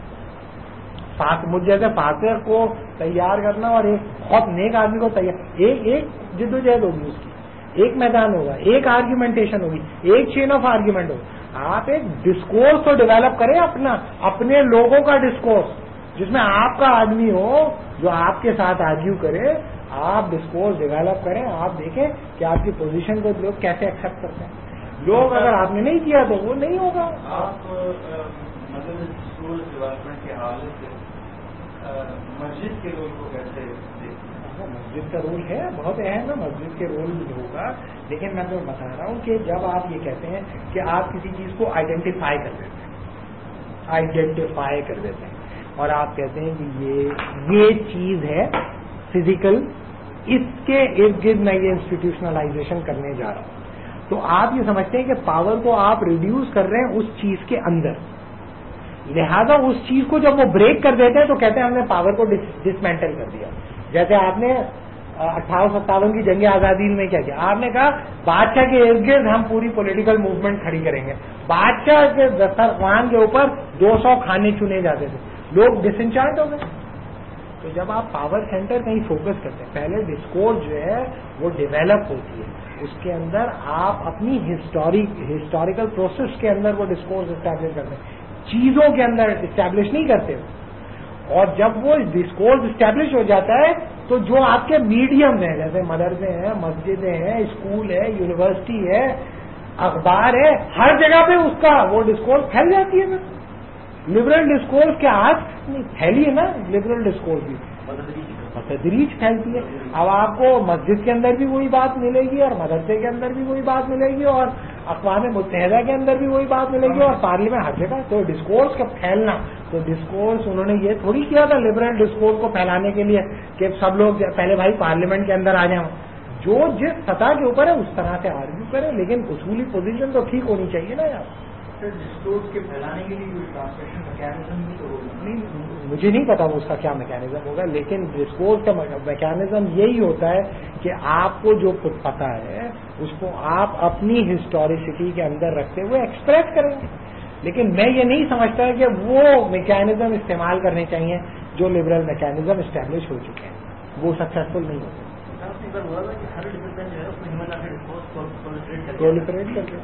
مجھ جیسے فاتح کو تیار کرنا اور ایک بہت نیک آدمی کو تیار, ایک جدوجہد ہوگی اس کی, ایک میدان ہوگا, ایک آرگیومنٹیشن ہوگی, ایک چین آف آرگیومنٹ ہوگا. آپ ایک ڈسکورس تو ڈیولپ کریں اپنے لوگوں کا ڈسکورس, جس میں آپ کا آدمی ہو جو آپ کے ساتھ آرگیو کرے. آپ ڈسکورس ڈیولپ کریں, آپ دیکھیں کہ آپ کی پوزیشن کو لوگ کیسے ایکسپٹ کرتے ہیں. لوگ اگر آپ نے نہیں کیا تو وہ نہیں ہوگا. آپ مطلب اسکول ڈیولپمنٹ کے حوالے سے مسجد کے رول کو کیسے دیکھتے ہیں؟ مسجد کا رول ہے بہت اہم ہے, مسجد کے رول بھی ہوگا. لیکن میں تو بتا رہا ہوں کہ جب آپ یہ کہتے ہیں کہ آپ کسی چیز کو آئیڈینٹیفائی کر دیتے ہیں اور آپ کہتے ہیں کہ یہ چیز ہے فزیکل, اس کے ارد گرد میں یہ انسٹیٹیوشنلائزیشن کرنے جا رہا ہوں, تو آپ یہ سمجھتے ہیں کہ پاور کو آپ ریڈیوس کر رہے ہیں اس چیز کے اندر. لہذا اس چیز کو جب وہ بریک کر دیتے ہیں تو کہتے ہیں ہم نے پاور کو ڈسمینٹل کر دیا. جیسے آپ نے 1857 کی جنگ آزادی میں کیا کیا, آپ نے کہا بادشاہ کے ارد گرد ہم پوری پولیٹیکل موومنٹ کھڑی کریں گے. بادشاہ کے دسترخوان کے اوپر 200 کھانے چنے جاتے تھے, لوگ ڈس انچارٹ ہو گئے. تو جب آپ پاور سینٹر کہیں فوکس کرتے ہیں, پہلے ڈسکورس جو ہے وہ ڈیولپ ہوتی ہے, اس کے اندر آپ اپنی ہسٹوریکل پروسیس کے اندر وہ ڈسکورس اسٹیبلش کرتے ہیں, چیزوں کے اندر اسٹیبلش نہیں کرتے. اور جب وہ ڈسکورس اسٹیبلش ہو جاتا ہے تو جو آپ کے میڈیم ہیں جیسے مدرسے ہیں, مسجدیں ہیں, اسکول ہے, یونیورسٹی ہے, اخبار ہے, ہر جگہ پہ اس کا وہ ڈسکورس پھیل جاتی ہے. لبرل ڈسکورس کے آج پھیلی ہے نا, لبرل ڈسکورس بھی تدریج پھیلتی ہے. اب آپ کو مسجد کے اندر بھی وہی بات ملے گی اور مدرسے کے اندر بھی وہی بات ملے گی اور اقوام متحدہ کے اندر بھی وہی بات ملے گی اور پارلیمنٹ ہر جگہ. تو ڈسکورس کا پھیلنا, تو ڈسکورس انہوں نے یہ تھوڑی کیا تھا لبرل ڈسکورس کو پھیلانے کے لیے کہ سب لوگ پہلے بھائی پارلیمنٹ کے اندر آ جائیں, جو جس سطح کے اوپر ہے اس طرح سے آرگیو کریں, لیکن اصولی پوزیشن تو ٹھیک ہونی چاہیے نا یار. ڈسکورس کے پھیلانے کے لیے کوئی ٹرانسمیشن میکینزم بھی تو ہوگا. نہیں, مجھے نہیں پتا اس کا کیا میکینزم ہوگا, لیکن ڈسکورس کا میکینزم یہی ہوتا ہے کہ آپ کو جو کچھ پتا ہے اس کو آپ اپنی ہسٹوریسٹی کے اندر رکھتے ہوئے ایکسپریس کریں گے. لیکن میں یہ نہیں سمجھتا کہ وہ میکینزم استعمال کرنے چاہیے جو لبرل میکینزم اسٹیبلش ہو چکے ہیں, وہ سکسیسفل نہیں ہوتے. پرولیفریٹ کرتے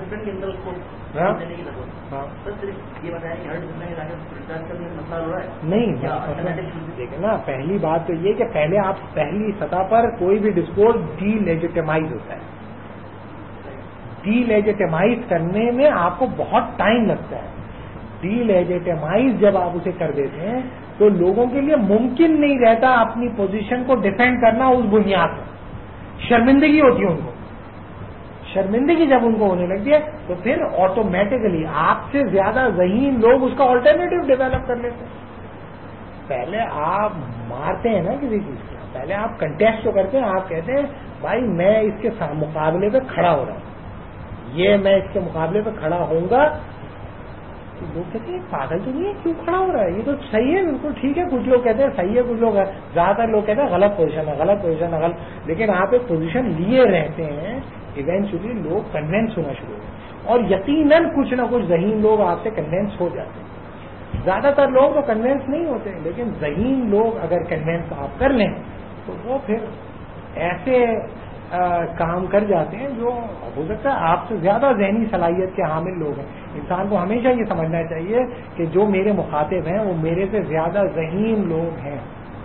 نہیں. دیکھیں نا, پہلی بات تو یہ کہ پہلے آپ پہلی سطح پر کوئی بھی ڈسکورس ڈی لیجیٹمائز ہوتا ہے. ڈی لیجیٹمائز کرنے میں آپ کو بہت ٹائم لگتا ہے. ڈی لیجیٹمائز جب آپ اسے کر دیتے ہیں تو لوگوں کے لیے ممکن نہیں رہتا اپنی پوزیشن کو ڈیفینڈ کرنا اس بنیاد پر. شرمندگی ہوتی ہے ان کو. شرمندگی جب ان کو ہونے لگتی ہے تو پھر آٹومیٹکلی آپ سے زیادہ ذہین لوگ اس کا آلٹرنیٹو ڈیولپ کر لیتے ہیں. پہلے آپ مارتے ہیں نا کسی چیز کا, پہلے آپ کنٹیسٹ جو کرتے ہیں, آپ کہتے ہیں بھائی میں اس کے مقابلے پہ کھڑا ہو رہا ہوں, یہ میں اس کے مقابلے پہ کھڑا ہوں گا تو لوگ کہتے ہیں پاگل تو نہیں ہے، کیوں کھڑا ہو رہا ہے، یہ تو صحیح ہے بالکل ٹھیک ہے. کچھ لوگ کہتے ہیں صحیح ہے، کچھ لوگ زیادہ تر لوگ کہتے ہیں غلط پوزیشن ہے، غلط پوزیشن ہے، غلط. لیکن آپ ایک پوزیشن لیے رہتے ہیں، ایونچولی لوگ کنوینس ہونا شروع ہوتے ہیں، اور یقیناً کچھ نہ کچھ ذہین لوگ آپ سے کنوینس ہو جاتے ہیں. زیادہ تر لوگ تو کنوینس نہیں ہوتے، لیکن ذہین لوگ اگر کنوینس آپ کر لیں تو وہ پھر ایسے کام کر جاتے ہیں جو ہو سکتا ہے آپ سے زیادہ ذہنی صلاحیت کے حامل لوگ ہیں. انسان کو ہمیشہ یہ سمجھنا چاہیے کہ جو میرے مخاطب ہیں وہ میرے سے زیادہ ذہین لوگ ہیں.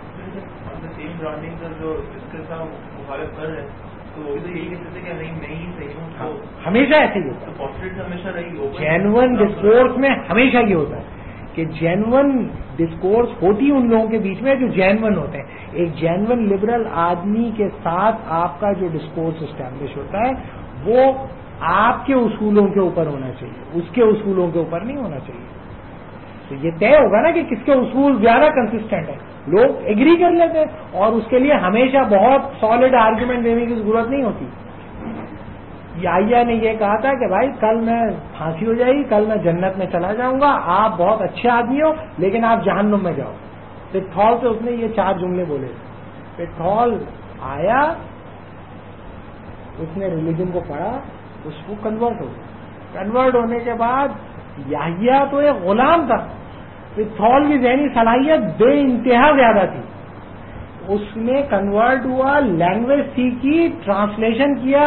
جو اس کے ساتھ مخالف کر رہے ہیں تو وہ بھی یہی کہتے تھے کہ نہیں میں ہی صحیح ہوں. ہمیشہ ایسے ہی ہوتا ہے. پاسٹریٹ ہمیشہ رہی جینون ڈسکورس میں ہمیشہ یہ ہوتا ہے کہ جینون ڈسکورس ہوتی ان لوگوں کے بیچ میں جو جینون ہوتے ہیں. ایک جینون لبرل آدمی کے ساتھ آپ کا جو ڈسکورس اسٹیبلش ہوتا ہے وہ آپ کے اصولوں کے اوپر ہونا چاہیے، اس کے اصولوں کے اوپر نہیں ہونا چاہیے. تو یہ طے ہوگا نا کہ کس کے اصول زیادہ کنسسٹنٹ ہیں. لوگ ایگری کر لیتے ہیں اور اس کے لیے ہمیشہ بہت سالڈ آرگومنٹ دینے کی ضرورت نہیں ہوتی. یحییٰ نے یہ کہا تھا کہ بھائی کل میں پھانسی ہو جائے گی، کل میں جنت میں چلا جاؤں گا، آپ بہت اچھے آدمی ہو لیکن آپ جہنم میں جاؤ. پٹھول سے اس نے یہ 4 جملے بولے تھے. پٹھول آیا، اس نے ریلیجن کو پڑھا، اس کو کنورٹ ہو گیا. کنورٹ ہونے کے بعد یحییٰ تو ایک غلام تھا، پٹھول کی ذہنی صلاحیت بے انتہا زیادہ تھی. اس نے کنورٹ ہوا، لینگویج سیکھی، ٹرانسلیشن کیا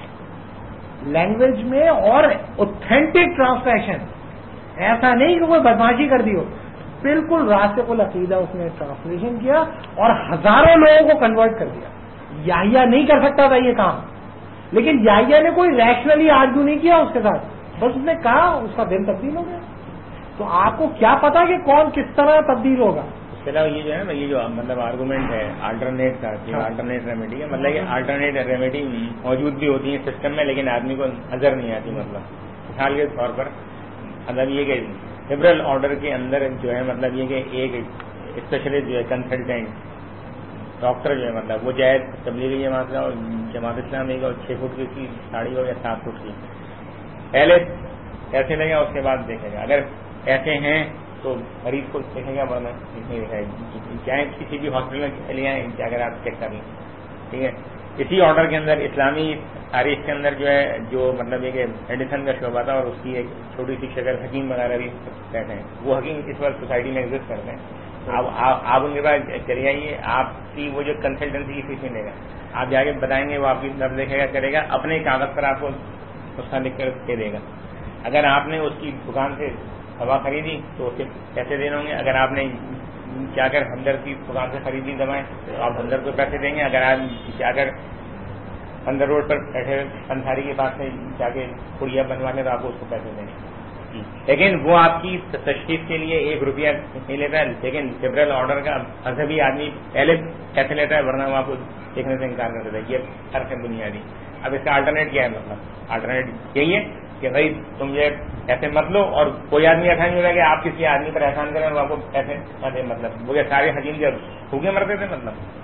لینگویج میں، اور اوتھینٹک ٹرانسلیشن. ایسا نہیں کہ کوئی بدماشی کر دی ہو، بالکل راسخ العقیدہ اس نے ٹرانسلیشن کیا اور ہزاروں لوگوں کو کنورٹ کر دیا. یحییٰ نہیں کر سکتا تھا یہ کام، لیکن یحییٰ نے کوئی ریشنلی آرگو نہیں کیا اس کے ساتھ، بس اس نے کہا، اس کا دل تبدیل ہو گیا. تو آپ کو کیا پتا کہ کون کس طرح تبدیل ہوگا. اس کے علاوہ یہ جو ہے نا، یہ جو مطلب آرگومنٹ ہے آلٹرنیٹ کا، آلٹرنیٹ ریمیڈی ہے، مطلب یہ آلٹرنیٹ ریمیڈی موجود بھی ہوتی ہے سسٹم میں لیکن آدمی کو نظر نہیں آتی. مطلب مثال کے طور پر مطلب یہ کہ لبرل آرڈر کے اندر جو ہے مطلب یہ کہ ایک اسپیشلسٹ جو ہے کنسلٹینٹ ڈاکٹر جو ہے مطلب وہ چاہے تبلیغی جماعت کا اور جماعت اسلامی کا 6 فٹ کی اس کی ساڑی ہو یا 7 فٹ کی، پہلے ایسے لے گا اس کے بعد دیکھے گا. اگر ایسے ہیں تو مریض کو دیکھیں گا، ورنہ نہیں دیکھا ہے. چاہے کسی بھی ہاسپٹل میں چلے جائیں کیا اگر آپ چیک کر لیں، ٹھیک ہے. اسی آرڈر کے اندر اسلامی تاریخ کے اندر جو ہے جو مطلب یہ کہ میڈیسن کا شعبہ تھا اور اس کی ایک چھوٹی سی شکل حکیم وغیرہ بھی بیٹھے ہیں. وہ حکیم اس وقت سوسائٹی میں ایگزسٹ کرتے ہیں. آپ ان کے پاس چلے جائیے، آپ کی وہ جو کنسلٹنسی کی فیس ملے گا، آپ جا کے بتائیں گے، وہ آپ کی طرف دیکھے گا، کرے گا، اپنے کاغذ پر آپ کو اس کا لکھ کر دے دے گا. اگر آپ نے اس کی دکان سے دوا خریدی تو اسے پیسے دینے ہوں گے. اگر آپ نے جا کر ہمدرد کی دکان سے خریدی دوائیں تو آپ ہمدرد کو پیسے دیں گے. اگر آپ جا کر اندر روڈ پر بیٹھے انصاری کے پاس سے جا کے پڑیا بنوا لیں تو آپ کو اس کو پیسے دیں گے. لیکن وہ آپ کی تشخیص کے لیے 1 روپیہ نہیں لیتا ہے. لیکن لبرل آرڈر کا مذہبی آدمی پہلے پیسے لیتا ہے، ورنہ وہ آپ کو دیکھنے سے انکار کر دیتا ہے. یہ فرق ہے بنیادی. اب اس کا آلٹرنیٹ کیا ہے؟ مطلب آلٹرنیٹ یہی ہے کہ بھائی تم یہ ایسے مت لو، اور کوئی آدمی ایسا نہیں ہوگا کہ آپ کسی آدمی پر احسان کریں اور آپ کو پیسے نہ دیں. مطلب وہ سارے حکیم جب بھوکے مرتے تھے،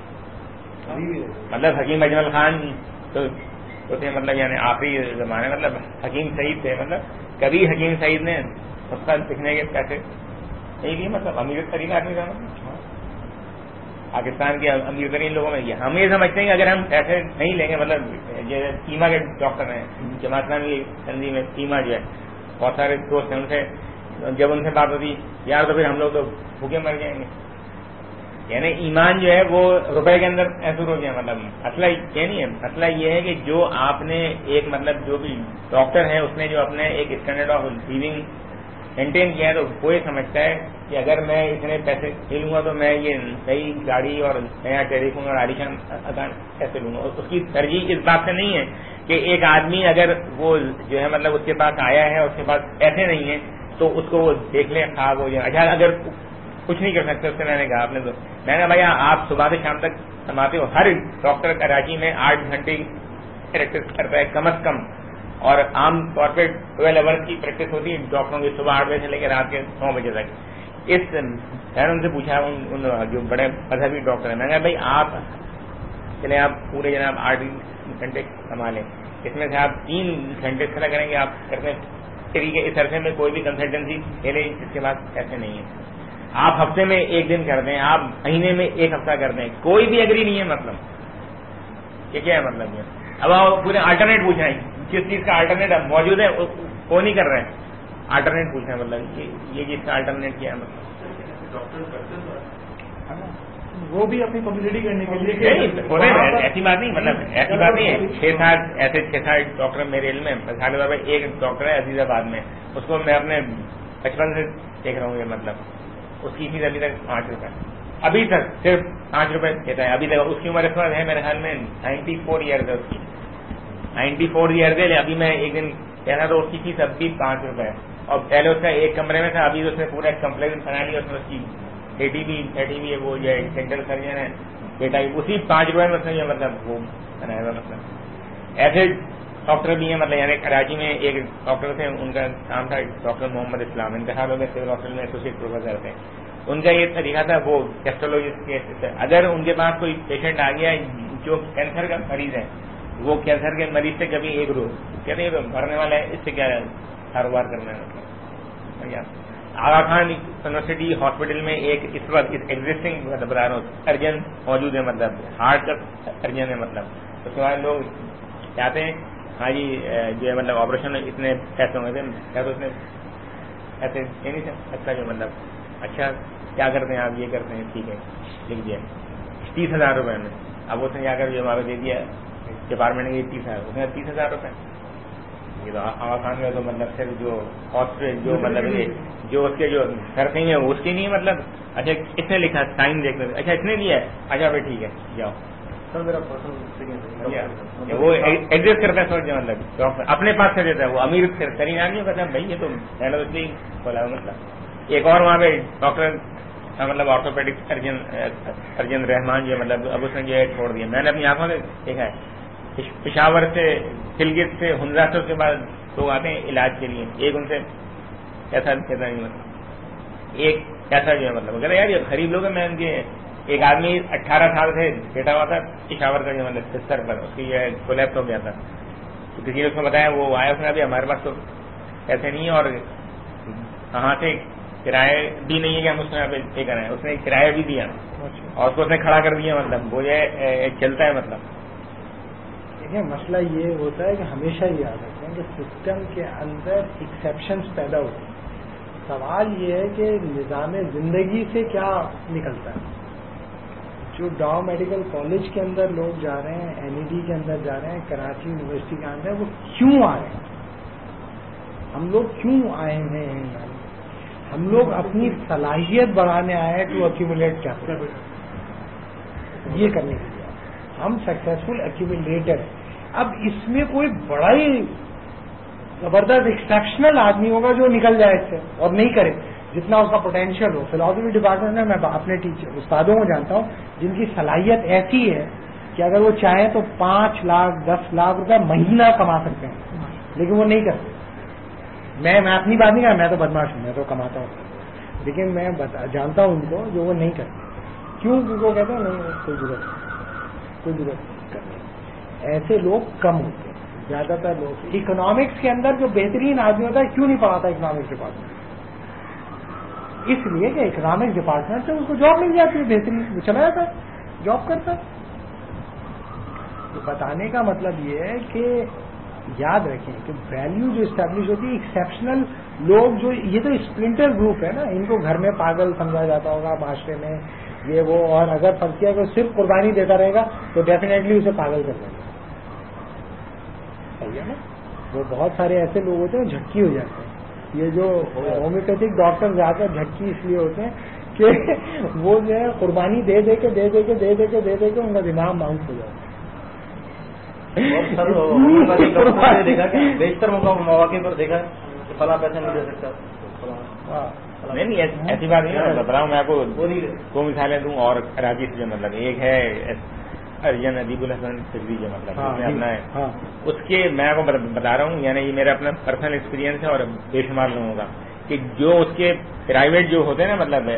مطلب حکیم اجمل خان تو تھے، مطلب یعنی آخری زمانے مطلب حکیم سعید تھے. مطلب کبھی حکیم سعید نے اس کا سیکھنے کے پیسے نہیں دیے. مطلب امیر ترین آدمی تھا پاکستان کے امیر ترین لوگوں میں. ہم یہ سمجھتے ہیں کہ اگر ہم پیسے نہیں لیں گے، مطلب یہ سیما کے ڈاکٹر ہیں جماعت اسلامی تنظیم میں، سیما جو ہے بہت سارے دوست ہیں، ان سے جب ان سے بات ہوتی یار تو پھر ہم لوگ تو بھوکے مر جائیں گے. یعنی ایمان جو ہے وہ روپے کے اندر ایسے ہو گیا. مطلب مسئلہ یہ نہیں ہے، مسئلہ یہ ہے کہ جو آپ نے ایک مطلب جو بھی ڈاکٹر ہے اس نے جو اپنے ایک اسٹینڈرڈ آف لیونگ مینٹین کیا ہے تو وہ یہ سمجھتا ہے کہ اگر میں اتنے پیسے لے لوں گا تو میں یہ نئی گاڑی اور نیا ٹیلی فون اور عالیشان اکاؤنٹ کیسے لوں گا. اس کی ترجیح اس بات سے نہیں ہے کہ ایک آدمی اگر وہ جو ہے مطلب اس کے پاس آیا ہے، اس کے پاس پیسے نہیں ہیں تو اس کو وہ دیکھ لے خواب ہو جائے. اچھا اگر کچھ نہیں کر سکتے، اس سے میں نے کہا میں نے کہا بھائی آپ صبح سے شام تک سماتے ہو. ہر ڈاکٹر کراچی میں 8 گھنٹے کی پریکٹس کرتا ہے کم از کم، اور عام طور پہ 12 آورس کی پریکٹس ہوتی ہے ڈاکٹروں کی، صبح 8 بجے سے لے کے رات کے 9 بجے تک. میں نے ان سے پوچھا ان جو بڑے مذہبی ڈاکٹر ہیں، میں نے کہا بھائی آپ چلے آپ پورے جناب 8 گھنٹے سنبھالیں، اس میں سے آپ 3 گھنٹے کھڑا کریں گے، آپ کرتے طریقے اس عرصے میں کوئی بھی کنسلٹنسی پہلے اس کے بعد ایسے نہیں ہے. آپ ہفتے میں 1 دن کر دیں, آپ مہینے میں 1 ہفتہ کر دیں, کوئی بھی ایگری نہیں ہے. مطلب یہ کیا ہے مطلب یہ. اب آپ پورے آلٹرنیٹ پوچھیں, کس چیز کا آلٹرنیٹ موجود ہے وہ نہیں کر رہے ہیں, آلٹرنیٹ پوچھیں مطلب یہ چیز کا آلٹرنیٹ کیا ہے. مطلب وہ بھی اپنی پبلسٹی کرنے کے لیے ایسی بات نہیں, مطلب ایسی بات نہیں ہے. 6-7 ڈاکٹر میرے علم میں, مثال کے طور پر ایک ڈاکٹر ہے عزیز آباد میں, اس کو میں اپنے بچپن سے دیکھ رہا ہوں. یہ مطلب اس کی فیس ابھی تک 5 روپے, ابھی تک صرف 5 روپے دیتا ہے ابھی تک. اس کی عمر اس وقت ہے میرے خیال میں 94 ایئرز ہے اس کی, 94 ایئرز ہے. ابھی میں ایک دن کہہ رہا تو اس کی فیس اب بھی 5 روپے ہے, اور پہلے اس کا ایک کمرے میں تھا, ابھی اس نے پورا ایک کمپلیکس بنا لیا. اس میں اس کی 30 بھی ہے, وہ جو ڈینٹل سرجن ہے بیٹا, اسی 5 روپے میں اس نے یہ مطلب وہ بنایا ہوا. مطلب ایسے ڈاکٹر بھی ہیں, مطلب یعنی کراچی میں ایک ڈاکٹر تھے, ان کا نام تھا ڈاکٹر محمد اسلام, انتخاب میں سول ہاسپٹل میں ایسوسیٹ پروفیسر تھے. ان کا یہ طریقہ تھا, وہ گیسٹرولوجسٹ کے اگر ان کے پاس کوئی پیشنٹ آ گیا جو کینسر کا مریض ہے, وہ کینسر کے مریض سے کبھی ایک روز کہتے ہیں بھرنے والا ہے, اس سے کیا کاروبار کرنا ہے. مطلب آغا خان یونیورسٹی ہاسپٹل میں ایک اس وقت ایگزسٹنگ بتا رہا ہوں ارجن موجود ہے, مطلب ہارٹ کا ارجن ہے. مطلب اس کے بعد لوگ چاہتے ہیں ہاں جی جو ہے مطلب آپریشن میں اتنے پیسے ہوئے تھے, کیا تو اس نے ایسے نہیں سکتا جو مطلب اچھا کیا کرتے ہیں آپ, یہ کرتے ہیں, ٹھیک ہے لکھ دیا 30,000 روپے میں. اب اس نے جا کر جو ہمارے دے دیا ڈپارٹمنٹ کے 30,000, اس نے 30,000 روپے. یہ تو آغا خان میں تو مطلب صرف جو ہاسپٹل جو مطلب جو اس کے جو کرتے ہیں اس کی نہیں, مطلب اچھا اس نے لکھا سائن دیکھنے, اچھا اس نے دیا ہے, اچھا بھائی ٹھیک ہے جاؤ. وہ ایڈجسٹ کرتا ہے سوچ, مطلب اپنے پاس سے دیتا ہے, وہ امیر ترین آدمی کہتا ہے بھائی یہ تو میں نے اس لیے کھولا. مطلب ایک اور وہاں پہ ڈاکٹر مطلب آرتھوپیڈک ارجن رحمان جو مطلب اب اس نے جو ہے چھوڑ دیا. میں نے اپنی آنکھوں سے دیکھا ہے, پشاور سے گلگت سے ہنزا سے اس کے بعد لوگ آتے ہیں علاج کے لیے, ایک ان سے ایسا کہتا نہیں, مطلب ایک ایسا جو ہے مطلب اگر یار یہ غریب لوگ ہیں. میں ان کے ایک آدمی 18 سال سے بیٹا ہوا تھا پشاور کا جو مطلب بستر پر, اس کی جو ہے کولیپس ہو گیا تھا, تو کسی نے اس کو بتایا, وہ آیا اس نے ابھی ہمارے پاس تو ایسے نہیں ہے, اور کہاں سے کرایہ بھی نہیں ہے کہ ہم اس میں یہاں پہ پے کریں. اس نے کرایہ بھی دیا اور اس کو اس نے کھڑا کر دیا, مطلب وہ جو ہے چلتا ہے. مطلب دیکھیں مسئلہ یہ ہوتا ہے کہ ہمیشہ یہ یاد رکھیں کہ سسٹم کے اندر ایکسیپشنز پیدا ہوتے ہیں. سوال یہ ہے کہ نظام زندگی سے کیا نکلتا ہے. جو ڈاؤ میڈیکل کالج کے اندر لوگ جا رہے ہیں, این ای ڈی کے اندر جا رہے ہیں, کراچی یونیورسٹی کے اندر, وہ کیوں آ رہے ہیں, ہم لوگ کیوں آئے ہوئے ہیں. ہم لوگ اپنی صلاحیت بڑھانے آئے ہیں ٹو ایکومولیٹ کیپٹل, یہ کرنے کے لیے ہم سکسیسفل ایکومولیٹر ہیں. اب اس میں کوئی بڑا ہی زبردست ایکسیپشنل آدمی ہوگا جو نکل جائے اس سے اور نہیں کرے جتنا اس کا پوٹینشیل ہو. فلاسفی ڈپارٹمنٹ میں اپنے استادوں کو جانتا ہوں جن کی صلاحیت ایسی ہے کہ اگر وہ چاہیں تو 5 لاکھ 10 لاکھ روپے مہینہ کما سکتے ہیں, لیکن وہ نہیں کرتے. میں اپنی بات نہیں کر, میں تو بدماش ہوں, میں تو کماتا ہوں, لیکن میں جانتا ہوں ان کو جو وہ نہیں کرتے. کیوں؟ کیونکہ وہ کہتے ہیں نہیں کوئی ضرورت نہیں کرنے. ایسے لوگ کم ہوتے ہیں. زیادہ تر لوگ اکنامکس کے اندر جو بہترین آدمی ہوتا ہے کیوں نہیں پڑھاتا اکنامکس ڈپارٹمنٹ؟ اس لیے کہ اکنامکس ڈپارٹمنٹ سے اس کو جاب مل جاتی ہے بہترین, وہ چلا جاتا ہے جاب کرتا ہے. تو بتانے کا مطلب یہ ہے کہ یاد رکھیں کہ ویلیو جو اسٹیبلش ہوتی ہے, ایکسیپشنل لوگ جو, یہ تو اسپلنٹر گروپ ہے نا, ان کو گھر میں پاگل سمجھا جاتا ہوگا معاشرے میں یہ وہ, اور اگر فرض کیا کہ صرف قربانی دیتا رہے گا تو ڈیفینیٹلی اسے پاگل کر دے گا. صحیح ہے نا. وہ بہت سارے ایسے لوگ ہوتے ہیں جھٹکی ہو جاتے ہیں. یہ جو ہومیوپیتھک ڈاکٹر زیادہ جھٹکی اس لیے ہوتے ہیں کہ وہ جو ہے قربانی دے دے کے ان کا دماغ ماؤنٹ ہو جاتا ہے. بیشتر مواقع پر دیکھا فلاں پیسے نہیں دے سکتا. نہیں ایسی بات نہیں ہے. بتا رہا ہوں میں آپ کو 2 مثالیں دوں. اور کراچی سے جو مطلب ایک ہے ارجن ادیب الحسن فضلی جو مطلب اپنا ہے, اس کے میں آپ کو بتا رہا ہوں, یعنی یہ میرا اپنا پرسنل ایکسپیرینس ہے اور بے شمار لوگوں کا, کہ جو اس کے پرائیویٹ جو ہوتے ہیں نا مطلب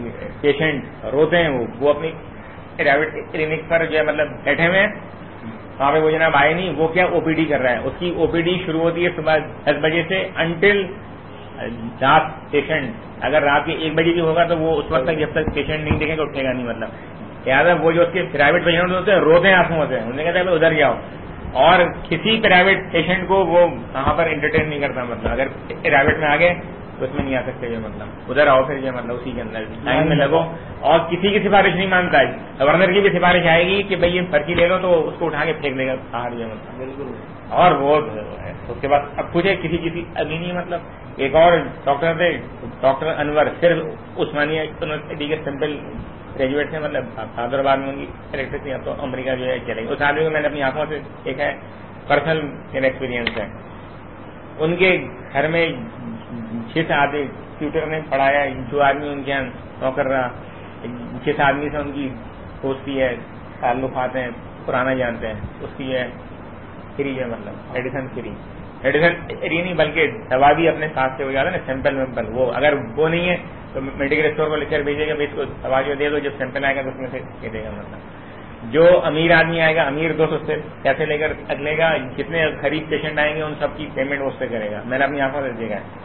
پیشنٹ روتے ہیں, وہ اپنی پرائیویٹ کلینک پر جو ہے مطلب بیٹھے ہوئے ہیں, وہاں پہ وہ جناب آئے نہیں, وہ کیا OPD کر رہا ہے, اس کی OPD شروع ہوتی ہے صبح 10 بجے سے انٹل لاسٹ پیشنٹ. اگر رات کے 1 بجے بھی ہوگا تو وہ اس وقت تک جب تک پیشنٹ نہیں دیکھیں گے اٹھے گا نہیں. مطلب لہٰذا وہ جو اس کے پرائیویٹ پیشنٹ ہوتے ہیں روتے ہیں آنکھوں سے, انہیں کہتا ہے ادھر جاؤ, اور کسی پرائیویٹ پیشنٹ کو وہ وہاں پر انٹرٹین نہیں کرتا. مطلب اگر پرائیویٹ میں آ گئے تو اس میں نہیں آ سکتے جو, مطلب ادھر آؤ پھر جو مطلب اسی کے اندر لائن میں لگو, اور کسی کی سفارش نہیں مانتا ہے. گورنر کی بھی سفارش آئے گی کہ بھائی یہ پرچی لے لو تو اس کو اٹھا کے پھینک دے گا باہر جو, مطلب بالکل. اور وہ اس کے بعد اب پوچھے کسی ابھی نہیں. مطلب ایک اور ڈاکٹر تھے, ڈاکٹر انور, صرف عثمانیہ یونیورسٹی کے سمپل گریجویٹ تھے. مطلب حیدرآباد میں ان کی کریکٹر تھی, اب تو امریکہ جو ہے چلے گی. اس آدمی کو میں نے اپنی آنکھوں سے دیکھا ہے, پرسنل ایکسپیرینس ہے. ان کے گھر میں 6 آدمی ٹیوٹر نے پڑھایا, جو آدمی ان کے یہاں نوکر رہا, 6 آدمی سے ان کی دوستی ہے, تعلقات ہیں, پرانا جانتے ہیں. اس کی ہے فری ہے, مطلب میڈیسن فری نہیں بلکہ دوا بھی اپنے ساتھ سے ہو جاتا ہے نا, سیمپل ویمپل. وہ اگر وہ نہیں ہے تو میڈیکل اسٹور کو لکھ کر بھیجے گا, اس کو دوا جو دے دو, جب سیمپل آئے گا تو اس میں سے دے دے گا. مطلب جو امیر آدمی آئے گا, امیر دوست اس سے پیسے لے کر لے گا, جتنے غریب پیشنٹ آئیں گے ان سب کی پیمنٹ اس سے کرے گا. میں نے اپنی آنکھوں سے دیکھا ہے.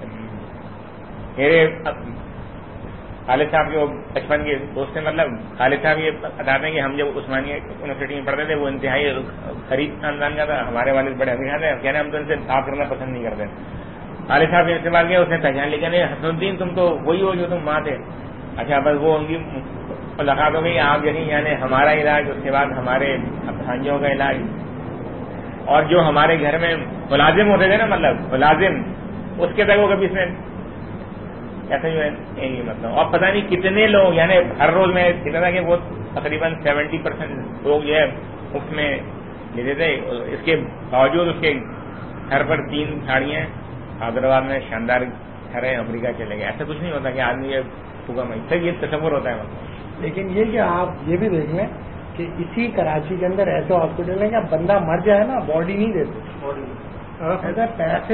میرے خالد صاحب جو بچپن کے دوست ہیں, مطلب خالد صاحب یہ بتاتے ہیں کہ ہم جب عثمانیہ یونیورسٹی میں پڑھتے تھے وہ انتہائی غریب خاندان کا تھا. ہمارے والد بڑے امیر تھے, کہنے ہم تو ان سے بات کرنا پسند نہیں کرتے. خالد صاحب نے استعمال کیا, اس نے پہچان لیا, کہنے حسن الدین تم تو وہی ہو جو تم وہاں تھے. اچھا بس وہ ان کی ملاقات ہو گئی, آپ یعنی ہمارا علاج, اس کے بعد ہمارے بھانجوں کا علاج, اور جو ہمارے گھر میں ملازم ہوتے تھے نا, مطلب ملازم, اس کے تک وہ کبھی اس نے ایسا جو ہے مطلب. اور پتہ نہیں کتنے لوگ, یعنی ہر روز میں دیکھا تھا کہ وہ تقریباً 70% لوگ جو ہے مفت میں لیتے تھے. اس کے باوجود اس کے گھر پر 3 گاڑیاں, حیدرآباد میں شاندار گھر ہے, امریکہ چلے گئے. ایسا کچھ نہیں ہوتا کہ آدمی یہ پھوکا میں, سر یہ تصور ہوتا ہے. مطلب لیکن یہ کہ آپ یہ بھی دیکھ لیں کہ اسی کراچی کے اندر ایسے ہاسپٹل ہیں کہ بندہ مر جائے نا باڈی نہیں دیتے,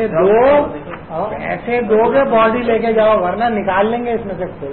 پیسے دو گے باڈی لے کے جاؤ, ورنہ نکال لیں گے اس میں سے کھول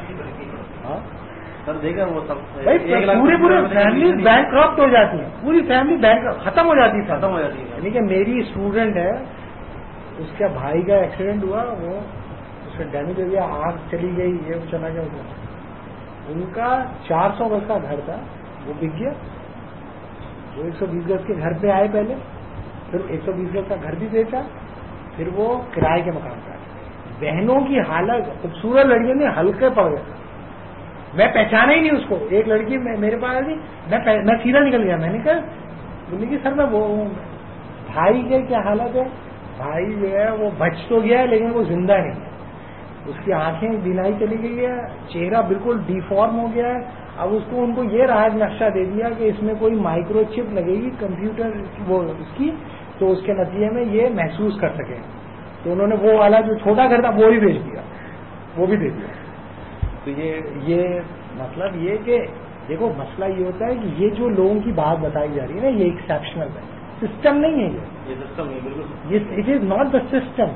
کے. پوری فیملی بینک کرپٹ ہو جاتی ہے, پوری فیملی بینک ختم ہو جاتی ہے. یعنی کہ میری اسٹوڈنٹ ہے, اس کے بھائی کا ایکسیڈنٹ ہوا, وہ اس کا ڈیمیج ہو گیا, آنکھ چلی گئی, یہ چلا گیا. ان کا 400 گز کا گھر تھا, وہ بک گیا. وہ 120 گز کے گھر پہ آئے پہلے, پھر 120 گز کا گھر بھی بیچا, پھر وہ کرائے کے مکان پہ آئے. بہنوں کی حالت, خوبصورت لڑکیوں نے ہلکے پڑ گئے, میں پہچانا ہی نہیں اس کو. ایک لڑکی میرے پاس آئی, میں سیدھا نکل گیا. میں نے کہا, بولے کہ سر میں وہ ہوں. بھائی کے کیا حالت ہے, بھائی جو ہے وہ بچ تو گیا ہے لیکن وہ زندہ نہیں ہے. اس کی آنکھیں بینائی چلی گئی ہے, چہرہ بالکل ڈیفارم ہو گیا ہے. اب اس کو ان کو یہ راج نقشہ دے دیا کہ اس میں کوئی مائکرو چپ لگے گی کمپیوٹر وہ اس کی, تو اس کے نتیجے میں یہ محسوس کر سکے. تو انہوں نے وہ والا جو چھوٹا گھر تھا وہ بھی بیچ دیا, وہ بھی دے دیا. تو یہ مطلب یہ کہ دیکھو مسئلہ یہ ہوتا ہے کہ یہ جو لوگوں کی بات بتائی جا رہی ہے نا, یہ ایکسیپشنل ہے, سسٹم نہیں ہے. یہ سسٹم نہیں, بالکل it is not the system.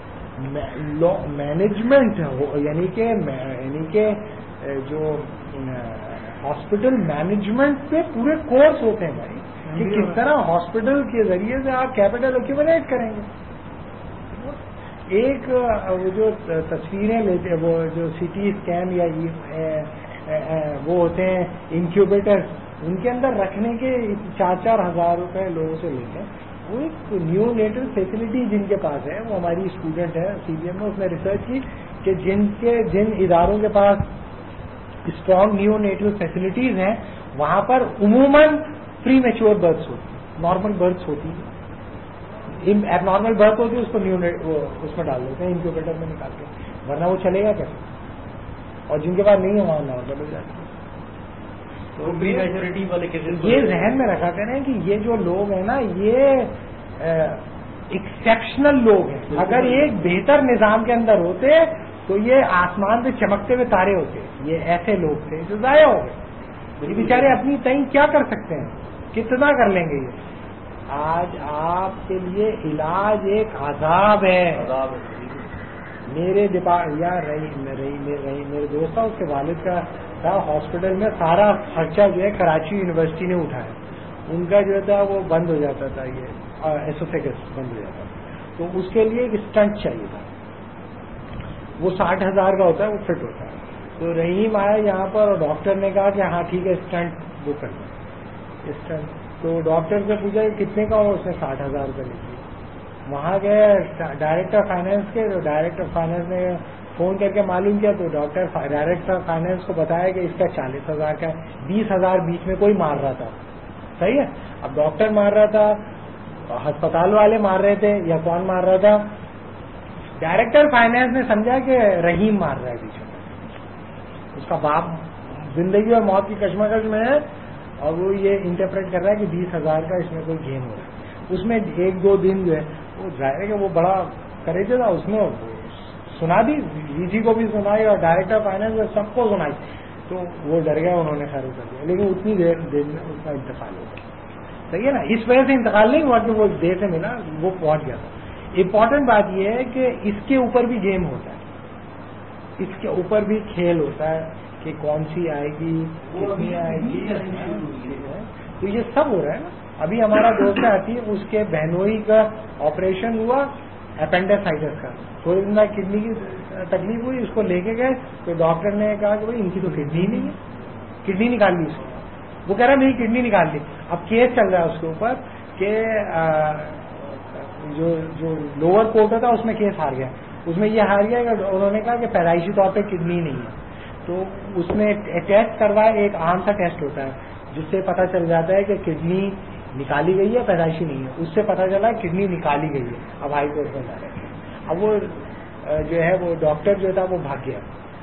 Management یعنی کہ جو ہاسپٹل مینجمنٹ پہ پورے کورس ہوتے ہیں بھائی, کہ کس طرح ہاسپٹل کے ذریعے سے آپ کیپٹل ایکومولیٹ کریں گے. ایک وہ جو تصویریں لیتے وہ جو سی ٹی اسکین یا وہ ہوتے ہیں انکیوبیٹر, ان کے اندر رکھنے کے 4-4 ہزار روپے لوگوں سے لیتے ہیں. وہ ایک نیو نیٹل فیسلٹی جن کے پاس ہے, وہ ہماری اسٹوڈنٹ ہے CBM میں, اس نے ریسرچ کی کہ جن اداروں کے پاس اسٹرانگ نیو نیٹل فیسلٹیز ہیں وہاں پر عموماً پری میچور برتھس ہوتی ہیں, نارمل برتھس ہوتی ہیں. ایب نارمل برتھ ہوتی ہے اس کو اس میں ڈال دیتے ہیں انکیوبیٹر میں نکال کے, ورنہ وہ چلے گا کیسے. اور جن کے پاس نہیں ہے وہاں نارمل ہو جاتی ہے. یہ ذہن میں رکھا کریں کہ یہ جو لوگ ہیں نا یہ ایکسیپشنل لوگ ہیں. اگر ایک بہتر نظام کے اندر ہوتے تو یہ آسمان پہ چمکتے ہوئے تارے ہوتے. یہ ایسے لوگ تھے جو ضائع ہو گئے. یہ بیچارے اپنی تعین کیا کر سکتے ہیں, کتنا کر لیں گے. یہ آج آپ کے لیے علاج ایک عذاب ہے. میرے میرے دوست اس کے والد کا تھا ہاسپٹل میں, سارا خرچہ جو ہے کراچی یونیورسٹی نے اٹھایا. ان کا جو تھا وہ بند ہو جاتا تھا، یہ ایسوفیگس بند ہو جاتا تھا، تو اس کے لیے ایک اسٹنٹ چاہیے تھا، وہ 60,000 کا ہوتا ہے، وہ فٹ ہوتا ہے. تو رحیم آیا یہاں پر اور ڈاکٹر نے کہا کہ ہاں ٹھیک ہے اسٹنٹ وہ کر دیں اسٹنٹ. تو ڈاکٹر سے پوچھا کہ کتنے کا ہو، اس نے 60,000 روپے لے لیے. وہاں گئے ڈائریکٹر فائنینس کے، تو ڈائریکٹر فائنینس نے فون کر کے معلوم کیا، تو ڈائریکٹر فائنینس کو بتایا کہ اس کا 40,000 کا ہے، 20,000 بیچ میں کوئی مار رہا تھا. صحیح ہے. اب ڈاکٹر مار رہا تھا، ہسپتال والے مار رہے تھے، یا کون مار رہا تھا؟ ڈائریکٹر فائنینس نے سمجھا کہ رحیم مار رہا ہے بیچ میں، اس کا باپ زندگی اور موت کی کشمکش میں ہے، اور وہ یہ انٹرپریٹ کر رہا ہے کہ 20,000 کا اس میں کوئی گیم ہو رہا ہے. اس میں 1-2 دن جو ہے وہ ظاہر ہے کہ وہ بڑا کریجر تھا، اس میں سنا دی، جی کو بھی سنائی اور ڈائریکٹر فائنینس نے سب کو سنائی. تو وہ ڈر گیا، انہوں نے خیر کر دیا، لیکن اتنی دیر میں اس کا انتقال ہو گیا. صحیح ہے نا. اس وجہ سے انتقال نہیں ہوا کہ وہ دیر سے ملا، وہ پہنچ گیا تھا. امپورٹنٹ بات یہ ہے کہ اس کے اوپر بھی گیم ہوتا ہے، اس کے اوپر بھی کھیل ہوتا ہے کہ کون سی آئے گی، کتنی آئے گی. تو یہ سب ہو رہا ہے نا. ابھی ہمارا دوست آتی ہے، اس کے بہنوئی کا آپریشن ہوا اپینڈیسائٹس کا، تھوڑی دن بعد کڈنی کی تکلیف ہوئی، اس کو لے کے گئے تو ڈاکٹر نے کہا کہ بھائی ان کی تو کڈنی نہیں ہے، کڈنی نکال لی اس کو. وہ کہہ رہا میری کڈنی نکال لی. اب کیس چل رہا ہے اس کے اوپر کہ جو لوور کورٹ تھا اس میں کیس ہار گیا. اس میں یہ ہار گیا کہ انہوں نے کہا کہ پیدائشی طور پہ کڈنی نہیں ہے. تو اس نے ٹیسٹ کروایا، ایک عام سا ٹیسٹ ہوتا ہے جس سے پتہ چل جاتا ہے کہ کڈنی نکالی گئی ہے پیدائشی نہیں ہے. اس سے پتہ چلا کڈنی نکالی گئی ہے. اب ہائی کورٹ میں جا رہے ہیں. اب وہ جو ہے وہ ڈاکٹر جو تھا وہ بھاگ گیا،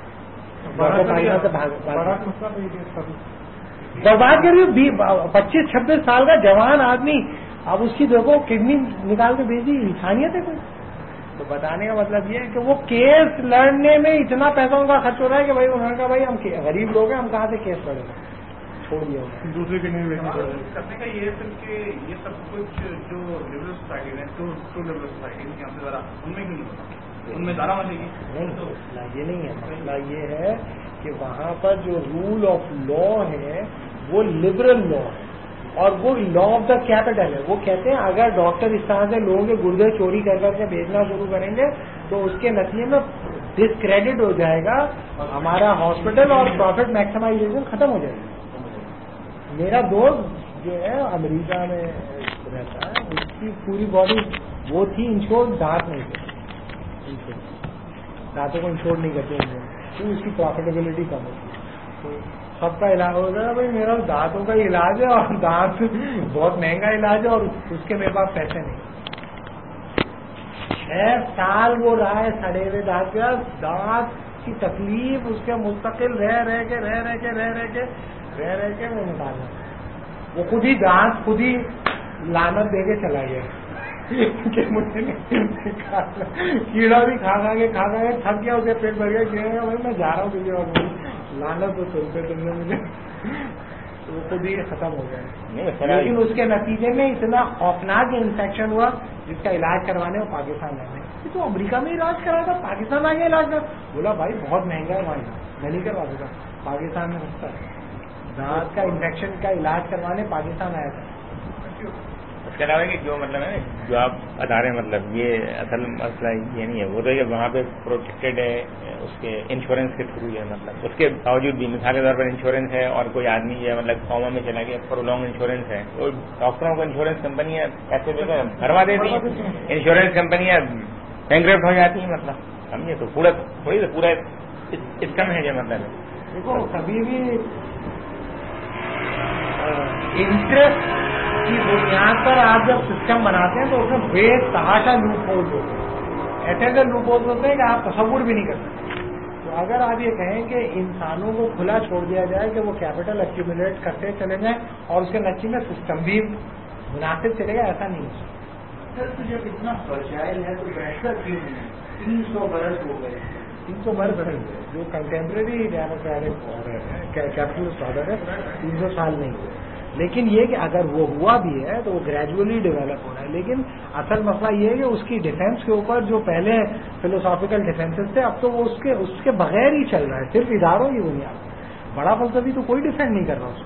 برباد کر رہی. 25-26 سال کا جوان آدمی، اب اس کی دیکھو کڈنی نکال کے بھیج دی. انسانیت ہے کوئی؟ تو بتانے کا مطلب یہ ہے کہ وہ کیس لڑنے میں اتنا پیسہ ان کا خرچ ہو رہا ہے کہ بھائی انہوں نے کہا بھائی ہم غریب لوگ ہیں، ہم کہاں سے کیس لڑیں گے، چھوڑ دیا دوسرے کڈنی کرنے کا. یہ ہے سر کہ یہ سب کچھ جو لبرل سوسائٹی ہے، ٹو لبرل سوسائٹی یہاں سے ذرا ان میں کیوں نہیں ہوتا، ان میں ذرا مچے گی نہیں. تو مسئلہ یہ نہیں ہے، مسئلہ یہ ہے کہ وہاں پر جو رول آف لا ہے وہ لبرل لا ہے، اور وہ لا آف دا کیپٹل ہے. وہ کہتے ہیں اگر ڈاکٹر اس طرح سے لوگوں کے گردے چوری کر کر کے بیچنا شروع کریں گے تو اس کے نتیجے میں ڈسکریڈٹ ہو جائے گا ہمارا ہاسپٹل، اور پروفٹ میکسیمائزیشن ختم ہو جائے گا. میرا دوست جو ہے امریکہ میں رہتا ہے، اس کی پوری باڈی وہ تھی انشور، دانت نہیں تھے، دانتوں کو انشور نہیں کرتے تو اس کی پروفیٹیبلٹی کم ہوتی. تو سب کا علاج ہو گیا بھائی میرا دانتوں کا علاج ہے، اور دانت بہت مہنگا علاج ہے، اور اس کے میرے پاس پیسے نہیں. 6 سال وہ رہا ہے سڑے ہوئے دانت کا، دانت کی تکلیف اس کے مستقل رہ کے وہ نکالنا. وہ خود ہی دانت خود ہی لعنت دے کے چلا گیا کہ مجھے کیڑا بھی کھا کے تھک گیا، اسے پیٹ بھر گیا، بھائی میں جا رہا ہوں کسی اور لعنت تو سنتے تم نے مجھے، تو وہ خود ہی ختم ہو گیا. لیکن اس کے نتیجے میں اتنا خوفناک انفیکشن ہوا جس کا علاج کروانے وہ پاکستان آئے. تو امریکہ میں علاج کرا تھا، پاکستان آ گیا علاج کر. بولا بھائی بہت مہنگا ہے وہاں، میں نہیں کروا سکتا، پاکستان میں سستا ہے. دانت کا انفیکشن کا علاج کروانے پاکستان آیا تھا. اس کے علاوہ کہ جو مطلب ہے جو آپ بتا رہے ہیں، مطلب یہ اصل مسئلہ یہ نہیں ہے، وہ تو کہ وہاں پہ پروٹیکٹڈ ہے اس کے انشورنس کے تھرو ہے. مطلب اس کے باوجود بھی مثال کے طور پر انشورنس ہے، اور کوئی آدمی جو ہے مطلب قوما میں چلا گیا پرولونگ انشورنس ہے، تو ڈاکٹروں کو انشورنس کمپنیاں پیسے دے کر بھروا دیتی ہیں، انشورنس کمپنیاں بینکرپٹ ہو جاتی ہیں. مطلب سمجھے تو پورا اسکم ہے یہ. مطلب دیکھو کبھی بھی انٹرسٹ کی بنیاد پر آپ جب سسٹم بناتے ہیں تو اس میں بے تحاشا لوپ ہولز ہوتے ہیں، ایسے لوپ ہولز ہوتے ہیں کہ آپ تصور بھی نہیں کر سکتے. تو اگر آپ یہ کہیں کہ انسانوں کو کھلا چھوڑ دیا جائے کہ وہ کیپٹل ایکیومولیٹ کرتے چلے جائیں اور اس کے نتیجے میں سسٹم بھی مناسب چلے گا، ایسا نہیں ہو سکتا. سر تو جب اتنا فرجائل ہے تو بہتر کیوں نہیں؟ 300 برس ہو گئے، 300 برس نہیں ہوئے. جو کنٹمپریری ڈیموکریٹک آرڈر ہے، کیپٹلسٹ آرڈر ہے، 300 سال نہیں ہوئے. لیکن یہ کہ اگر وہ ہوا بھی ہے تو وہ گریجولی ڈیولپ ہو رہا ہے. لیکن اصل مسئلہ یہ ہے کہ اس کی ڈیفینس کے اوپر جو پہلے فلوسافیکل ڈیفینسز تھے، اب تو وہ اس کے بغیر ہی چل رہا ہے، صرف اداروں کی بنیاد. بڑا فلسفی تو کوئی ڈیفینڈ نہیں کر رہا اس کو.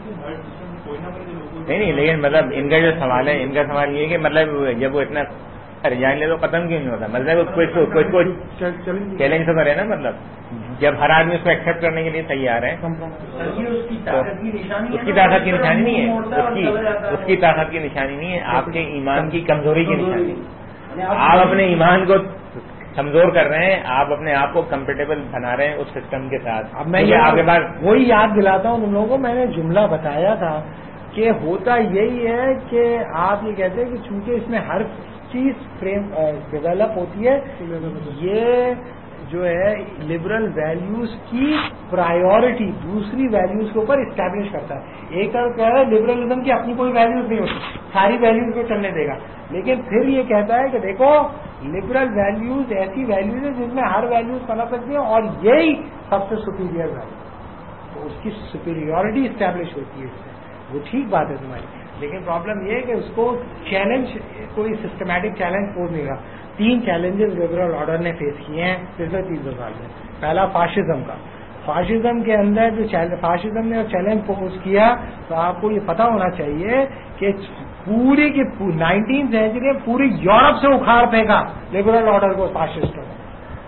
نہیں لیکن مطلب ان کا جو سوال ہے، ان کا سوال یہ ہے کہ مطلب جب وہ اتنا رجحان لے تو ختم کیوں نہیں ہوتا؟ مطلب کچھ کو چیلنج تو کرے نا، مطلب جب ہر آدمی اس کو ایکسپٹ کرنے کے لیے تیار ہے، اس کی طاقت کی نشانی اس کی طاقت کی نشانی نہیں ہے، اس کی طاقت کی نشانی نہیں ہے، آپ کے ایمان کی کمزوری کی نشانی ہے۔ آپ اپنے ایمان کو کمزور کر رہے ہیں، آپ اپنے آپ کو کمفرٹیبل بنا رہے ہیں اس سسٹم کے ساتھ۔ اب میں آپ کے پاس وہی یاد دلاتا ہوں ان لوگوں کو، میں نے جملہ بتایا تھا کہ ہوتا یہی ہے کہ آپ یہ کہتے ہیں کہ چونکہ اس میں ہر چیز فریم ڈیولپ ہوتی ہے، یہ جو ہے لبرل ویلیوز کی پرائیورٹی دوسری ویلیوز کے اوپر اسٹیبلش کرتا ہے۔ ایک طرف کہہ رہا ہے لبرلزم کی اپنی کوئی ویلیوز نہیں ہوتی، ساری ویلیوز کو چلنے دے گا، لیکن پھر یہ کہتا ہے کہ دیکھو لبرل ویلیوز ایسی ویلیوز ہیں جس میں ہر ویلیوز پنپ سکتی ہیں اور یہی سب سے سپیریئر ویلیو، تو اس کی سپیریورٹی اسٹیبلش ہوتی ہے اس سے۔ وہ ٹھیک بات ہے تمہاری، لیکن پرابلم یہ ہے کہ اس کو چیلنج، کوئی سسٹمیٹک چیلنج پوز نہیں رہا۔ 3 چیلنجز لبرل آرڈر نے فیس کیے ہیں پچھلے 30 سال میں۔ پہلا فاشزم کا، فاشزم کے اندر جو فاشزم نے چیلنج پوز کیا، تو آپ کو یہ پتا ہونا چاہیے کہ پوری کی 19 سینچری پوری یورپ سے اکھاڑ پھینکا لبرل آرڈر کو فاشسٹوں نے،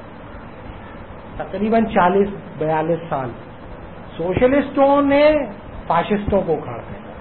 تقریباً 40-42 سال۔ سوشلسٹوں نے فاشسٹوں کو اکھاڑ پھینکا،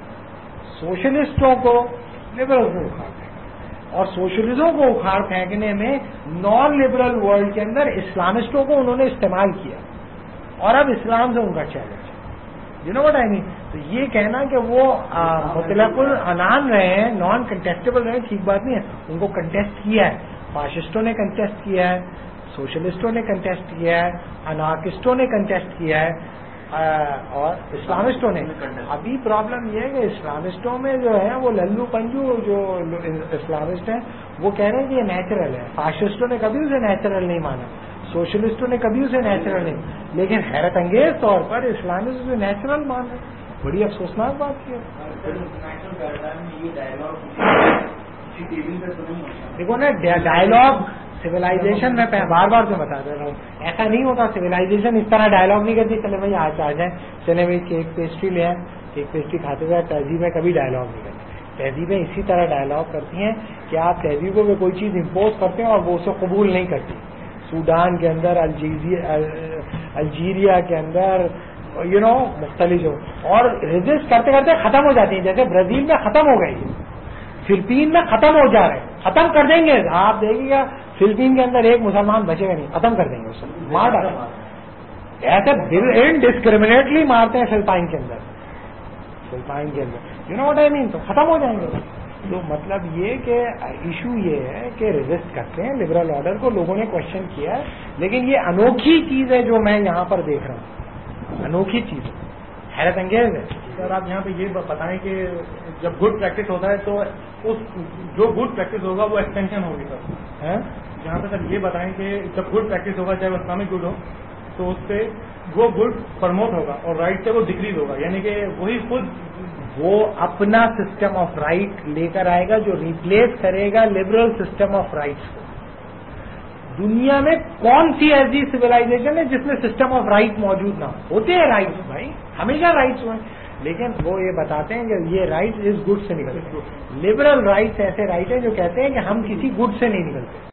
سوشلسٹوں کو لبرل کو اکھاڑ پھینکا، اور سوشلزم کو اکھاڑ پھینکنے میں نان لبرل ورلڈ کے اندر اسلامسٹوں کو انہوں نے استعمال کیا، اور اب اسلام سے ان کا چیلنج ہے۔ You know what I mean? تو یہ کہنا کہ وہ مطلق العنان رہے ہیں، نان کنٹیسٹیبل رہے ہیں، ٹھیک بات نہیں ہے۔ ان کو کنٹیسٹ کیا ہے، فاشسٹوں نے کنٹیسٹ کیا ہے، سوشلسٹوں نے کنٹیسٹ کیا ہے، انارکسٹوں نے کنٹیسٹ کیا ہے، اور اسلامسٹوں نے۔ ابھی پرابلم یہ ہے کہ اسلامسٹوں میں جو ہے وہ للو پنجو جو اسلامسٹ ہیں وہ کہہ رہے ہیں کہ یہ نیچرل ہے، فاشسٹوں نے کبھی اسے نیچرل نہیں مانا، سوشلسٹوں نے کبھی اسے نیچرل نہیں، لیکن حیرت انگیز طور پر اسلامسٹ اسے نیچرل مان رہے ہیں۔ بڑی افسوسناک بات ہے۔ دیکھو نا ڈائلاگ سویلائزیشن میں بار بار تو بتا دے رہا ہوں، ایسا نہیں ہوتا، سویلائزیشن اس طرح ڈائلاگ نہیں کرتی چلے بھائی آج آ جائیں، چلے بھائی ایک پیسٹری لے آئیں، ایک پیسٹری کھاتے ہوئے۔ تہذیبیں کبھی ڈائلاگ نہیں کرتی، تہذیبیں اسی طرح ڈائلاگ کرتی ہیں کہ آپ تہذیبوں میں کوئی چیز امپوز کرتے ہیں اور وہ اسے قبول نہیں کرتی۔ سوڈان کے اندر، الجیریا کے اندر، مختلف ہو، اور ریزسٹ کرتے کرتے ختم ہو جاتی ہیں، جیسے برازیل میں ختم ہو گئی، فلپین میں ختم ہو جا رہے ہیں، ختم کر دیں گے۔ آپ دیکھیے گا فلپین کے اندر ایک مسلمان بچے گا نہیں، ختم کر دیں گے اسے، مار ڈالیں گے، ایسے انڈسکریمنیٹلی مارتے ہیں فلپائن کے اندر، واٹ آئی مین، تو ختم ہو جائیں گے۔ تو مطلب یہ کہ ایشو یہ ہے کہ ریزسٹ کرتے ہیں لبرل آرڈر کو، لوگوں نے کوشچن کیا ہے، لیکن یہ انوکھی چیز ہے جو میں یہاں پر دیکھ رہا ہوں، انوکھی چیز ہے، حیرت انگیز ہے۔ سر آپ یہاں پہ یہ بتائیں کہ جب گڈ پریکٹس ہوتا ہے تو اس جو گڈ پریکٹس ہوگا وہ ایکسٹینشن ہوگی سر، جہاں پہ سر یہ بتائیں کہ جب گڈ پریکٹس ہوگا چاہے وہ اسلامک گڈ ہو تو اس سے وہ گڈ پرموٹ ہوگا اور رائٹ سے وہ ڈکریز ہوگا، یعنی کہ وہی خود وہ اپنا سسٹم آف رائٹ لے کر آئے گا جو ریپلیس کرے گا لبرل سسٹم آف رائٹس کو۔ دنیا میں کون سی ایسی سویلائزیشن ہے جس میں سسٹم آف رائٹ موجود نہ ہو؟ ہوتے ہیں رائٹس بھائی، ہمیشہ رائٹس ہوئے، لیکن وہ یہ بتاتے ہیں کہ یہ رائٹ اس گڈ سے نکلتے ہیں۔ لبرل رائٹس ایسے رائٹ ہیں جو کہتے ہیں کہ ہم کسی گڈ سے نہیں نکلتے۔